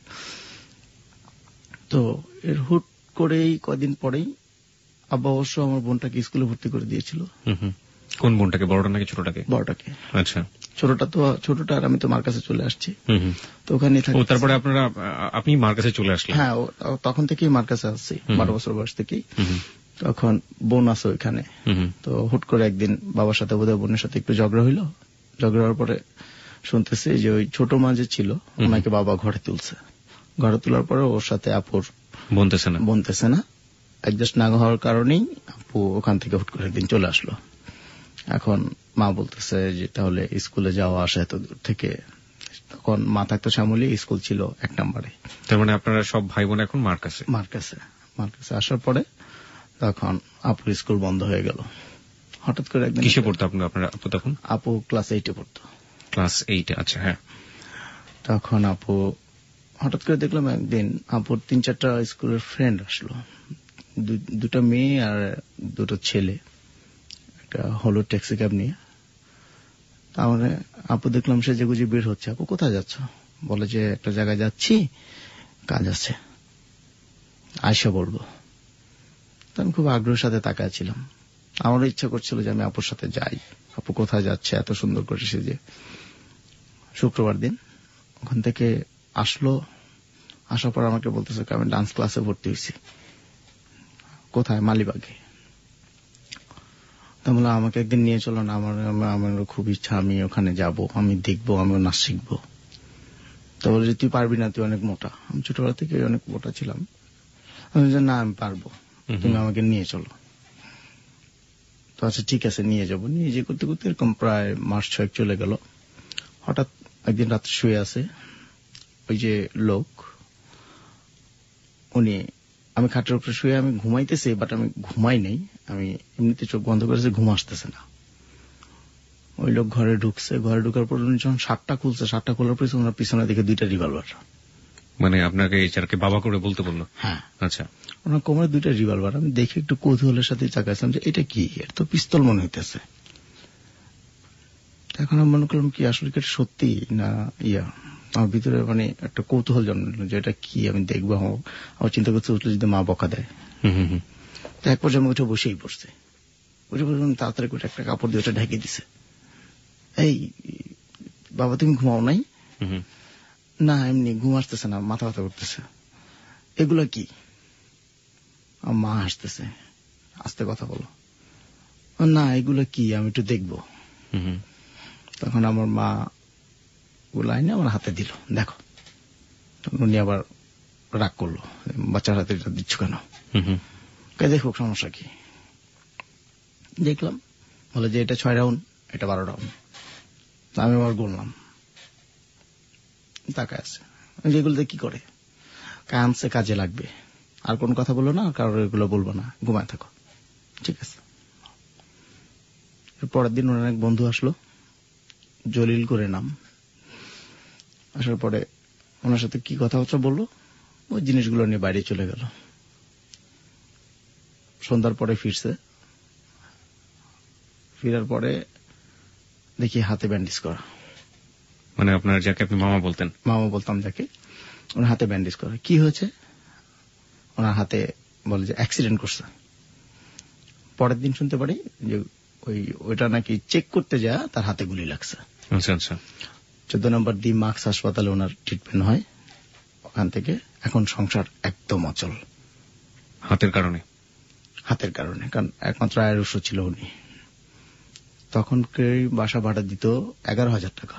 তো এর হুট করেই কদিন পরেই আব্বা অবশ্য আমার বোনটাকে স্কুলে ভর্তি করে দিয়েছিল।
কোন বোনটাকে, বড়টা নাকি ছোটটাকে?
বড়টাকে।
আচ্ছা।
ছোটটা তো ছোটটা আর আমি তো মার কাছে চলে আসছি, তো ওখানে
তারপরে আপনারা আপনি মার কাছে চলে আসলেন?
হ্যাঁ, তখন থেকেই মার কাছে আসছি, বারো বছর বয়স থেকেই। তখন বোন আছে ওইখানে, তো হুট করে একদিন বাবার সাথে বোধহয় বোনের সাথে একটু ঝগড়া হইলো। ঝগড়া হওয়ার পরে শুনতেছি যে ওই ছোট মা যে ছিল ওনাকে বাবা ঘরে তুলছে। ঘরে তোলার পরে ওর সাথে আপুর
বনতেছে না
বনতেছে না অ্যাডজাস্ট না হওয়ার কারণেই আপু ওখান থেকে হুট করে একদিন চলে আসলো। এখন মা বলতেছে যে তাহলে স্কুলে যাওয়া আসা এত দূর থেকে, তখন মা থাকতো শ্যামলী, স্কুল ছিল এক নম্বরে।
তার মানে আপনারা সব ভাই বোন এখন মার কাছে?
মার কাছে মার কাছে আসার পরে তখন আপুর স্কুল বন্ধ হয়ে গেল হঠাৎ করে একদিন।
কিসে পড়তো আপনার আপনার আপু তখন?
আপু ক্লাস এইটে পড়তো।
ক্লাস এইটে, আচ্ছা। হ্যাঁ,
তখন আপু হঠাৎ করে দেখলাম একদিন আপুর তিন চারটা স্কুলের ফ্রেন্ড আসলো, দুটা মেয়ে আর দুটো ছেলে, একটা হলুদ ট্যাক্সি ক্যাব নিয়ে। তাহলে আপু দেখলাম সে যে গুজি বের হচ্ছে। আপু কোথায় যাচ্ছ? বলে যে একটা জায়গায় যাচ্ছি, কাজ আছে, আয়সা বলবো। আমি খুব আগ্রহের সাথে তাকাচ্ছিলাম, আমারও ইচ্ছা করছিল যে আমি আপুর সাথে যাই। আপু কোথায় যাচ্ছে এত সুন্দর করে সেজে। শুক্রবার দিন ওখান থেকে আসলো, আসার পর আমাকে বলতেছে আমি ডান্স ক্লাসে ভর্তি হয়েছি। কোথায়? মালিবাগে। তা বললাম আমাকে একদিন নিয়ে চলো না, আমার আমার খুব ইচ্ছা, আমি ওখানে যাব, আমি দেখবো, আমিও নাচ শিখবো। তো বলে যে তুই পারবি না, তুই অনেক মোটা। আমি ছোটবেলা থেকে অনেক মোটা ছিলাম। আমি বললাম না আমি পারবো, তুমি আমাকে নিয়ে চলো। তো আচ্ছা ঠিক আছে নিয়ে যাবো। নিয়ে যে করতে করতে এরকম প্রায় মাস ছয়েক চলে গেল। হঠাৎ একদিন রাত্রে শুয়ে আছে ওই যে লোক, উনি, আমি খাটের উপরে শুয়ে আমি ঘুমাইতেছি, বাট আমি ঘুমাই নাই, আমি এমনিতে চোখ বন্ধ করেছি, ঘুম আসতেছে না। ওই লোক ঘরে ঢুকছে, ঘরে ঢুকার পর উনি যখন শার্টটা খুলছে, শার্টটা খোলার পর ওনার পিছনে দিকে দুইটা রিভলভার।
মানে আপনাকে এটাকে বাবা করে বলতে বললো?
হ্যাঁ।
আচ্ছা।
ওনার কোমরে দুইটা রিভলভার। আমি দেখে একটু কৌতূহলের সাথে তাকাইছিলাম যে এটা কি, এটা তো পিস্তল মনে হইতেছে। এখন আমি মনে করলাম কি আসলে কি সত্যি না ইয়া, আমার ভিতরে মানে একটা কৌতূহল জন্মল যে এটা কি, আমি দেখবো। আমার চিন্তা করতে উঠলে যদি মা বকা দেয়। এক পর্যায়ে আমি উঠে বসেই পড়ছে, উঠে বসে তাড়াতাড়ি করে একটা কাপড় দিয়ে ওটা ঢেকে দিছে। এই বাবা তুমি ঘুমাও নাই? না এমনি ঘুম আসতেছে না, মাথা ব্যথা করতেছে। এগুলো কি? মা হাসতেছে, আস্তে কথা বলো। না এগুলো কি, আমি একটু দেখবো। তখন আমার মা লাইনে আমার হাতে দিল, দেখো। উনি আবার রাগ করলো, বাচ্চার হাতে এটা দিচ্ছ কেন? দেখো সমস্যা কি। দেখলাম, বলে যে এটা ছয় রাউন্ড, এটা বারো রাউন্ড। আমি আবার বললাম, তাকায় আছে যেগুলোতে কি করে, কামসে কাজে লাগবে, আর কোন কথা বললো না, কারোর এগুলো বলবো না, ঘুমায় থাকো। ঠিক আছে। পরের দিন ওনার এক বন্ধু আসলো, জলিল করে নাম। আসার পরে ওনার সাথে কি কথাবার্তা বললো, ওই জিনিসগুলো নিয়ে বাইরে চলে গেল। সন্ধ্যার পরে ফিরছে, ফিরার পরে দেখি হাতে ব্যান্ডেজ করা।
মানে আপনার যাকে আপনি মামা বলতেন? মামা
বলতাম যাকে, ওনার হাতে ব্যান্ডেজ করা। কি হয়েছে? ওনার হাতে বলে যে অ্যাক্সিডেন্ট করছে। পরের দিন শুনতে পারি যে ওই ওইটা নাকি চেক করতে যা তার হাতে গুলি লাগছে।
আচ্ছা আচ্ছা।
চোদ্দ নম্বর দি মার্কস হাসপাতালে ওনার ট্রিটমেন্ট হয়। ওখান থেকে এখন সংসার একদম অচল।
হাতের কারণে?
হাতের কারণে, কারণ একমাত্র আয়ের উৎস ছিল উনি। তখন বাসা ভাড়া দিত এগারো হাজার টাকা।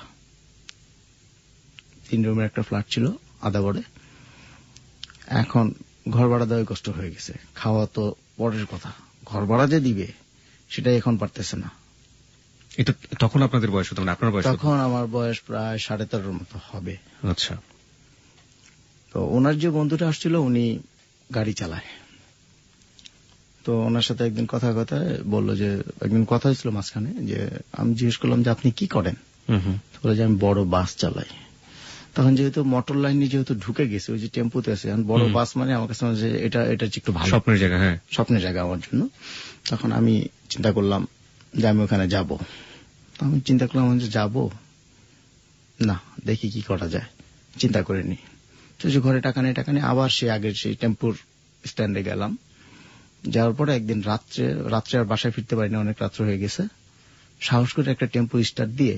তিন রুমের একটা ফ্ল্যাট ছিল আদাবরে। এখন ঘর ভাড়া দেওয়া কষ্ট হয়ে গেছে, খাওয়া তো পরের কথা, ঘর ভাড়া যে দিবে সেটাই এখন পারতেছে না।
এটা তখন আপনাদের বয়স হতো? আপনার বয়স?
তখন আমার বয়স প্রায় সাড়ে তেরোর মতো হবে।
আচ্ছা।
তো ওনার যে বন্ধুটা আসছিল উনি গাড়ি চালায়, তো ওনার সাথে একদিন কথা কথা বললো যে, একদিন কথা হয়েছিল মাঝখানে, যে আমি জিজ্ঞেস করলাম যে আপনি কি করেন? বলে যে আমি বড় বাস চালাই। তখন যেহেতু মোটর লাইনে যেহেতু ঢুকে গেছে, ওই যে টেম্পুতে আছে, বড় বাস মানে আমার কাছে এটা এটা একটু ভালো
স্বপ্নের জায়গা। হ্যাঁ,
স্বপ্নের জায়গা আমার জন্য। তখন আমি চিন্তা করলাম যে আমি ওখানে যাব। আমি চিন্তা করলাম যে যাব না, দেখি কি করা যায়, চিন্তা করিনি। তো যে ঘরে টাকা নেই টাকা নেই আবার সে আগের সেই টেম্পুর স্ট্যান্ডে গেলাম। যাওয়ার পরে একদিন রাত্রে রাত্রে আর বাসায় ফিরতে পারিনি, অনেক রাত্র হয়ে গেছে। সাহস করে একটা টেম্পু স্টার্ট দিয়ে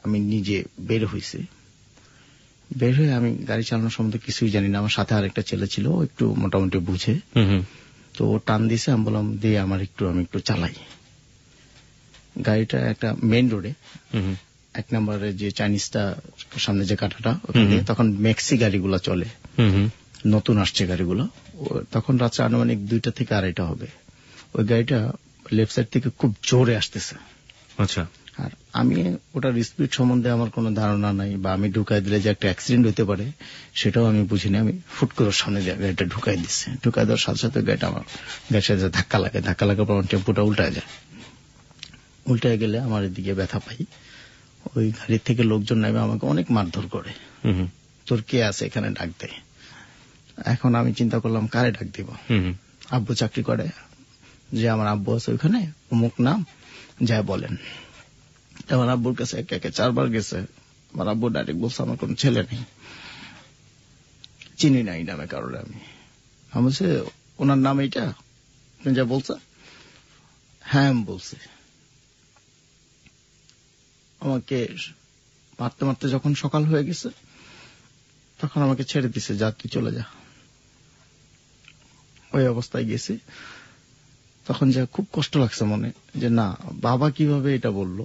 আমি নিজে বের হয়েছি। বের হয়ে আমি গাড়ি চালানোর সম্বন্ধে কিছুই জানি না। আমার সাথে আরেকটা ছেলে ছিল, ও একটু মোটামুটি বুঝে, তো ও টান দিছে। আমি বললাম দিয়ে আমার একটু আমি একটু চালাই গাড়িটা। একটা মেইন রোডে এক নম্বরে যে চাইনিজটা সামনে যে কাটাটা, ওখানে তখন ম্যাক্সি গাড়িগুলো চলে, নতুন আসছে গাড়িগুলো। তখন রাত্রে আনুমানিক দুইটা থেকে আড়াইটা হবে। ওই গাড়িটা লেফট সাইড থেকে খুব জোরে আসতেছে।
আচ্ছা।
আর আমি ওটার স্পিড সম্বন্ধে আমার কোনো ধারণা নাই, বা আমি ঢুকাই দিলে যে একটা অ্যাক্সিডেন্ট হতে পারে সেটাও আমি বুঝিনি। আমি ফুট করে সামনে দিয়ে গাড়িটা ঢুকাই দিচ্ছি। ঢুকাই দেওয়ার সাথে সাথে গাড়িটা আমার গাড়ির সাথে ধাক্কা লাগে। ধাক্কা লাগার পর আমার টেম্পুটা উল্টায় যায়। উল্টায় গেলে আমার এদিকে ব্যথা পাই। ওই গাড়ির থেকে লোকজন নেমে আমাকে অনেক মারধর করে, তোর কে আছে এখানে, ডাক দে। এখন আমি চিন্তা করলাম কারে ডাক দিব। আব্বু চাকরি করে, যে আমার আব্বু আছে ওইখানে, অমুক নাম, যা বলেন। আমার আব্বুর কাছে একে একে চারবার গেছে। আমার আব্বু ডাইরেক্ট বলছে আমার কোন ছেলে নেই, চিনি নাই নামে কারোর। আমি আমি বলছি ওনার নাম এইটা আপনি যা বলছে? হ্যাঁ আমি বলছি। আমাকে মারতে মারতে যখন সকাল হয়ে গেছে তখন আমাকে ছেড়ে দিছে, যা তুই চলে যা। ওই অবস্থায় গেছি। তখন যা খুব কষ্ট লাগছে মনে, যে না বাবা কিভাবে এটা বলল,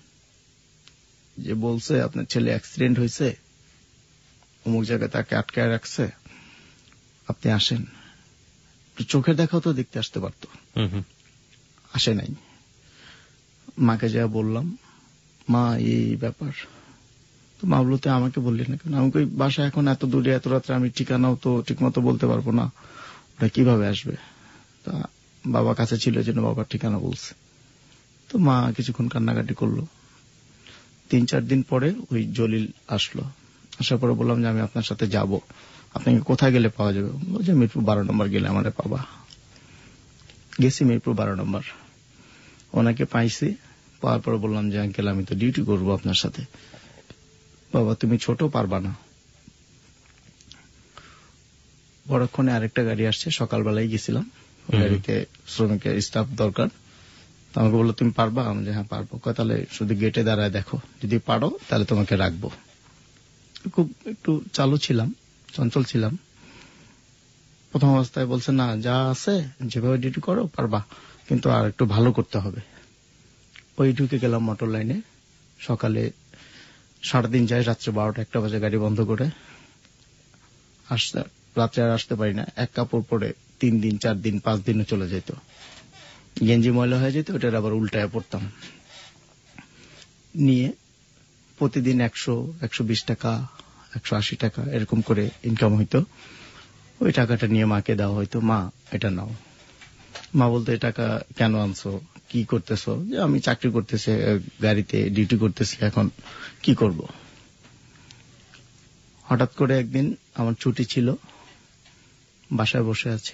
যে বলছে আপনার ছেলে অ্যাক্সিডেন্ট হয়েছে, অমুক জায়গায় তাকে আটকায় রাখছে, আপনি আসেন। চোখের দেখাও তো দেখতে আসতে পারতো, আসে নাই। মাকে যা বললাম, মা এই ব্যাপার। তো মা বলতে আমাকে বললি না কেন? আমি কই বাসা এখন এত দূরে, এত রাত্রে আমি ঠিকানাও তো ঠিক মতো বলতে পারবো না, ওটা কিভাবে আসবে? তা বাবা কাছে ছিল জন্য বাবার ঠিকানা বলছে। তো মা কিছুক্ষণ কান্নাকাটি করলো। তিন চার দিন পরে ওই জলিল আসলো। আসার পরে বললাম যে আমি আপনার সাথে যাব, আপনাকে কোথায় গেলে পাওয়া যাবে? যে মিরপুর বারো নম্বর গেলে আমারে পাবা। গেছি মিরপুর বারো নম্বর, ওনাকে পাইছি। পাওয়ার পরে বললাম যে আঙ্কেল আমি তো ডিউটি করবো আপনার সাথে। বাবা তুমি ছোট, পারবা না। বড়ক্ষণে আরেকটা গাড়ি আসছে, সকালবেলায় গেছিলাম, গাড়িতে শ্রমিকের স্টাফ দরকার। আমাকে বললো তুমি পারবা? আমি যে হ্যাঁ পারবো। তাহলে শুধু গেটে দাঁড়ায় দেখো, যদি পারো তাহলে তোমাকে রাখবো। খুব একটু চালু ছিলাম, চঞ্চল ছিলাম। প্রথম অবস্থায় বলছে না যা আছে যেভাবে ডিউটি করো পারবা, কিন্তু আর একটু ভালো করতে হবে। ওই ঢুকে গেলাম মোটর লাইনে। সকালে সারাদিন যাই, রাত্রে বারোটা একটা বাজে গাড়ি বন্ধ করে আসতে, রাত্রে আর আসতে পারি না। এক কাপড় পরে তিন দিন চার দিন পাঁচ দিনও চলে যেত। গেঞ্জি ময়লা হয়ে যেত, ওটার আবার উল্টায় পড়তাম। নিয়ে প্রতিদিন একশো একশো বিশ টাকা একশো আশি টাকা এরকম করে ইনকাম হইতো। ওই টাকাটা নিয়ে মাকে দেওয়া হইতো, মা এটা নাও। মা বলতো এই টাকা কেন আনছো, কি করতেছো? যে আমি চাকরি করতেছি, গাড়িতে ডিউটি করতেছি, এখন কি করব। হঠাৎ করে একদিন আমার ছুটি ছিল, বাসায় বসে আছি,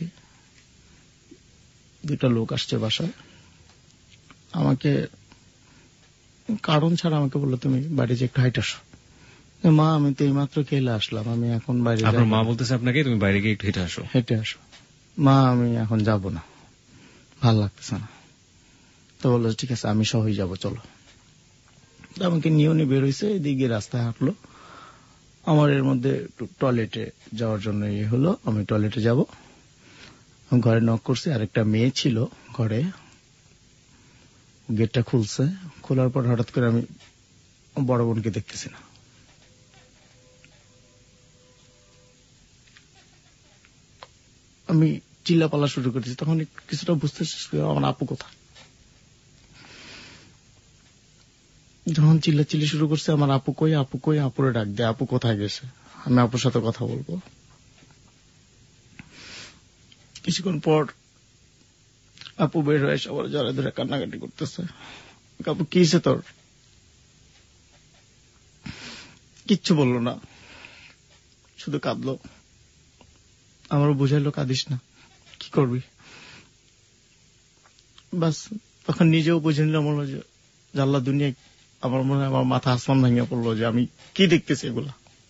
দুটা লোক আসছে বাসায়। আমাকে কারণ ছাড়া আমাকে বললো তুমি বাড়ি যে একটু হাইট আসো। মা আমি তো এইমাত্র খেলে আসলাম, আমি এখন বাইরে।
আপনার মা বলতেছে আপনাকে তুমি বাইরে গিয়ে একটু হেঁটে আসো।
হেঁটে আসো। মা আমি এখন যাব না, ভাল লাগতেছে না। তো বললো ঠিক আছে আমি সহই যাব, চলো। আমাকে নিয়ে উনি বের হয়েছে, এদিকে রাস্তায় হাঁটলো। আমার এর মধ্যে টয়লেটে যাওয়ার জন্য ইয়ে হলো, আমি টয়লেটে যাব। ঘরে নক করছি, আরেকটা মেয়ে ছিল ঘরে। গেটটা খুলছে, খোলার পর হঠাৎ করে আমি বড় বোনকে দেখতেছি না। আমি চিল্লাপাল্লা শুরু করেছি। তখন কিছুটা বুঝতে আমার আপু কোথায়। যখন চিল্লা চিল্লি শুরু করছে, আমার আপু কই আপু কই, আপুরে ডাক দেয়, আপু কোথায় গেছে, আমি আপুর সাথে কথা বলবো। কিছুক্ষণ পর আপু বের হয়ে সবার জড়ে ধরে কান্নাকাটি করতেছে। আপু কি হয়েছে তোর? কিচ্ছু বললো না, শুধু কাঁদলো। আমারও বুঝাইলো কাঁদিস না, কি করবি। বাস তখন নিজেও বুঝে নিলাম যে আল্লাহ দুনিয়ায়, আমার মনে হয় আমার মাথা আসমান ভাঙিয়া পড়লো যে আমি কি দেখতেছি এগুলা।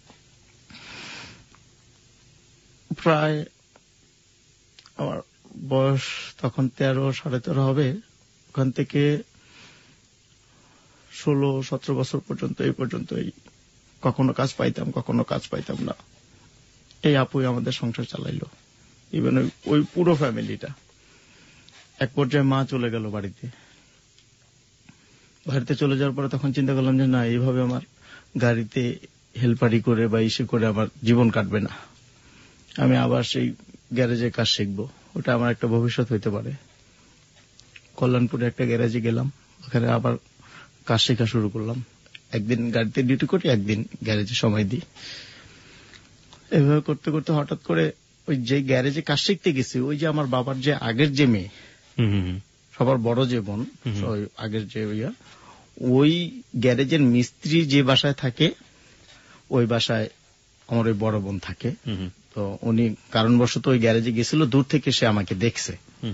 প্রায় আমার বয়স তখন তেরো সাড়ে তেরো হবে। ওখান থেকে ষোলো সতেরো বছর পর্যন্ত এই পর্যন্ত এই কখনো কাজ পাইতাম কখনো কাজ পাইতাম না। এই আপুই আমাদের সংসার চালাইলো, ইভেন ওই পুরো ফ্যামিলিটা। এক পর্যায়ে মা চলে গেল বাড়িতে। বাড়িতে চলে যাওয়ার পরে তখন চিন্তা করলাম যে না, এইভাবে আমার গাড়িতে হেল্পারি করে বা ইসে করে আমার জীবন কাটবে না। আমি আবার সেই গ্যারেজে কাজ শিখবো, ওটা আমার একটা ভবিষ্যৎ হইতে পারে। কল্যাণপুরে একটা গ্যারেজে গেলাম, ওখানে আবার কাজ শেখা শুরু করলাম। একদিন গাড়িতে ডিউটি করি, একদিন গ্যারেজে সময় দিই। এভাবে করতে করতে হঠাৎ করে ওই যে গ্যারেজে কাজ শিখতে গেছি, ওই যে আমার বাবার যে আগের যে মেয়ে, সবার বড় যে বোন, আগের যে ইয়া, ওই গ্যারেজের মিস্ত্রি যে বাসায় থাকে ওই বাসায় আমার ওই বড় বোন থাকে। তো উনি কারণবশত ওই গ্যারেজে গেছিল, দূর থেকে সে আমাকে দেখছে।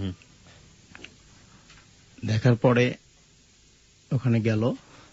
দেখার পরে ওখানে গেল,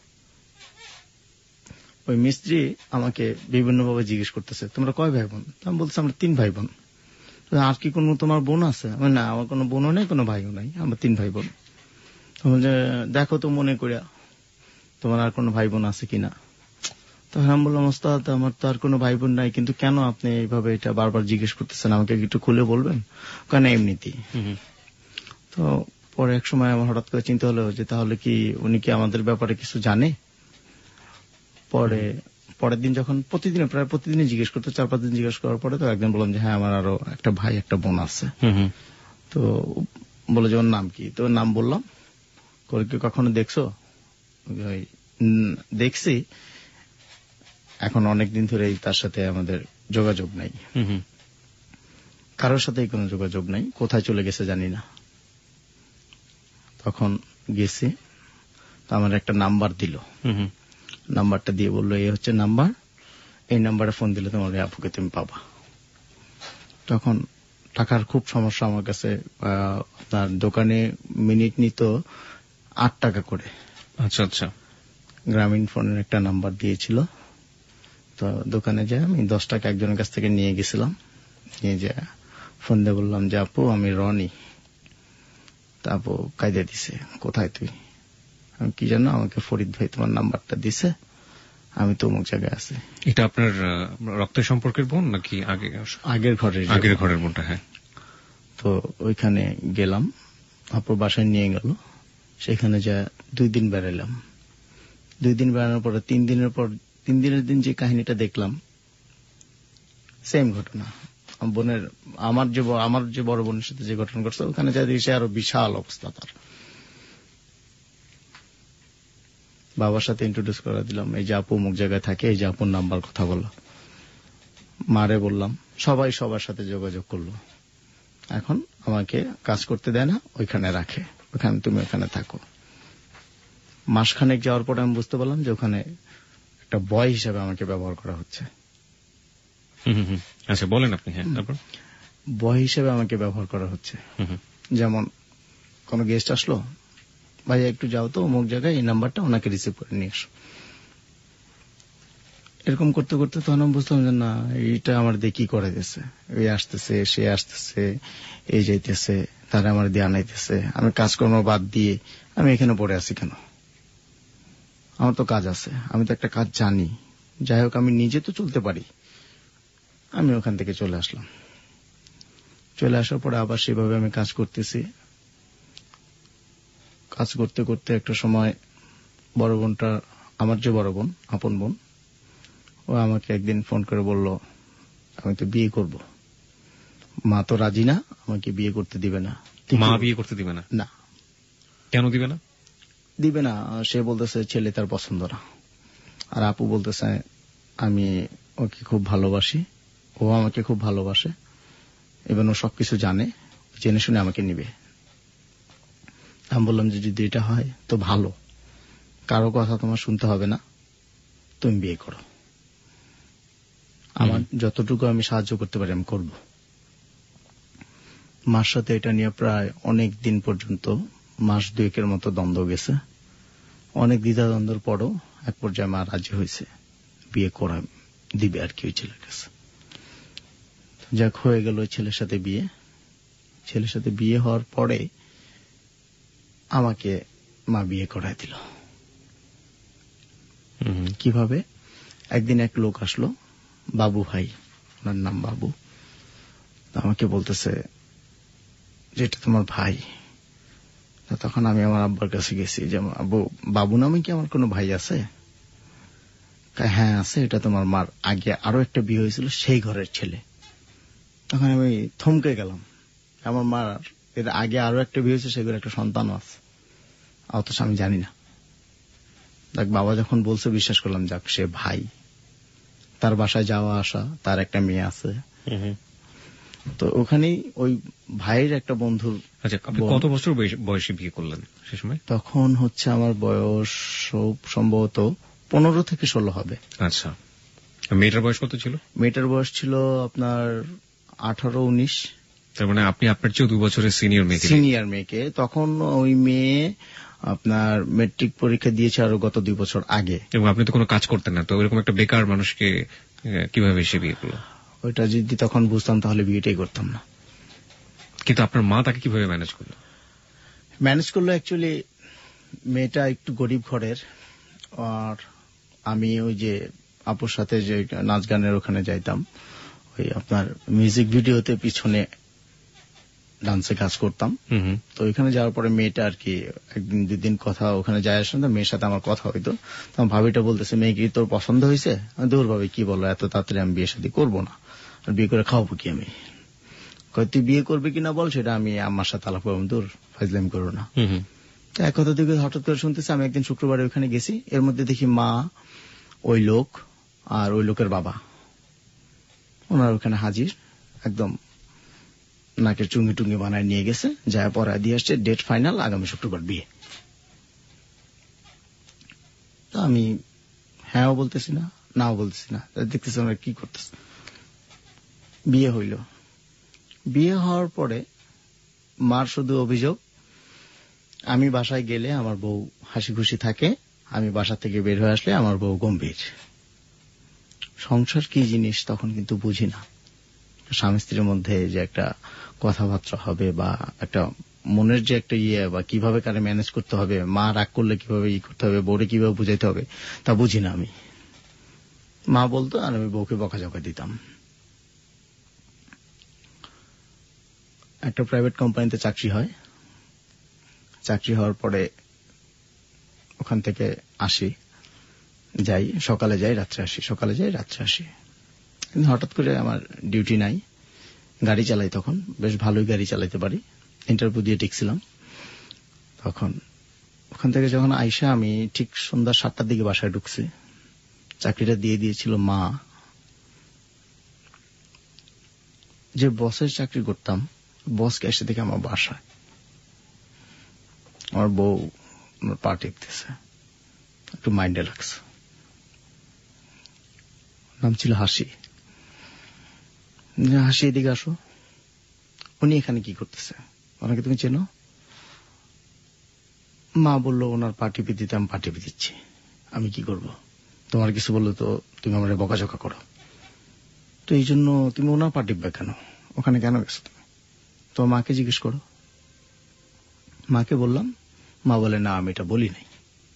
ওই মিস্ত্রি আমাকে বিভিন্নভাবে জিজ্ঞেস করতেছে তোমরা কয় ভাই বোন? আমি বলছি আমরা তিন ভাই বোন। আর কি কোনো তোমার বোন আছে? না, আমার কোনো বোনও নেই, কোনো ভাইও নাই, আমরা তিন ভাই বোন। দেখো তো মনে করিয়া তোমার আর কোনো ভাই বোন আছে কিনা। তখন আমি বললাম ওস্তাদ আমার তো আর কোনো ভাই বোন নাই, কিন্তু কেন আপনি এইভাবে এটা বারবার জিজ্ঞেস করতেছেন, আমাকে একটু খুলে বলবেন? কেন এমনিতেই। তো পরে এক সময় আমার হঠাৎ করে চিন্তা হলো যে তাহলে কি উনি কি আমাদের ব্যাপারে কিছু জানে। পরে পরের দিন যখন প্রতিদিন প্রায় প্রতিদিনই জিজ্ঞেস করতে, চার পাঁচ দিন জিজ্ঞেস করার পরে তো একদিন বললাম যে হ্যাঁ আমার আরো একটা ভাই একটা বোন আছে। তো বলে যে ওর নাম কি? তো ওর নাম বললাম। কখনো দেখছো? দেখছি, এখন অনেকদিন ধরেই তার সাথে আমাদের যোগাযোগ নাই, কারোর সাথেই কোনো যোগাযোগ নাই, কোথায় চলে গেছে জানি না। তখন গেছি, তো আমার একটা নাম্বার দিল, নাম্বারটা দিয়ে বললো এই হচ্ছে নাম্বার, এই নাম্বারে ফোন দিলে তোমার আপুকে তুমি পাবা। তখন টাকার খুব সমস্যা আমার কাছে, আপনার দোকানে মিনিট নিত আট টাকা করে।
আচ্ছা আচ্ছা।
গ্রামীণ ফোনের একটা নাম্বার দিয়েছিল, তো দোকানে যাই আমি দশ টাকা একজনের কাছ থেকে নিয়ে গেছিলাম। নিয়ে যা ফোন দিয়ে বললাম যে আপু আমি রনি। তা আপু কায়দা দিছে, কোথায় তুই? আমি কি জানো, আমাকে ফরিদ ভাই তোমার নাম্বারটা দিছে, আমি তো অমুক জায়গায় আছি।
এটা আপনার রক্তের সম্পর্কের বোন নাকি আগে
আগের ঘরের?
আগের ঘরের বোনটা। হ্যাঁ।
তো ওইখানে গেলাম, আপুর বাসায় নিয়ে গেল, সেখানে যা দুই দিন বেড়ালাম। দুই দিন বেড়ানোর পরে তিন দিনের পর তিন দিনের দিন যে কাহিনীটা দেখলাম সেম ঘটনা। বোনের আমার যে আমার যে বড় বোনের সাথে যে ঘটনা ঘটছে ওখানে যা দেখি আরো বিশাল অবস্থা তার। বাবার সাথে ইন্ট্রোডিউস করে দিলাম, এই যে আপু অমুক জায়গায় থাকে, এই যে আপুর নাম্বার কথা বললো। মারে বললাম, সবাই সবার সাথে যোগাযোগ করলো। এখন আমাকে কাজ করতে দেয় না, ওইখানে রাখে, ওখানে তুমি ওখানে থাকো। মাসখানেক যাওয়ার পরে আমি বুঝতে পারলাম যে ওখানে একটা বয় হিসাবে আমাকে ব্যবহার করা হচ্ছে।
আচ্ছা বলেন আপনি। হ্যাঁ, তারপর
বয় হিসেবে আমাকে ব্যবহার করা হচ্ছে। যেমন কোন গেস্ট আসলো, ভাই একটু যাও তো অমুক জায়গায়, এই নাম্বারটা ওনাকে রিসিভ করে নিয়ে এসো। এরকম করতে করতে তখন আমি বুঝলাম যে না, এইটা আমার দিয়ে কি করে দিয়েছে। এই আসতেছে, সে আসতেছে, এই যাইতেছে, তারা আমার দিয়ে আনাইতেছে। আমি কাজকর্ম বাদ দিয়ে আমি এখানে পড়ে আছি কেন? আমার তো কাজ আছে, আমি তো একটা কাজ জানি। যাই হোক, আমি নিজে তো চলতে পারি। আমি ওখান থেকে চলে আসলাম। চলে আসার পরে আবার সেভাবে আমি কাজ করতেছি। কাজ করতে করতে একটা সময় বড় বোনটা, আমার যে বড় বোন, আপন বোন, ও আমাকে একদিন ফোন করে বলল আমি তো বিয়ে করব। মা তো রাজি না, আমাকে বিয়ে করতে দিবে না।
মা বিয়ে করতে দিবে না?
না।
কেন দিবে না?
দিবে না, সে বলতেছে ছেলে তার পছন্দ না। আর আপু বলতেছে আমি ওকে খুব ভালোবাসি, ও আমাকে খুব ভালোবাসে, এবং ও সবকিছু জানে, জেনে শুনে আমাকে নিবে। আমি বললাম যে যদি এটা হয় তো ভালো, কারো কথা তোমার শুনতে হবে না, তুমি বিয়ে করো। আমার যতটুকু আমি সাহায্য করতে পারি আমি করব। মার সাথে এটা নিয়ে প্রায় অনেক দিন পর্যন্ত, মাস দুয়েকের মতো দ্বন্দ্ব গেছে। অনেক দ্বিধা দ্বন্দ্বের পরও এক পর্যায়ে মা রাজি হয়েছে, বিয়ে করা দিবে আর কি ওই ছেলের কাছে। যাক, হয়ে গেল ওই ছেলের সাথে বিয়ে। ছেলের সাথে বিয়ে হওয়ার পরে আমাকে মা বিয়ে করায় দিল। কিভাবে? একদিন এক লোক আসলো, বাবু ভাই, ওনার নাম বাবু, আমাকে বলতেছে যে এটা তোমার ভাই। তখন আমি আমার আব্বার কাছে গেছি যে আব্বু, বাবু নামে কি আমার কোনো ভাই আছে? হ্যাঁ আছে, এটা তোমার মার আগে আরো একটা বিয়ে হয়েছিল সেই ঘরের ছেলে। তখন আমি থমকে গেলাম, আমার মার এর আগে আরো একটা বিয়ে হয়েছে, সেগুলো একটা সন্তানও আছে, অথচ আমি জানি না। দেখ, বাবা যখন বলছে বিশ্বাস করলাম, যাক সে ভাই, তার বাসায় যাওয়া আসা, তার একটা মেয়ে আছে। তো ওখানেই ওই ভাইয়ের একটা বন্ধুর।
আচ্ছা, আপনি কত বছর বয়সে বিয়ে করলেন সে সময়?
তখন হচ্ছে আমার বয়স সম্ভবত পনেরো থেকে ষোলো হবে।
আচ্ছা, মেয়েটার বয়স কত ছিল?
মেয়েটার বয়স ছিল আপনার আঠারো উনিশ।
তার মানে আপনি আপনার চেয়ে দু বছরের সিনিয়র মেয়েকে
সিনিয়র মেয়েকে তখন ওই মেয়ে আপনার মেট্রিক পরীক্ষা দিয়েছে আরো গত দুই বছর আগে।
এবং আপনি তো কোনো কাজ করতেন না, তো এরকম একটা বেকার মানুষকে কিভাবে সে বিয়ে করলো?
ওইটা যদি তখন বুঝতাম তাহলে বিয়েটাই করতাম না।
কিন্তু আপনার মা তাকে কিভাবে ম্যানেজ করলো?
ম্যানেজ করলো অ্যাকচুয়ালি মেয়েটা একটু গরিব ঘরের, আর আমি ওই যে আপুর সাথে যে নাচ গানের ওখানে যাইতাম, ওই আপনার মিউজিক ভিডিওতে পিছনে ডান্সে কাজ করতাম। তো ওইখানে যাওয়ার পরে মেয়েটা আর কি একদিন দুদিন কথা ওখানে যায় আসেন, তো মেয়ের সাথে আমার কথা হইতো। তখন ভাবিটা বলতেছে, মেয়ে কি তোর পছন্দ হয়েছে? দূর ভাবি, কি বলো, এত তাড়াতাড়ি আমি বিয়ে শাদী করবো না, আর বিয়ে করে খাওয়াবো কি আমি? তুই বিয়ে করবি কিনা বল, সেটা আমি আমার সাথে আলাপ করবো, দূর ফাজলামি করবো না। তো এক কথা দিকে হঠাৎ করে শুনতেছি, আমি একদিন শুক্রবারে ওখানে গেছি, এর মধ্যে দেখি মা, ওই লোক আর ওই লোকের বাবা ওনার ওখানে হাজির, একদম নাকের চুঙ্গি টুঙ্গি বানায় নিয়ে গেছে, যা পড়ায় দিয়ে আসছে, ডেট ফাইনাল, আগামী শুক্রবার বিয়ে। তো আমি হ্যাঁও বলতেছি না, নাও বলতেছি না, দেখতেছি আমরা কি করতেছি। বিয়ে হইল। বিয়ে হওয়ার পরে মার শুধু অভিযোগ, আমি বাসায় গেলে আমার বউ হাসি খুশি থাকে, আমি বাসা থেকে বের হয়ে আসলে আমার বউ গম্ভীর। সংসার কি জিনিস তখন কিন্তু বুঝি না, স্বামী স্ত্রীর মধ্যে যে একটা কথাবার্তা হবে বা একটা মনের যে একটা ইয়ে, বা কিভাবে কারে ম্যানেজ করতে হবে, মা রাগ করলে কিভাবে ই করতে হবে, বউরে কিভাবে বুঝাইতে হবে, তা বুঝি না আমি। মা বলতো আর আমি বউকে বকাঝকা দিতাম। একটা প্রাইভেট কোম্পানিতে চাকরি হয়, চাকরি হওয়ার পরে ওখান থেকে আসি, যাই, সকালে যাই রাত্রে আসি, সকালে যাই রাত্রে আসি। হঠাৎ করে আমার ডিউটি নাই, গাড়ি চালাই, তখন বেশ ভালোই গাড়ি চালাইতে পারি, ইন্টারভিউ দিয়ে টিকছিলাম। তখন ওখান থেকে যখন আইসা আমি ঠিক সন্ধ্যা সাতটার দিকে বাসায় ঢুকছি, চাকরিটা দিয়ে দিয়েছিল মা। যে বসের চাকরি করতাম, বসকে এসে দেখে আমার বাসায়, আমার বউ আমার পা টিপতেছে, একটু মাইন্ডে লাগছে। নাম ছিল হাসি। হাসি, এদিকে আসো। উনি এখানে কি করতেছে? ওনাকে তুমি চেনো? মা বললো ওনার পা টিপে দিতে, আমি পা টিপে দিচ্ছি, আমি কি করব? তোমার কিছু বললো তো তুমি আমার বকাঝকা করো, তো এই জন্য তুমি ওনার পা টিপবে কেন? ওখানে কেন গেছো তুমি? তোমার মাকে জিজ্ঞেস করো। মাকে বললাম, মা বলে না আমি এটা বলি নাই।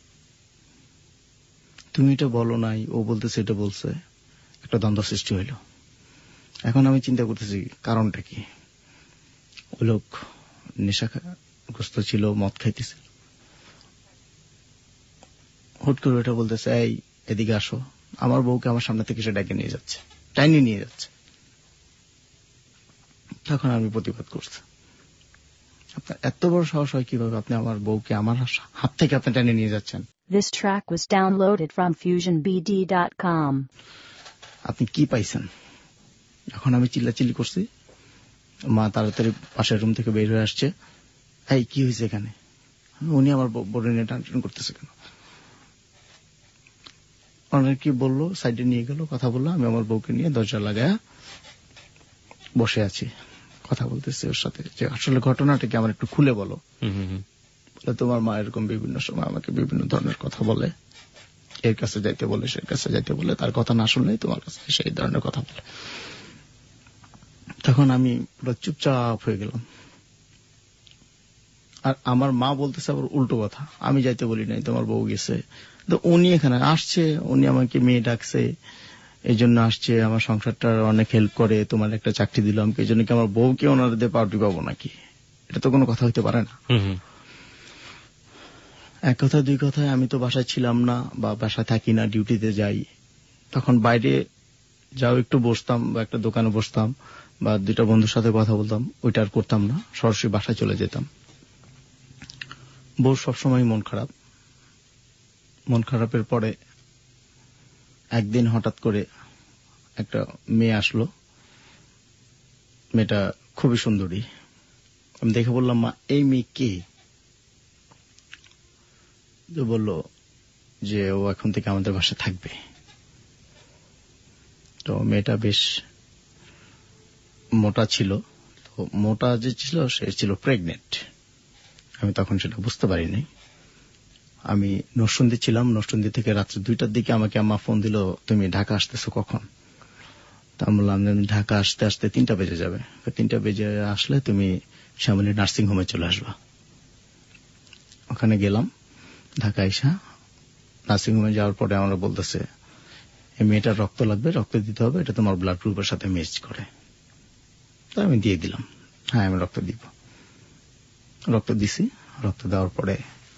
তুমি এটা বলো নাই, ও বলতেছে এটা বলছে, একটা দ্বন্দ্ব সৃষ্টি হইল। এখন আমি চিন্তা করতেছি কারণটা কি। ওই লোক নেশাগ্রস্ত ছিল, মদ খাইতেছে। হুট করে এটা বলতেছে, এই এদিকে আসো, আমার বউকে আমার সামনে থেকে সে ডেকে নিয়ে যাচ্ছে, টাইনি নিয়ে যাচ্ছে। তখন আমি প্রতিবাদ করছি, আপনার এত বড় সাহস হয় কিভাবে আপনি আমার বউকে আমার হাত থেকে আপনি টাইনি নিয়ে যাচ্ছেন?
This track was downloaded from fusion b d dot com.
আপনি কি পাইছেন? এখন আমি চিল্লাচিল্লি করছি, মা তাড়াতাড়ি পাশের রুম থেকে বের হয়ে আসছে, এই কি হয়েছে এখানে? উনি আমার বড় নিয়ে টানটান করতেছে কেন? অনেক কি বললো, সাইডে নিয়ে গেল, কথা বললো। আমি আমার বউকে নিয়ে দরজা লাগায়া বসে আছি, কথা বলতেছি ওর সাথে, যে আসলে ঘটনাটা কি আমার একটু খুলে বলো। বলে তোমার মা এরকম বিভিন্ন সময় আমাকে বিভিন্ন ধরনের কথা বলে, এর কাছে যাইতে বলে, সে কাছে যাইতে বলে, তার কথা না শুনলেই তোমার কাছে সেই ধরনের কথা বলে। তখন আমি পুরো চুপচাপ হয়ে গেলাম। আর আমার মা বলতেছে আবার উল্টো কথা, আমি যাইতে বলি নাই, তোমার বউ গেছে, তো উনি এখানে আসছে, উনি আমাকে মেয়ে ডাকছে, এই জন্য আসছে, আমার সংসারটার অনেক হেল্প করে, তোমার একটা চাকরি দিলাম, এই জন্য কি আমার বউকে ওনাদের পাউটি পাবো নাকি? এটা তো কোনো কথা হইতে পারে না। এক কথা দুই কথায় আমি তো বাসায় ছিলাম না, বা বাসায় থাকি না, ডিউটিতে যাই। তখন বাইরে যাও একটু বসতাম, বা একটা দোকানে বসতাম, বা দুইটা বন্ধুর সাথে কথা বলতাম, ওইটা আর করতাম না, সরাসরি বাসায় চলে যেতাম। বউ সবসময় মন খারাপ। মন খারাপের পরে একদিন হঠাৎ করে একটা মেয়ে আসলো, মেয়েটা খুবই সুন্দরী। আমি দেখে বললাম, মা এই মেয়ে কে? বলল যে ও এখন থেকে আমাদের বাসায় থাকবে। তো মেয়েটা বেশ মোটা ছিল, তো মোটা যে ছিল সে ছিল প্রেগনেন্ট। আমি তখন সেটা বুঝতে পারিনি। আমি নরসিংদী ছিলাম, নরসিংদী থেকে রাত্রে দুইটার দিকে আমাকে আম্মা ফোন দিল, তুমি ঢাকা আসতেছো কখন? তা আমি বললাম ঢাকা আসতে আসতে তিনটা বেজে যাবে। তিনটা বেজে আসলে তুমি শ্যামলী নার্সিং হোমে চলে আসবা। ওখানে গেলাম, ঢাকা আইসা নার্সিং হোমে যাওয়ার পরে আমরা বলতেছে, এই মেয়েটার রক্ত লাগবে, রক্ত দিতে হবে, এটা তোমার ব্লাড গ্রুপের সাথে ম্যাচ করে। তো আমি দিয়ে দিলাম, হ্যাঁ আমি রক্ত দিব। রক্ত দিছি। রক্ত দেওয়ার পরে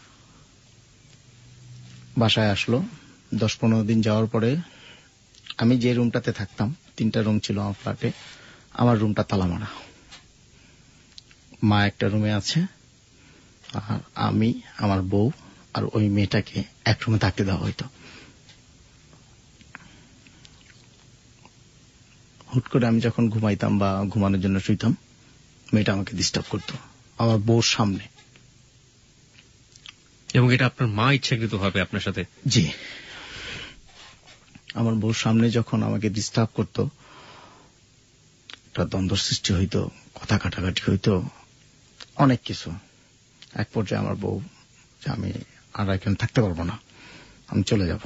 বাসায় আসলো। দশ পনেরো দিন যাওয়ার পরে আমি যে রুমটাতে থাকতাম, তিনটা রুম ছিল আমার ফ্ল্যাটে, আমার রুমটা তালা মারা। মা একটা রুমে আছে, আর আমি, আমার বউ আর ওই মেয়েটাকে এক রুমে থাকতে দেওয়া হইতো। হুট করে আমি যখন ঘুমাইতাম বা ঘুমানোর জন্য শুইতাম, মেয়েটা আমাকে ডিস্টার্ব করতো আমার বউর সামনে।
এবং এটা আপনার মা ইচ্ছাকৃত ভাবে আপনার সাথে?
জি, আমার বউর সামনে যখন আমাকে ডিস্টার্ব করতো, একটা দ্বন্দ্ব সৃষ্টি হইতো, কথা কাটাকাটি হইতো, অনেক কিছু। এক পর্যায়ে আমার বউ, আমি আর এখানে থাকতে পারবো না, আমি চলে যাব।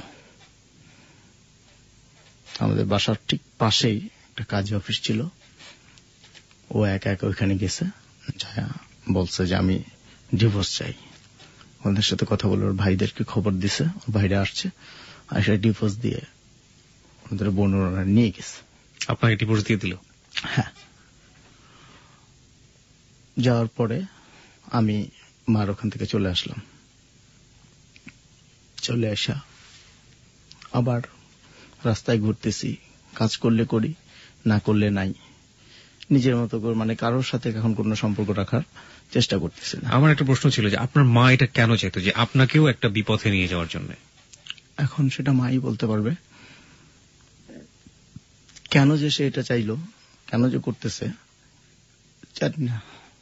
আমাদের বাসার ঠিক পাশেই একটা কাজী অফিস ছিল, ও একা একা ওইখানে গেছে, যা বলছে যে আমি ডিভোর্স চাই। ওদের সাথে কথা বলে ওর ভাইদেরকে খবর দিছে, ওর ভাইরা আসছে, আর সে ডিভোর্স দিয়ে ওদের বোনরা নিয়ে গেছে।
আপনাকে ডিভোর্স দিয়ে দিল?
হ্যাঁ। যাওয়ার পরে আমি মার ওখান থেকে চলে আসলাম। চলে আসা আবার রাস্তায় ঘুরতেছি, কাজ করলে করি, না করলে নাই, নিজের মতো করে, মানে কারোর সাথে এখন কোনো সম্পর্ক রাখার চেষ্টা করতেছি না।
আমার একটা প্রশ্ন ছিল যে আপনার মা এটা কেন চাইতো, যে আপনাকেও একটা বিপথে নিয়ে যাওয়ার জন্য?
এখন সেটা মাই বলতে পারবে, কেন যে সে এটা চাইলো, কেন যে করতেছে জানি না।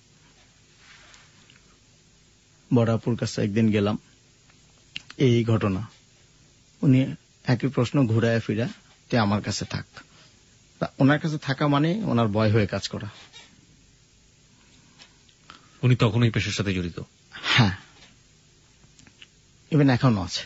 বড়াপুর কাছে একদিন গেলাম, এই ঘটনা, উনি একই প্রশ্ন ঘুরায় ফিরা, তে আমার কাছে থাক। ওনার কাছে থাকা মানে ওনার ভয় হয়ে কাজ করা।
উনি তখন এই পেশার সাথে জড়িত?
হ্যাঁ, ইভেন এখনো আছে।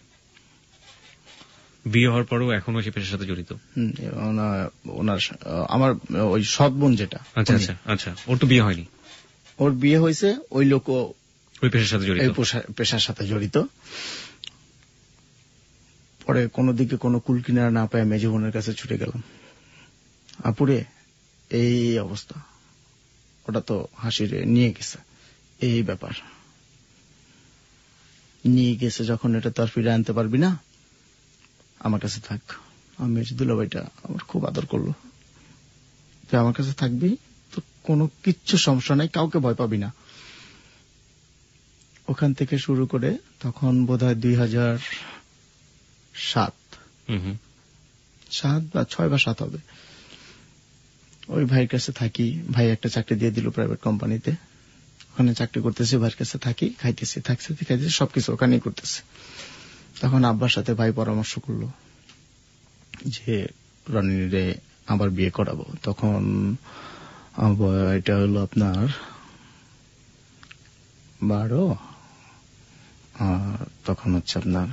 বিয়ে হওয়ার পরেও এখনো সে পেশার সাথে জড়িত?
ওনার আমার ওই সৎ বোন যেটা,
আচ্ছা আচ্ছা আচ্ছা, ওর তো বিয়ে হয়নি?
ওর বিয়ে হয়েছে, ওই লোক
ওই পেশার সাথে জড়িত,
পেশার সাথে জড়িত। পরে কোন দিকে কোনো কুল কিনারা না পায় মেজ বোনের কাছে ছুটে গেলাম, আপুরে এই অবস্থা, ওটা তো হাসিরে নিয়ে গেছে, এই ব্যাপার নিয়ে গেছে যখন, এটা তো আর ফিরে আনতে পারবি না, আমার কাছে থাক। আমি দুলাভাইটা আমার খুব আদর করলো, তুই আমার কাছে থাকবি, তো কোনো কিচ্ছু সমস্যা নাই, কাউকে ভয় পাবি না। ওখান থেকে শুরু করে তখন বোধহয় দুই হাজার সাত সাত বা ছয় বা সাত হবে, ওই ভাইয়ের কাছে থাকি। ভাই একটা চাকরি দিয়ে দিল প্রাইভেট কোম্পানিতে, ওখানে চাকরি করতেছি, ভাইয়ের কাছে থাকি, খাইতেছি, থাকছে খাইতেছি, সবকিছু ওখানেই করতেছে। তখন আব্বার সাথে ভাই পরামর্শ করলো যে রনিরে আবার বিয়ে করাবো। তখন এটা হলো আপনার বারো, তখন হচ্ছে আপনার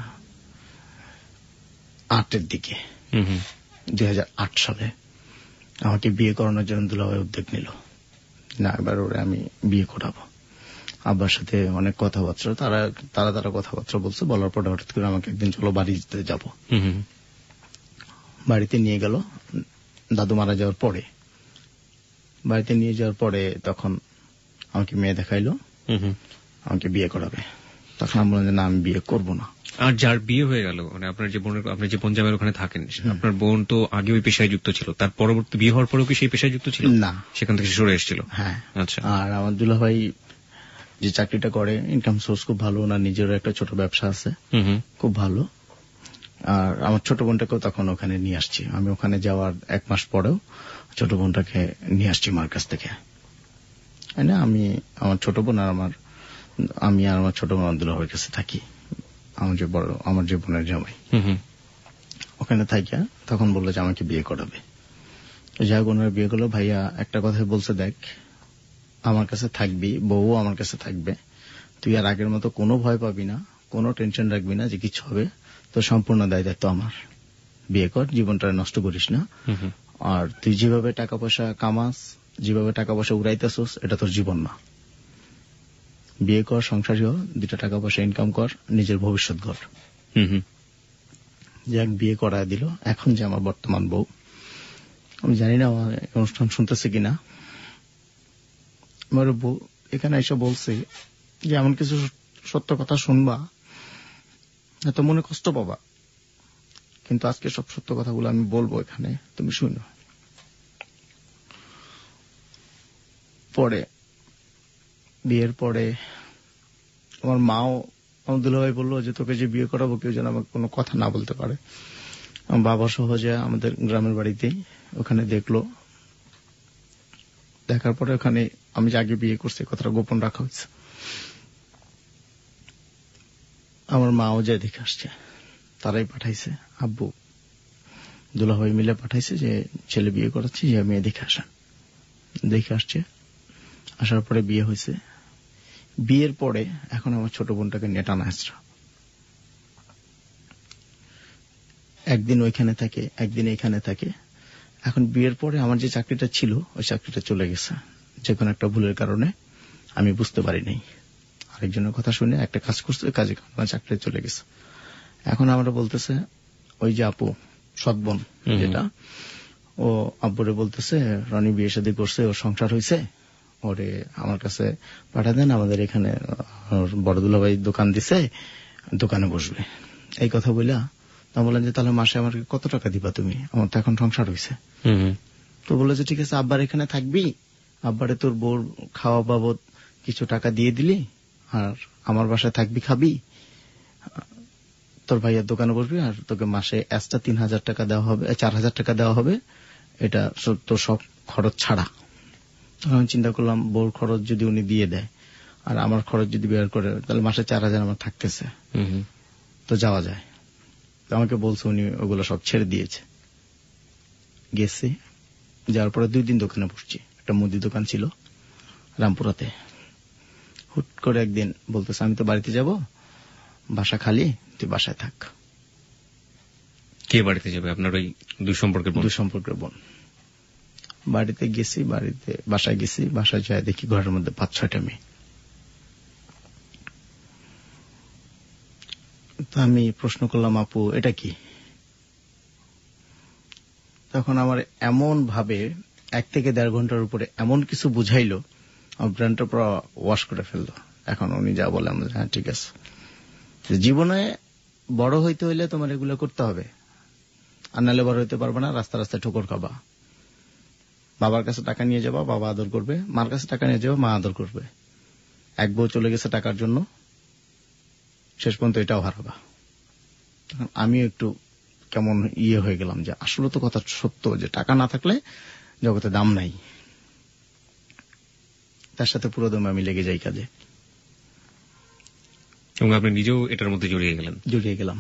আটের দিকে, দুই হাজার আট সালে আমাকে বিয়ে করানোর জন্য দুলাভাই উদ্যোগ নিল, না এবার ওরে আমি বিয়ে করাবো। আব্বার সাথে অনেক কথাবার্তা, তারা তারা তারা কথাবার্তা বলছে। বলার পরে হঠাৎ করে আমাকে একদিন চলো বাড়িতে যাব। বাড়িতে নিয়ে গেল দাদু মারা যাওয়ার পরে। বাড়িতে নিয়ে যাওয়ার পরে তখন আমাকে মেয়ে দেখাইলো, আমাকে বিয়ে করাবে। তখন আমি বললাম যে না, আমি বিয়ে করবো না।
আর যার বিয়ে হয়ে গেল, মানে আপনার যে বোনের, আপনি যে পঞ্জাবের ওখানে থাকেন, আপনার বোন তো আগে ওই পেশায় যুক্ত ছিল, তার পরবর্তী বিয়ে হওয়ার পরেও কি সেই পেশায় যুক্ত ছিল?
না,
সেখান থেকে সরে এসেছিল।
হ্যাঁ।
আচ্ছা।
আর আমার দুলাভাই যে চাকরিটা করে, ইনকাম সোর্স খুব ভালো, ওনার নিজেরও একটা ছোট ব্যবসা আছে, খুব ভালো। আর আমার ছোট বোনটাকেও তখন ওখানে নিয়ে আসছি। আমি ওখানে যাওয়ার এক মাস পরেও ছোট বোনটাকে নিয়ে আসছি মার কাছ থেকে। না, আমি আমার ছোট বোন আর আমার আমি আর আমার ছোট বোন দুলাভাইয়ের কাছে থাকি। আমার যে বড় আমার যে বোনের জামাই ওখানে থাকিয়া তখন বললো যে আমাকে বিয়ে করাবে। যাই হোক, ওনারা বিয়ে করলো। ভাইয়া একটা কথাই বলছে, দেখ আমার কাছে থাকবি, বউ আমার কাছে থাকবে, তুই আর আগের মতো কোনো ভয় পাবি না, কোনো টেনশন রাখবি না যে কিছু হবে, তো সম্পূর্ণ দায় দায়িত্ব আমার। বিয়ে কর, জীবনটা নষ্ট করিস না। আর তুই যেভাবে টাকা পয়সা কামাস, যেভাবে টাকা পয়সা উড়াইতেছস, এটা তোর জীবন না। বিয়ে কর, সংসারী হ, দুটা টাকা পয়সা ইনকাম কর, নিজের ভবিষ্যৎ গড়। যাক, বিয়ে করায় দিল। এখন যে আমার বর্তমান বউ, আমি জানি না আমার অনুষ্ঠান শুনতেছে কিনা, আমার বউ এখানে এসে বলছে যে এমন কিছু সত্য কথা শুনবা, এত মনে কষ্ট পাবা, কিন্তু আজকে সব সত্য কথাগুলো আমি বলবো এখানে, তুমি শুনো। পরে বিয়ের পরে আমার মাও, আমার দুলাভাই বললো যে তোকে যে বিয়ে করাবো কেউ যেন আমাকে কোনো কথা না বলতে পারে। আমার বাবা সহজে আমাদের গ্রামের বাড়িতেই ওখানে দেখলো। দেখার পরে ওখানে আমি যে আগে বিয়ে করছি কথাটা গোপন রাখা হয়েছে। আমার মাও যায় দেখে আসছে, তারাই পাঠাইছে, আব্বু দুলাভাই মিলে পাঠাইছে যে ছেলে বিয়ে করাচ্ছি, যে মেয়ে দেখে আসেন। দেখে আসছে, আসার পরে বিয়ে হয়েছে। বিয়ের পরে এখন আমার ছোট বোনটাকে নেটানো হাসরা, একদিন ওইখানে থাকে, একদিন এখানে থাকে। এখন বিয়ের পরে আমার যে চাকরিটা ছিল, ওই চাকরিটা চলে গেছে যে কোনো একটা ভুলের কারণে, আমি বুঝতে পারি নাই। আরেকজনের কথা শুনে একটা কাজ করছে, ওই কাজে আমার চাকরি চলে গেছে। এখন আমরা বলতেছে, ওই যে আপু সৎ বোন যেটা, ও আব্বুরে বলতেছে রনি বিয়ে শাদী করছে, ওর সংসার হয়েছে, ওরে আমার কাছে পাঠা দেন, আমাদের এখানে বড় দুলাভাই দোকান দিছে, দোকানে বসবে। এই কথা বললা তা বললেন যে তাহলে মাসে আমাকে কত টাকা দিবা তুমি, আমার তো এখন সংসার হয়েছে। তো বললো যে ঠিক আছে, আব্বার এখানে থাকবি, আব্বারে তোর বউর খাওয়া বাবদ কিছু টাকা দিয়ে দিলি, আর আমার বাসায় থাকবি, খাবি, তোর ভাইয়ের দোকানে বসবি, আর তোকে মাসে এক্সট্রা তিন হাজার টাকা দেওয়া হবে, চার হাজার টাকা দেওয়া হবে, এটা তোর সব খরচ ছাড়া। তখন চিন্তা করলাম, বউর খরচ যদি উনি দিয়ে দেয় আর আমার খরচ যদি বের করে, তাহলে মাসে চার হাজার আমার থাকতেছে, তো যাওয়া যায়। আমাকে বলছে উনি ওগুলো সব ছেড়ে দিয়েছে। গেছি, যাওয়ার পরে দুই দিন দোকানে বসছি, একটা মুদি দোকান ছিল রামপুরাতে। হুট করে একদিন বলতেছে আমি তো বাড়িতে যাব, বাসা খালি, তুই বাসায় থাক।
কে বাড়িতে যাবে? আপনার ওই দুই সম্পর্কের বোন?
দুই সম্পর্কের বোন। বাড়িতে গেছি, বাড়িতে বাসায় গেছি, বাসায় যায় দেখি ঘরের মধ্যে পাঁচ ছয়টা মেয়ে। তো আমি প্রশ্ন করলাম, আপু এটা কি? তখন আমার এমন ভাবে এক থেকে দেড় ঘন্টার উপরে এমন কিছু বুঝাইলো, আমার ব্রেনটা পুরো ওয়াশ করে ফেললো। এখন উনি যা বলে আমরা হ্যাঁ ঠিক আছে, জীবনে বড় হইতে হইলে তোমার এগুলো করতে হবে, আর নাহলে বড় হইতে পারবে না, রাস্তা রাস্তায় ঠোকর খাবা। বাবার কাছে টাকা নিয়ে যাবা, বাবা আদর করবে, মার কাছে টাকা নিয়ে যাবা, মা আদর করবে। এক বউ চলে গেছে টাকার জন্য, শেষ পর্যন্ত এটাও হারাবা। আমিও একটু কেমন ইয়ে হয়ে গেলাম যে আসলে তো কথা সত্য, যে টাকা না থাকলে জগতে দাম নাই। তার সাথে পুরো দমে আমি লেগে যাই কাজে,
এবং আপনি নিজেও এটার মধ্যে জড়িয়ে গেলেন।
জড়িয়ে গেলাম।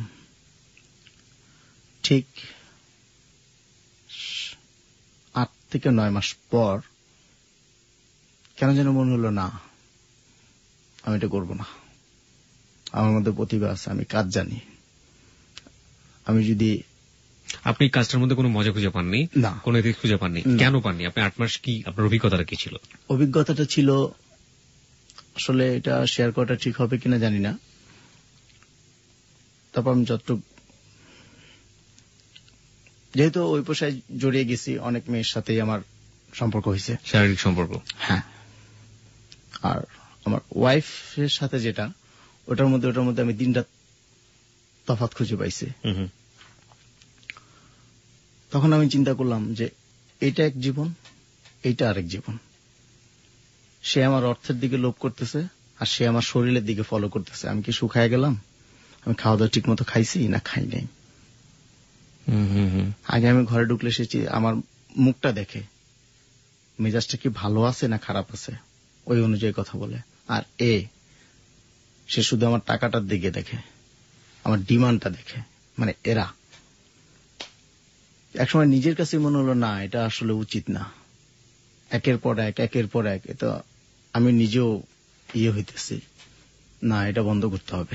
ঠিক আট থেকে নয় মাস পর কেন যেন মনে হলো না, আমি এটা করবো না। আমার মধ্যে প্রতিভা আছে, আমি কাজ জানি। আমি যদি
আপনি কাজটার মধ্যে কোনো মজা খুঁজে পাননি, না কোনো এদিক খুঁজে পাননি, কেন পাননি? আপনি আট মাস কি আপনার অভিজ্ঞতাটা কি ছিল?
অভিজ্ঞতাটা ছিল আসলে এটা শেয়ার করাটা ঠিক হবে কিনা জানি না। তারপর আমি যতটুকু, যেহেতু ওই পেশায় জড়িয়ে গেছি, অনেক মেয়ের সাথেই আমার সম্পর্ক হয়েছে,
শারীরিক সম্পর্ক।
হ্যাঁ, আর আমার ওয়াইফের সাথে যেটা, ওটার মধ্যে ওটার মধ্যে আমি দিনটা তফাৎ খুঁজে পাইছি। তখন আমি চিন্তা করলাম যে এইটা এক জীবন, এইটা আরেক জীবন। সে আমার অর্থের দিকে লোভ করতেছে, আর সে আমার শরীরের দিকে ফলো করতেছে। আমি কি শুকায় গেলাম? আমি খাওয়া দাওয়া ঠিক মতো খাইছি না খাই নাই? আগে আমি ঘরে ঢুকলে সে আমার মুখটা দেখে, মেজাজটা কি ভালো আছে না খারাপ আছে, ওই অনুযায়ী কথা বলে। আর এ সে শুধু আমার টাকাটার দিকে দেখে, আমার ডিমান্ডটা দেখে। মানে এরা একসময় নিজের কাছে মনে হলো না, এটা আসলে উচিত না। একের পর এক একের পর এক এটা আমি নিজেও ইয়ে হইতেছি, না এটা বন্ধ করতে হবে।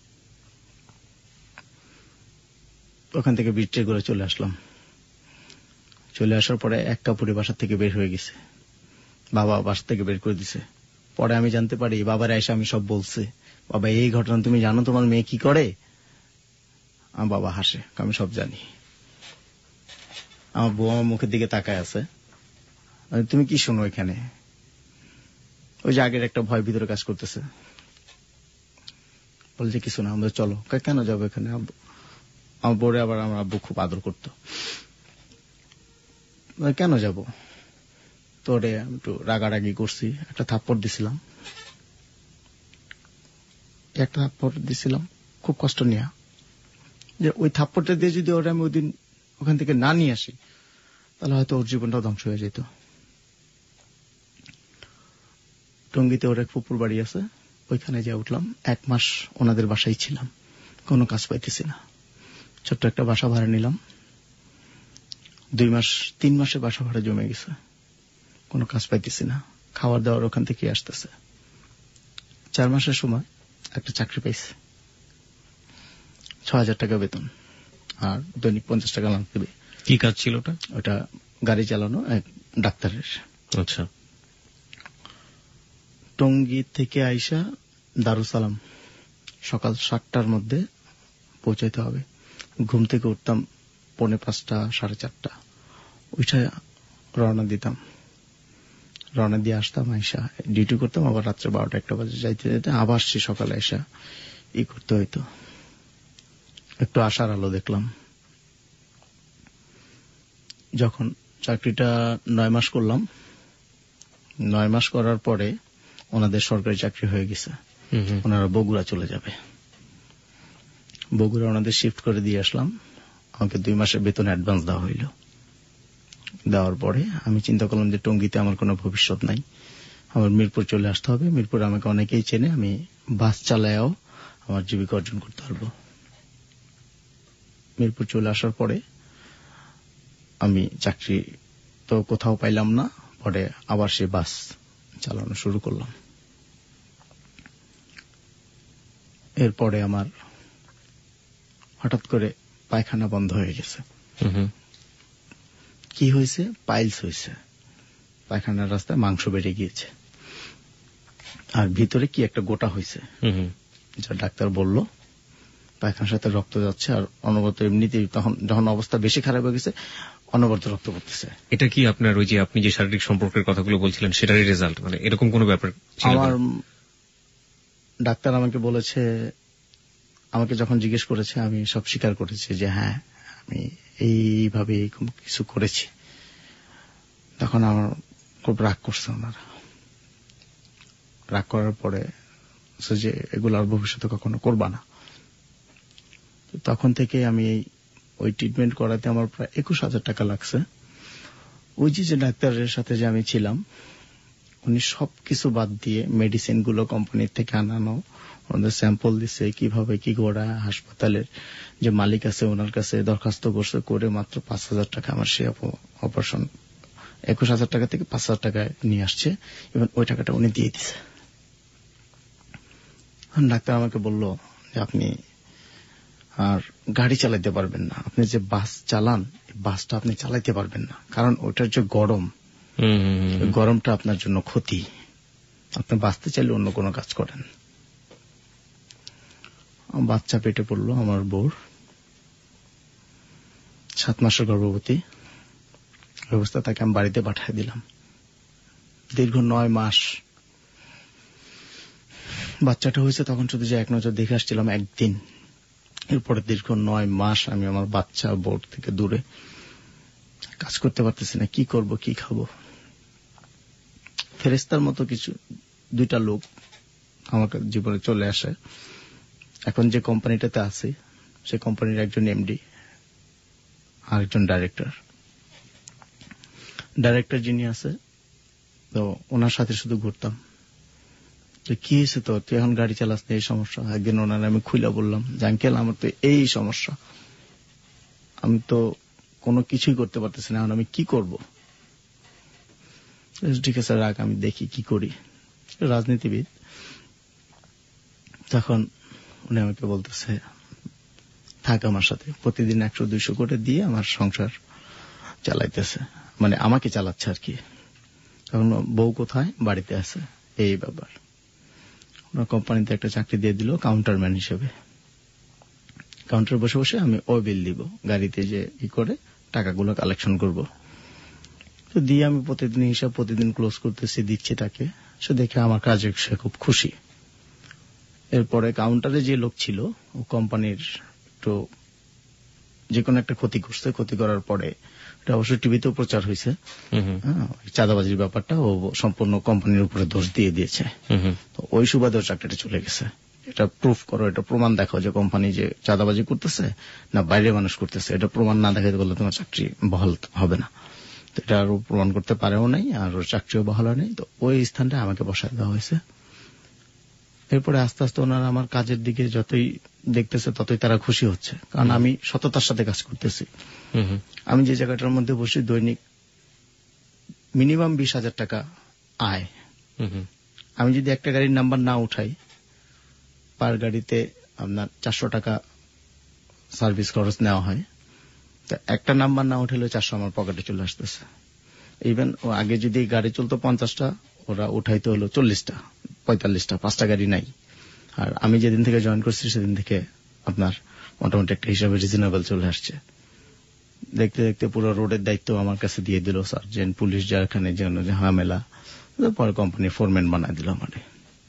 ওখান থেকে বিট্রে করে চলে আসলাম। চলে আসার পরে এক কাপড়ে বাসা থেকে বের হয়ে গেছে, বাবা বাসা থেকে বের করে দিছে। পরে আমি জানতে পারি, বাবার এসে আমি সব বলছি, বাবা এই ঘটনা তুমি জানো তোমার মেয়ে কি করে? আমার বাবা হাসে, আমি সব জানি। আমার বউ আমার মুখের দিকে তাকায় আছে, তুমি কি শোনো এখানে? ওই যে আগের একটা ভয় ভিতরে কাজ করতেছে। বলছে কিছু না, আমরা চলো। কেন যাবো এখানে? আমার বউরে আবার আমার আব্বু খুব আদর করত। কেন যাব? তোরে একটু রাগারাগি করছি, একটা থাপ্পড় দিছিলাম, একটা থাপ্পড় দিছিলাম খুব কষ্ট নিয়ে, যে ওই থাপ্পড়টা দিয়ে যদি ওরা আমি ওই দিন ওখান থেকে না নিয়ে আসি, তাহলে হয়তো ওর জীবনটা ধ্বংস হয়ে যেত। টঙ্গীতে ওর এক ফুপুর বাড়ি আছে, ওইখানে যা উঠলাম। এক মাস ওনাদের বাসায় ছিলাম, কোনো কাজ পাইতেছি না। ছোট্ট একটা বাসা ভাড়া নিলাম। দুই মাস তিন মাসে বাসা ভাড়া জমে গেছে, কোনো কাজ পাইতেছি না। খাবার দাবার ওখান থেকে আসতেছে। চার মাসের সময় একটা চাকরি পাইছে, ছ হাজার টাকা বেতন, আর দৈনিক পঞ্চাশ টাকা লাঞ্চ দেবে।
কি কাজ ছিল ওটা?
ওটা গাড়ি চালানো, এক ডাক্তারের।
আচ্ছা।
টঙ্গী থেকে আইসা দারুসালাম সকাল সাতটার মধ্যে পৌঁছাইতে হবে। ঘুম থেকে উঠতাম পৌনে পাঁচটা সাড়ে চারটা, ওইটা রওনা দিতাম। রওনা দিয়ে আসতাম, আইসা ডিউটি করতাম, আবার রাত্রে বারোটা একটা বাজে যাইতে যেতে আবার সে সকালে আইসা ই করতে হইতো। একটু আশার আলো দেখলাম যখন চাকরিটা নয় মাস করলাম। নয় মাস করার পরে ওনাদের সরকারি চাকরি হয়ে গেছে, ওনারা বগুড়া চলে যাবে। বগুড়া ওনাদের শিফট করে দিয়ে আসলাম। আমাকে দুই মাসের বেতন অ্যাডভান্স দেওয়া হইল। দেওয়ার পরে আমি চিন্তা করলাম যে টঙ্গীতে আমার কোনো ভবিষ্যৎ নাই, আমার মিরপুর চলে আসতে হবে। মিরপুর আমাকে অনেকেই চেনে, আমি বাস চালায়াও আমার জীবিকা অর্জন করতে পারবো। মিরপুর চলে আসার পরে আমি চাকরি তো কোথাও পাইলাম না, পরে আবার সে বাস চালানো শুরু করলাম। এরপরে আমার হঠাৎ করে পায়খানা বন্ধ হয়ে গেছে। কি হয়েছে? পাইলস হয়েছে। পায়খানার রাস্তায় মাংস বেড়ে গিয়েছে, আর ভিতরে কি একটা গোটা হয়েছে, যা ডাক্তার বলল পায়খানার সাথে রক্ত যাচ্ছে, আর অনবরত এমনিতেই তখন যখন অবস্থা বেশি খারাপ হয়ে গেছে অনবরত রক্ত পড়তেছে।
এটা কি আপনার ওই যে আপনি যে শারীরিক সম্পর্কের কথাগুলো বলছিলেন সেটারই রেজাল্ট? মানে এরকম কোন ব্যাপার?
আমার ডাক্তার আমাকে বলেছে, আমাকে যখন জিজ্ঞেস করেছে আমি সব স্বীকার করেছি যে হ্যাঁ আমি এইভাবে কিছু করেছি। তখন আমার খুব রাগ করছে ওনারা। রাগ করার পরে যে এগুলো আর ভবিষ্যতে কখনো করবা না। তখন থেকে আমি ওই ট্রিটমেন্ট করাতে আমার প্রায় একুশ হাজার টাকা লাগছে। ওই যে ডাক্তারের সাথে যে আমি ছিলাম, উনি সবকিছু বাদ দিয়ে মেডিসিন গুলো কোম্পানির থেকে আনানো, ওনাদের স্যাম্পল দিচ্ছে, কিভাবে কি গোড়া হাসপাতালের যে মালিক আছে ওনার কাছে দরখাস্ত করছে, করে মাত্র পাঁচ হাজার টাকা আমার সে অপারেশন একুশ হাজার টাকা থেকে পাঁচ হাজার টাকায় নিয়ে আসছে, এবং ওই টাকাটা উনি দিয়ে দিছে। ডাক্তার আমাকে বলল যে আপনি আর গাড়ি চালাইতে পারবেন না, আপনি যে বাস চালান বাসটা আপনি চালাইতে পারবেন না, কারণ ওইটার যে গরম, গরমটা আপনার জন্য ক্ষতি। আপনি বাঁচতে চাইলে অন্য কোনো কাজ করেন। বাচ্চা পেটে পড়লো আমার বউর, সাত মাসের গর্ভবতী অবস্থা, তাকে আমি বাড়িতে পাঠিয়ে দিলাম। দীর্ঘ নয় মাস বাচ্চাটা হয়েছে, তখন শুধু যে এক নজর দেখে আসছিলাম একদিন। এরপরে দীর্ঘ নয় মাস আমি আমার বাচ্চা বোর্ড থেকে দূরে, কাজ করতে পারতেছি না, কি করব কি খাবো। ফেরেশতার মতো কিছু দুইটা লোক আমার জীবনে চলে আসে। এখন যে কোম্পানিটাতে আছি সে কোম্পানির একজন এমডি আর একজন ডাইরেক্টর। ডাইরেক্টর যিনি আছে তো ওনার সাথে শুধু ঘুরতাম। কি হয়েছে তো, তুই এখন গাড়ি চালাস না, এই সমস্যা। একদিন ওনার আমি খুলে বললাম যে আঙ্কেল আমার তো এই সমস্যা, আমি তো কোনো কিছুই করতে পারতেছি না, এখন আমি কি করব। ঠিক আছে রাখ, আমি দেখি কি করি। রাজনীতিবিদ। তখন উনি আমাকে বলতেছে থাক আমার সাথে, প্রতিদিন একশো দুইশো করে দিয়ে আমার সংসার চালাইতেছে, মানে আমাকে চালাচ্ছে আর কি। তখন বউ কোথায়, বাড়িতে আছে, এই ব্যাপার। ওনার কোম্পানিতে একটা চাকরি দিয়ে দিল কাউন্টারম্যান হিসেবে। কাউন্টারে বসে বসে আমি ও বিল দিব, গাড়িতে যে ই করে টাকাগুলো কালেকশন করব। তো দিয়ে আমি প্রতিদিন হিসাব প্রতিদিন ক্লোজ করতেছি, দিচ্ছি তাকে। সে দেখে আমার কাজে সে খুব খুশি। এরপরে কাউন্টারে যে লোক ছিল ও কোম্পানির একটু যে কোনো একটা ক্ষতি করছে, ক্ষতি করার পরে এটা অবশ্যই টিভিতেও প্রচার হয়েছে, চাঁদাবাজির ব্যাপারটা ও সম্পূর্ণ কোম্পানির উপরে দোষ দিয়ে দিয়েছে। তো ওই সুবাদে চাকরিটা চলে গেছে। এটা প্রুফ করো, এটা প্রমাণ দেখাও যে কোম্পানি যে চাঁদাবাজি করতেছে না বাইরে মানুষ করতেছে, এটা প্রমাণ না দেখাতে বললে তোমার চাকরি বহাল হবে না। তো এটা আরো প্রমাণ করতে পারেও নাই, আর চাকরিও বহাল হয় নাই। তো ওই স্থানটা আমাকে বসায় দেওয়া হয়েছে। এরপরে আস্তে আস্তে ওনারা আমার কাজের দিকে যতই দেখতেছে ততই তারা খুশি হচ্ছে, কারণ আমি সততার সাথে কাজ করতেছি। আমি যে জায়গাটার মধ্যে বসি দৈনিক মিনিমাম বিশ হাজার টাকা আয়। আমি যদি একটা গাড়ির নাম্বার না উঠাই, পার গাড়িতে আপনার চারশো টাকা সার্ভিস খরচ নেওয়া হয়। একটা নাম্বার না উঠালে চারশো আমার পকেটে চলে আসতেছে। ইভেন আগে যদি গাড়ি চলতো পঞ্চাশটা, ওরা উঠাইতে হলো চল্লিশটা পঁয়তাল্লিশটা, পাঁচটা গাড়ি নাই। আর আমি যেদিন থেকে জয়েন করছি সেদিন থেকে আপনার মোটামুটি একটা হিসাবে রিজনেবল চলে আসছে। দেখতে দেখতে পুরো রোডের দায়িত্ব আমার কাছে দিয়ে দিল সার্জেন্ট, পুলিশ যারখানে যেন ঝামেলা, পরে কোম্পানির ফোরম্যান বানায় দিল আমাদের।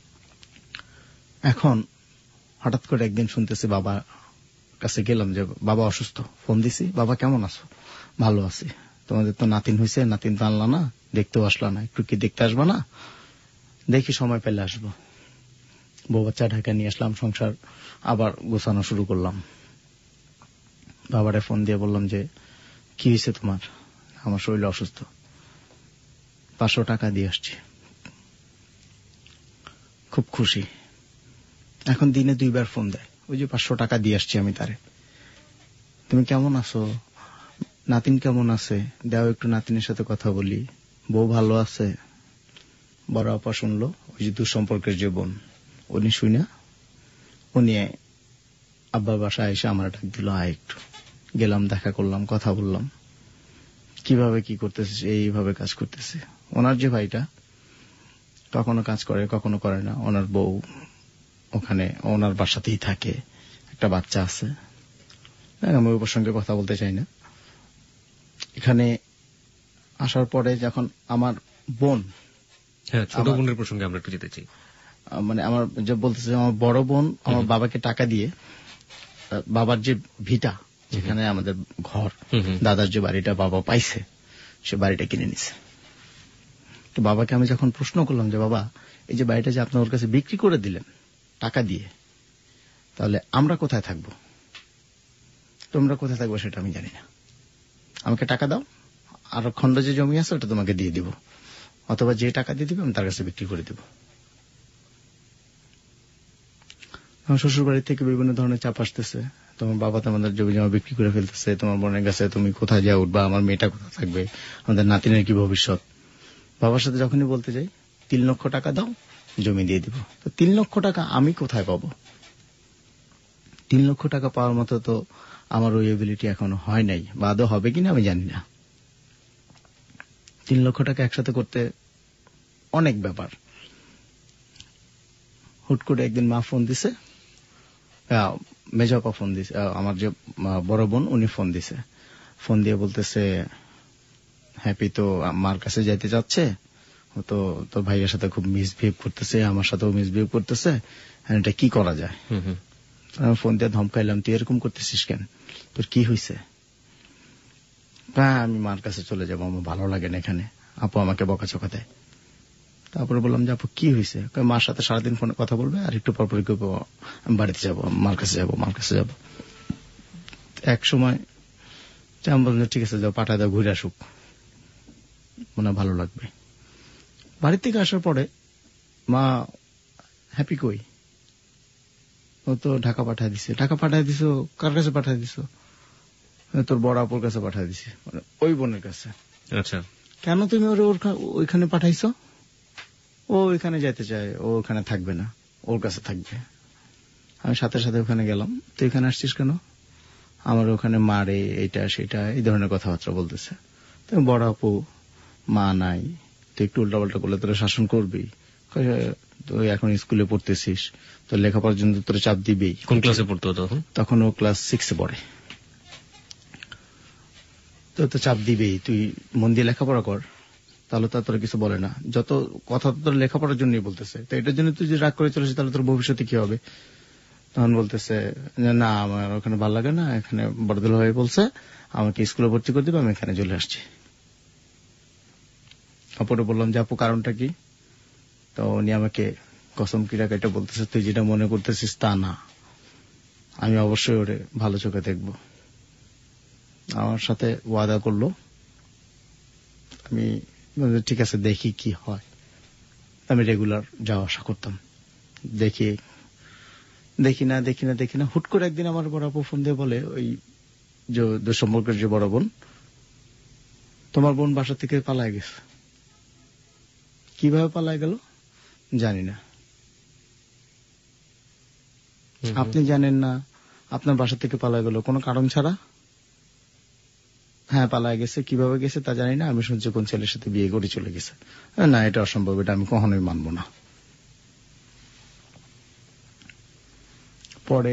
এখন হঠাৎ করে একদিন শুনতেছি বাবা কাছে গেলাম যে বাবা অসুস্থ। ফোন দিছি, বাবা কেমন আছো? ভালো আছি। তোমাদের তো নাতিন হয়েছে, নাতিন তো আনলা না, দেখতেও আসলা না, একটু কি দেখতে আসবা না? দেখি সময় পেলে আসবো। বউ বাচ্চা ঢাকা নিয়ে আসলাম, সংসার আবার গোছানো শুরু করলাম। বাবারে ফোন দিয়ে বললাম যে কি হয়েছে তোমার? আমার শরীর অসুস্থ, পাঁচশো টাকা দিয়ে আসছি। খুব খুশি। এখন দিনে দুইবার ফোন দেয়, ওই যে পাঁচশো টাকা দিয়ে আসছি আমি তারে। তুমি কেমন আছো, নাতিন কেমন আছে, দাও একটু নাতিনের সাথে কথা বলি। বউ ভালো আছে? বড় আপা শুনলো, ওই যে দুঃসম্পর্কের যে বোন, উনি শুনে উনি আব্বার বাসায় এসে আমার ডাক দিল, আয় একটু। গেলাম, দেখা করলাম, কথা বললাম, কিভাবে কি করতেছে, এইভাবে কাজ করতেছে। ওনার যে ভাইটা কখনো কাজ করে কখনো করে না, ওনার বউ ওখানে ওনার বাসাতেই থাকে, একটা বাচ্চা আছে। আমি ওই প্রসঙ্গে কথা বলতে চাই না। এখানে আসার পরে যখন আমার বোন,
হ্যাঁ ছোট বোনের প্রসঙ্গে আমরা একটু যেতে চাই।
মানে আমার যে বলতেছে আমার বড় বোন আমার বাবাকে টাকা দিয়ে বাবার যে ভিটা, যেখানে আমাদের ঘর, দাদার যে বাড়িটা বাবা পাইছে, সে বাড়িটা কিনে নিছে। তো বাবাকে আমি যখন প্রশ্ন করলাম যে বাবা এই যে বাড়িটা যে আপনার ওর কাছে বিক্রি করে দিলেন টাকা দিয়ে, তাহলে আমরা কোথায় থাকবো, তোমরা কোথায় থাকবো সেটা আমি জানি না, আমাকে টাকা দাও, আর খন্ড যে জমি আছে ওটা তোমাকে দিয়ে দিব, অথবা যে টাকা দিয়ে দিবে আমি তার কাছে বিক্রি করে দিব। আমার শ্বশুর বাড়ি থেকে বিভিন্ন ধরনের চাপ আসতেছে, তোমার বাবা তোমাদের জমি জমা বিক্রি করে ফেলতেছে, তোমার বোনের কাছে তুমি কোথায় যা উঠবা, আমার মেয়েটা কোথায় থাকবে, আমাদের নাতিনের কি ভবিষ্যৎ। বাবার সাথে যখনই বলতে যাই তিন লক্ষ টাকা দাও জমি দিয়ে দিব, তো তিন লক্ষ টাকা আমি কোথায় পাবো? তিন লক্ষ টাকা পাওয়ার মতো তো আমার ওই এবিলিটি এখনো হয় নাই, বা আদৌ হবে কিনা আমি জানি না। তিন লক্ষ টাকা একসাথে করতে অনেক ব্যাপার, হুট করে একদিন মা ফোন দিছে, মেজপা ফোন দিছে, আমার যে বড় বোন উনি ফোন দিছে। ফোন দিয়ে বলতেছে হ্যাপি তো মার কাছে যাইতে যাচ্ছে, তো তোর ভাইয়ের সাথে খুব মিসবিহেভ করতেছে, আমার সাথেও মিসবিহেভ করতেছে, এটা কি করা যায়? ফোন দিয়ে ধমকাইলাম, তুই এরকম করতেছিস কেন, তোর কি হয়েছে? হ্যাঁ আমি মার কাছে চলে যাবো, আমার ভালো লাগে না এখানে, আপু আমাকে বকাচকা দেয়। তারপরে বললাম যে আপু কি হয়েছে? মার সাথে সারাদিন ফোনে কথা বলবে আর একটু পরপর আমি বাড়িতে যাবো, মার কাছে যাবো মার কাছে যাবো। এক সময় আমি বললাম ঠিক আছে যাও, পাঠায় দাও, ঘুরে আসুক, মনে ভালো লাগবে। বাড়ির থেকে আসার পরে মা হ্যাপি কই, ও তো ঢাকা পাঠায় দিছে। ঢাকা পাঠায় দিছো? কার কাছে পাঠায় দিছো? তোর বড় আপুর কাছে পাঠায় দিছি, মানে ওই বোনের কাছে।
আচ্ছা,
কেন তুমি ওর ওইখানে পাঠাইছো? ও ওইখানে যেতে চায়, ও ওখানে থাকবে না, ওর কাছে থাকবে। আমি সাথে সাথে ওখানে গেলাম, তুই এখানে আসছিস কেন? আমার ওখানে মারে, এটা সেটা এই ধরনের কথাবার্তা বলতেছে। তুমি বড় আপু, মা নাই, তুই একটু উল্টাপাল্টা করলে তোরা শাসন করবি, তুই এখন স্কুলে পড়তেছিস, তোর লেখাপড়ার জন্য তোর চাপ দিবেই।
কোন ক্লাসে পড়তো তখন?
তখন ও ক্লাস সিক্সে পড়ে। তো তো চাপ দিবেই, তুই মন দিয়ে লেখাপড়া কর, তাহলে তো তোর কিছু বলে না। যত কথা তোর লেখাপড়ার জন্যই বলতেছে, তো এটার জন্য তুই যদি রাগ করে চলেছিস তাহলে তোর ভবিষ্যতে কি হবে? তখন বলতেছে না আমার ওখানে ভালো লাগে না, এখানে বড়দল হয়ে বলছে আমাকে স্কুলে ভর্তি করে দিবে, আমি এখানে চলে আসছি। অপরে বললাম যে আপু কারণটা কি? তো উনি আমাকে কসম কিরা কেটে বলতেছে তুই যেটা মনে করতেছিস তা না, আমি অবশ্যই ওরে ভালো চোখে দেখবো। আমার সাথে ওয়াদা করলো, আমি ঠিক আছে দেখি কি হয়। আমি রেগুলার যাওয়া আসা করতাম, দেখি দেখি না দেখি না দেখি না হুট করে একদিন আমার বড় আপু ফোন দিয়ে বলে, ওই যে দুঃসম্পর্কের যে বড় বোন, তোমার বোন বাসা থেকে পালায় গেছে। কিভাবে পালায় গেল জানি না, আপনি জানেন না, আপনার বাসা থেকে পালায় গেল কোনো কারণ ছাড়া? হ্যাঁ পালায় গেছে, কিভাবে গেছে তা জানি না, আমি শুনছি কোন ছেলের সাথে বিয়ে করে চলে গেছে। না এটা অসম্ভব, এটা আমি কখনোই মানব না। পরে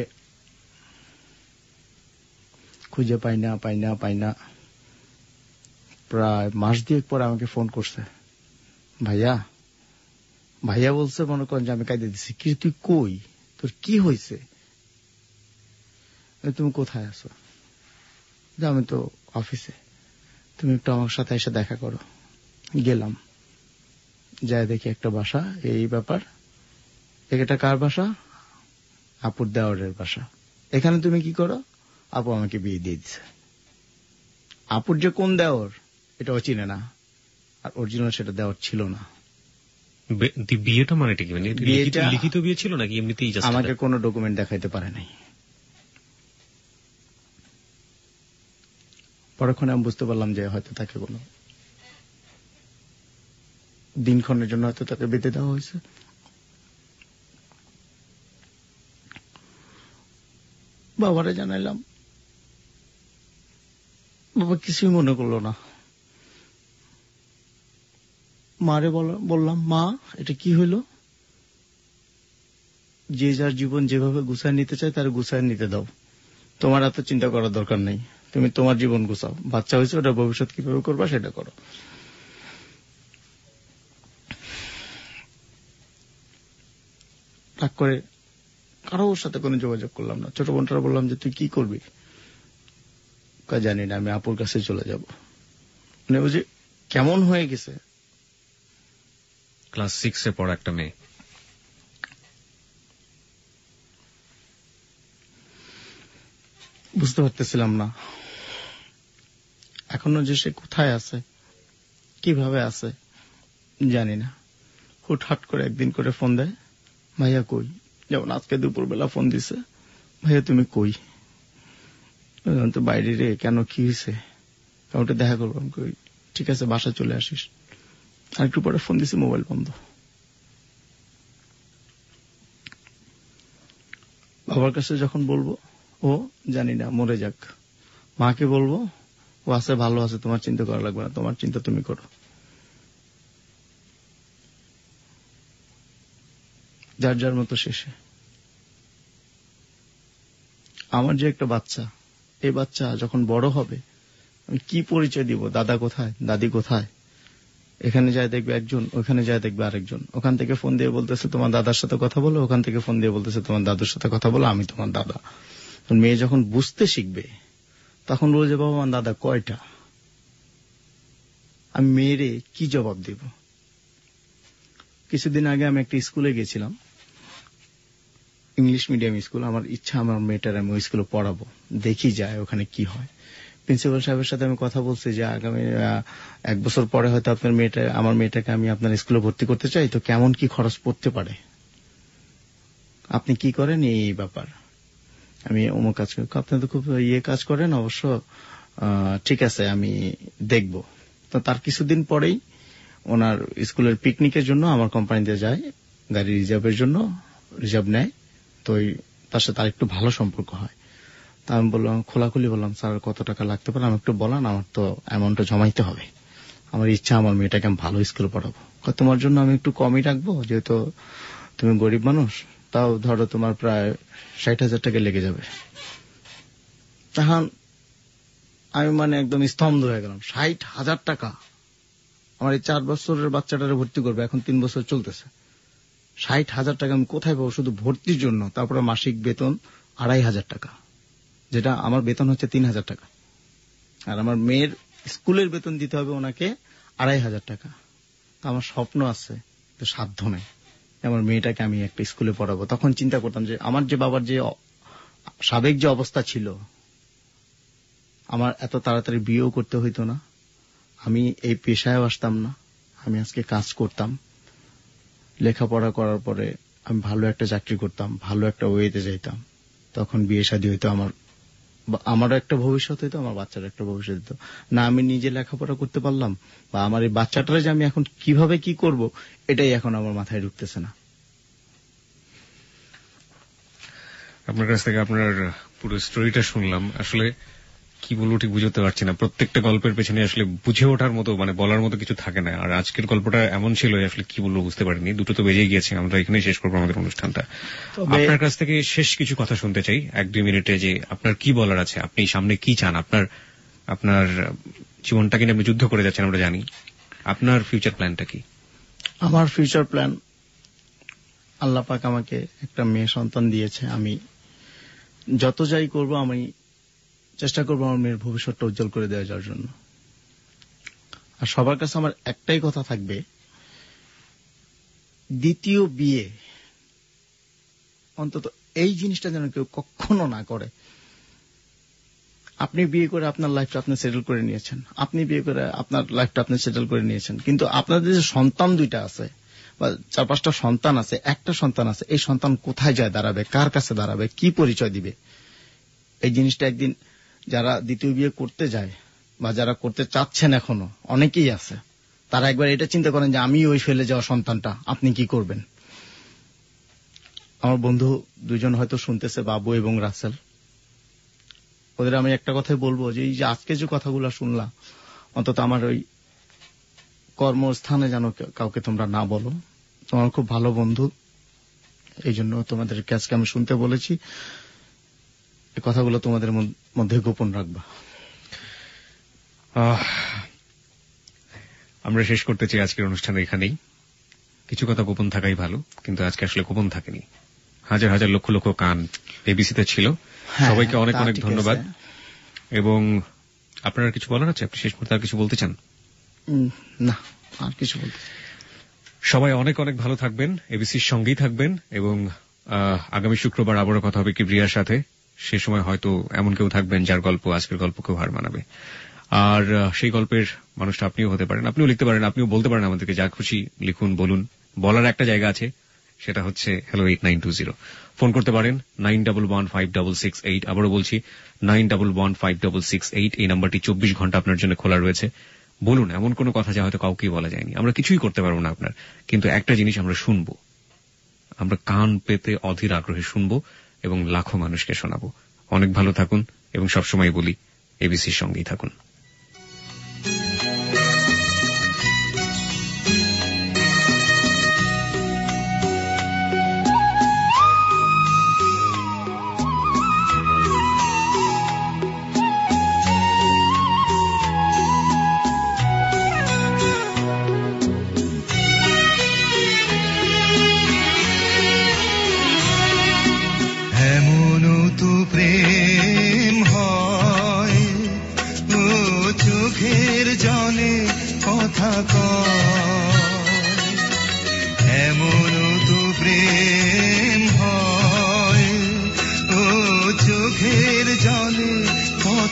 খুঁজে পাই না পাই না পাই না প্রায় মাস দুয়েক পরে আমাকে ফোন করছে, ভাইয়া ভাইয়া বলছে, মনে করেন যে আমি কাঁদে দিচ্ছি, কি তুই কই, তোর কি হয়েছে, তুমি কোথায় আছো? যে আমি তো অফিসে, তুমি একটু আমার সাথে এসে দেখা করো। গেলাম, যাই দেখি একটা বাসা, এই ব্যাপার, এটা কার বাসা? আপুর দেওয়ারের বাসা। এখানে তুমি কি করো? আপু আমাকে বিয়ে দিয়ে দিছে। আপুর যে কোন দেওয়ার এটাও চিনে না, আর অরিজিনাল সেটা দেওয়ার ছিল না।
বিয়েটা মানে কি, মানে লিখিত বিয়ে ছিল নাকি এমনিতেই?
আমাকে কোনো ডকুমেন্ট দেখাইতে পারে নাই। পরক্ষণে আমি বুঝতে পারলাম যে হয়তো তাকে কোনো দিনক্ষণের জন্য হয়তো তাকে বেঁধে দেওয়া হয়েছে। বাবারে জানাইলাম, বাবা কিছুই মনে করলো না। মারে বললাম, মা এটা কি হইল? যে যার জীবন যেভাবে গুছায় নিতে চায় তার গুছায় নিতে দাও, তোমার এত চিন্তা করার দরকার নেই, তুমি তোমার জীবন গুছাও, বাচ্চা হয়েছে ওটা ভবিষ্যৎ কিভাবে করবা সেটা করো। রাগ করে কারোর সাথে কোনো যোগাযোগ করলাম না। ছোট বোনটারা বললাম যে তুই কি করবি? জানি না, আমি আপুর কাছে চলে যাব। মানে বুঝি কেমন হয়ে গেছে।
ক্লাস সিক্সে পড়া একটা মেয়ে,
বুঝতে পারতেছিলাম না এখনো যে সে কোথায় আছে, কিভাবে আছে জানি না। হুটহাট করে একদিন করে ফোন দেয়, ভাইয়া কই? যেমন আজকে দুপুর বেলা ফোন দিছে, ভাইয়া তুমি কই? তো বাইরে রে, কেন কি হয়েছে? কাউকে দেখা করবো। কই ঠিক আছে বাসা চলে আসিস। আর একটু পরে ফোন দিছি, মোবাইল বন্ধ। বাবার কাছে যখন বলবো, ও জানি না মরে যাক। মাকে বলবো, ও আছে ভালো আছে, তোমার চিন্তা করা লাগবে না, তোমার চিন্তা তুমি করো। যার যার মতো শেষে। আমার যে একটা বাচ্চা, এই বাচ্চা যখন বড় হবে আমি কি পরিচয় দিব? দাদা কোথায়, দাদি কোথায়? এখানে যায় দেখবে একজন, ওখানে যায় দেখবে আরেকজন। ওখান থেকে ফোন দিয়ে বলতেছে তোমার দাদার সাথে কথা বলো, ওখান থেকে ফোন দিয়ে বলতেছে তোমার দাদুর সাথে কথা বলো, আমি তোমার দাদা। মেয়ে যখন বুঝতে শিখবে তখন বলবে যে বাবা আমার দাদা কয়টা? আমি মেয়েরে কি জবাব দেব? কিছুদিন আগে আমি একটা স্কুলে গেছিলাম, ইংলিশ মিডিয়াম স্কুল। আমার ইচ্ছা আমার মেয়েটার আমি ওই স্কুলে পড়াবো, দেখি যায় ওখানে কি হয়। প্রিন্সিপাল সাহেবের সাথে আমি কথা বলছি যে আগামী এক বছর পরে হয়তো আপনার মেয়েটা, আমার মেয়েটাকে আমি আপনার স্কুলে ভর্তি করতে চাই, তো কেমন কি খরচ পড়তে পারে, আপনি কি করেন এই ব্যাপার। আমি অমুক কাজ করি। আপনি তো খুব ইয়ে কাজ করেন, অবশ্য ঠিক আছে আমি দেখব। তো তার কিছুদিন পরেই ওনার স্কুলের পিকনিকের জন্য আমার কোম্পানিতে যায়, গাড়ি রিজার্ভের জন্য রিজার্ভ নেয়। তো তার সাথে আর একটু ভালো সম্পর্ক হয়। তা আমি বললাম, খোলাখুলি বললাম, স্যার কত টাকা লাগতে পারে আমি একটু বলান, আমার তো অ্যামাউন্টটা জমাইতে হবে, আমার ইচ্ছা আমার মেয়েটাকে আমি ভালো স্কুলে পড়াবো। তোমার জন্য আমি একটু কমই রাখবো, যেহেতু তুমি গরিব মানুষ, তাও ধরো তোমার প্রায় ষাট হাজার টাকা লেগে যাবে। তখন আমি মানে একদম স্তম্ভ হয়ে গেলাম। ষাট হাজার টাকা আমার এই চার বছরের বাচ্চাটারে ভর্তি করবে, এখন তিন বছর চলতেছে। ষাট হাজার টাকা আমি কোথায় পাবো শুধু ভর্তির জন্য? তারপরে মাসিক বেতন আড়াই হাজার টাকা, যেটা আমার বেতন হচ্ছে তিন হাজার টাকা, আর আমার মেয়ের স্কুলের বেতন দিতে হবে ওনাকে আড়াই হাজার টাকা। আমার স্বপ্ন আছে, তো সাধ্য নেই আমার মেয়েটাকে আমি একটা স্কুলে পড়াবো। তখন চিন্তা করতাম যে আমার যে বাবার যে সাবেক যে অবস্থা ছিল, আমার এত তাড়াতাড়ি বিয়েও করতে হইতো না, আমি এই পেশায় আসতাম না, আমি আজকে কাজ করতাম, লেখাপড়া করার পরে আমি ভালো একটা চাকরি করতাম, ভালো একটা ওয়েতে যাইতাম, তখন বিয়ে শাদী হইতো, আমার আমারও একটা ভবিষ্যৎ হইতো, আমার বাচ্চার একটা ভবিষ্যৎ হইতো না। আমি নিজে লেখাপড়া করতে পারলাম, বা আমার এই বাচ্চাটারে যে আমি এখন কিভাবে কি করব, এটাই এখন আমার মাথায় ঢুকতেছে না।
আপনার কাছ থেকে আপনার পুরো স্টোরিটা শুনলাম, আসলে কি বলবো ঠিক বুঝতে পারছি না। প্রত্যেকটা গল্পের পেছনে আসলে বুঝে ওঠার মতো, মানে বলার মতো কিছু থাকে না। আর আজকের গল্পটা এমন ছিল আসলে কি বলবো বুঝতে পারিনি। দুটো তো বেজে গিয়েছে, আমরা এখানেই শেষ করবো আমাদের অনুষ্ঠানটা। আপনার কাছ থেকে শেষ কিছু কথা শুনতে চাই এক দুই মিনিটে, যে আপনার কি বলার আছে, আপনি সামনে কি চান, আপনার আপনার জীবনটাকে নিয়ে আপনি যুদ্ধ করে যাচ্ছেন আমরা জানি, আপনার ফিউচার প্ল্যানটা কি?
আমার ফিউচার প্ল্যান, আল্লাহ পাক আমাকে একটা মেয়ে সন্তান দিয়েছে, আমি যত যাই করব আমি চেষ্টা করবো আমার মেয়ের ভবিষ্যৎটা উজ্জ্বল করে দেওয়া যাওয়ার জন্য। আর সবার কাছে আমার একটাই কথা থাকবে, দ্বিতীয় বিয়ে অন্তত এই জিনিসটা যেন কেউ কখনো না করে। আপনি বিয়ে করে আপনার লাইফটা আপনি সেটেল করে নিয়েছেন, আপনি বিয়ে করে আপনার লাইফটা আপনি সেটেল করে নিয়েছেন, কিন্তু আপনাদের যে সন্তান দুইটা আছে বা চার পাঁচটা সন্তান আছে, একটা সন্তান আছে, এই সন্তান কোথায় যায় দাঁড়াবে, কার কাছে দাঁড়াবে, কি পরিচয় দিবে, এই জিনিসটা একদিন যারা দ্বিতীয় বিয়ে করতে যায় বা যারা করতে চাচ্ছেন এখনো অনেকেই আছে, তারা একবার এটা চিন্তা করেন যে আমি ওই ফেলে যাওয়া সন্তানটা আপনি কি করবেন। আমার বন্ধু দুইজন হয়তো শুনতেছে, বাবু এবং রাসেল, ওদের আমি একটা কথাই বলবো যে এই যে আজকে যে কথাগুলো শুনলাম, অন্তত আমার ওই কর্মস্থানে যেন কাউকে তোমরা না বলো। তোমার খুব ভালো বন্ধু, এই জন্য তোমাদের কাছে আমি শুনতে বলেছি, এই কথাগুলো তোমাদের মধ্যে গোপন রাখবা।
আমরা শেষ করতে চাই আজকের অনুষ্ঠান এখানেই। কিছু কথা গোপন থাকাই ভালো, কিন্তু আজকে আসলে গোপন থাকেনি। হাজার হাজার লক্ষ লক্ষ কান এবিসিতে ছিল। সবাইকে অনেক অনেক ধন্যবাদ। এবং আপনার কিছু বলার আছে? আপনি শেষ মুহূর্তে আর কিছু বলতে চান?
না, আর কিছু বলতে।
সবাই অনেক অনেক ভালো থাকবেন, এবিসির সঙ্গেই থাকবেন, এবং আগামী শুক্রবার আবারও কথা হবে কিবরিয়ার সাথে। সে সময় হয়তো এমন কেউ থাকবেন যার গল্প আজকের গল্পকেও হার মানাবে। আর সেই গল্পের মানুষটা আপনিও হতে পারেন, আপনিও লিখতে পারেন, আপনিও বলতে পারেন আমাদেরকে, যা খুশি লিখুন, বলুন। বলার একটা জায়গা আছে, সেটা হচ্ছে hello eight nine two zero. Phone করতে পারেন nine double one five double six eight. আবারও বলছি nine double one five double six eight. এই নাম্বারটি চব্বিশ ঘন্টা আপনার জন্য খোলা রয়েছে। বলুন এমন কোন কথা যা হয়তো কাউকেই বলা যায়নি। আমরা কিছুই করতে পারবো না আপনার, কিন্তু একটা জিনিস আমরা শুনবো, আমরা কান পেতে অধীর আগ্রহে শুনবো এবং লাখো মানুষকে শোনাবো। অনেক ভালো থাকুন এবং সবসময় বলি এবিসির সঙ্গেই থাকুন।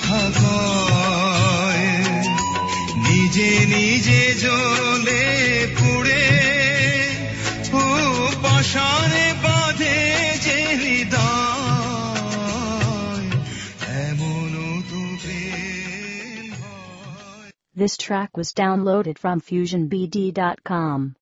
কথা কয়, নিজে নিজে জ্বলে পুড়ে ও পাশানে বাঁধে যে হৃদয়, এমনও তো প্রেম হয়।
This track was downloaded from fusion b d dot com.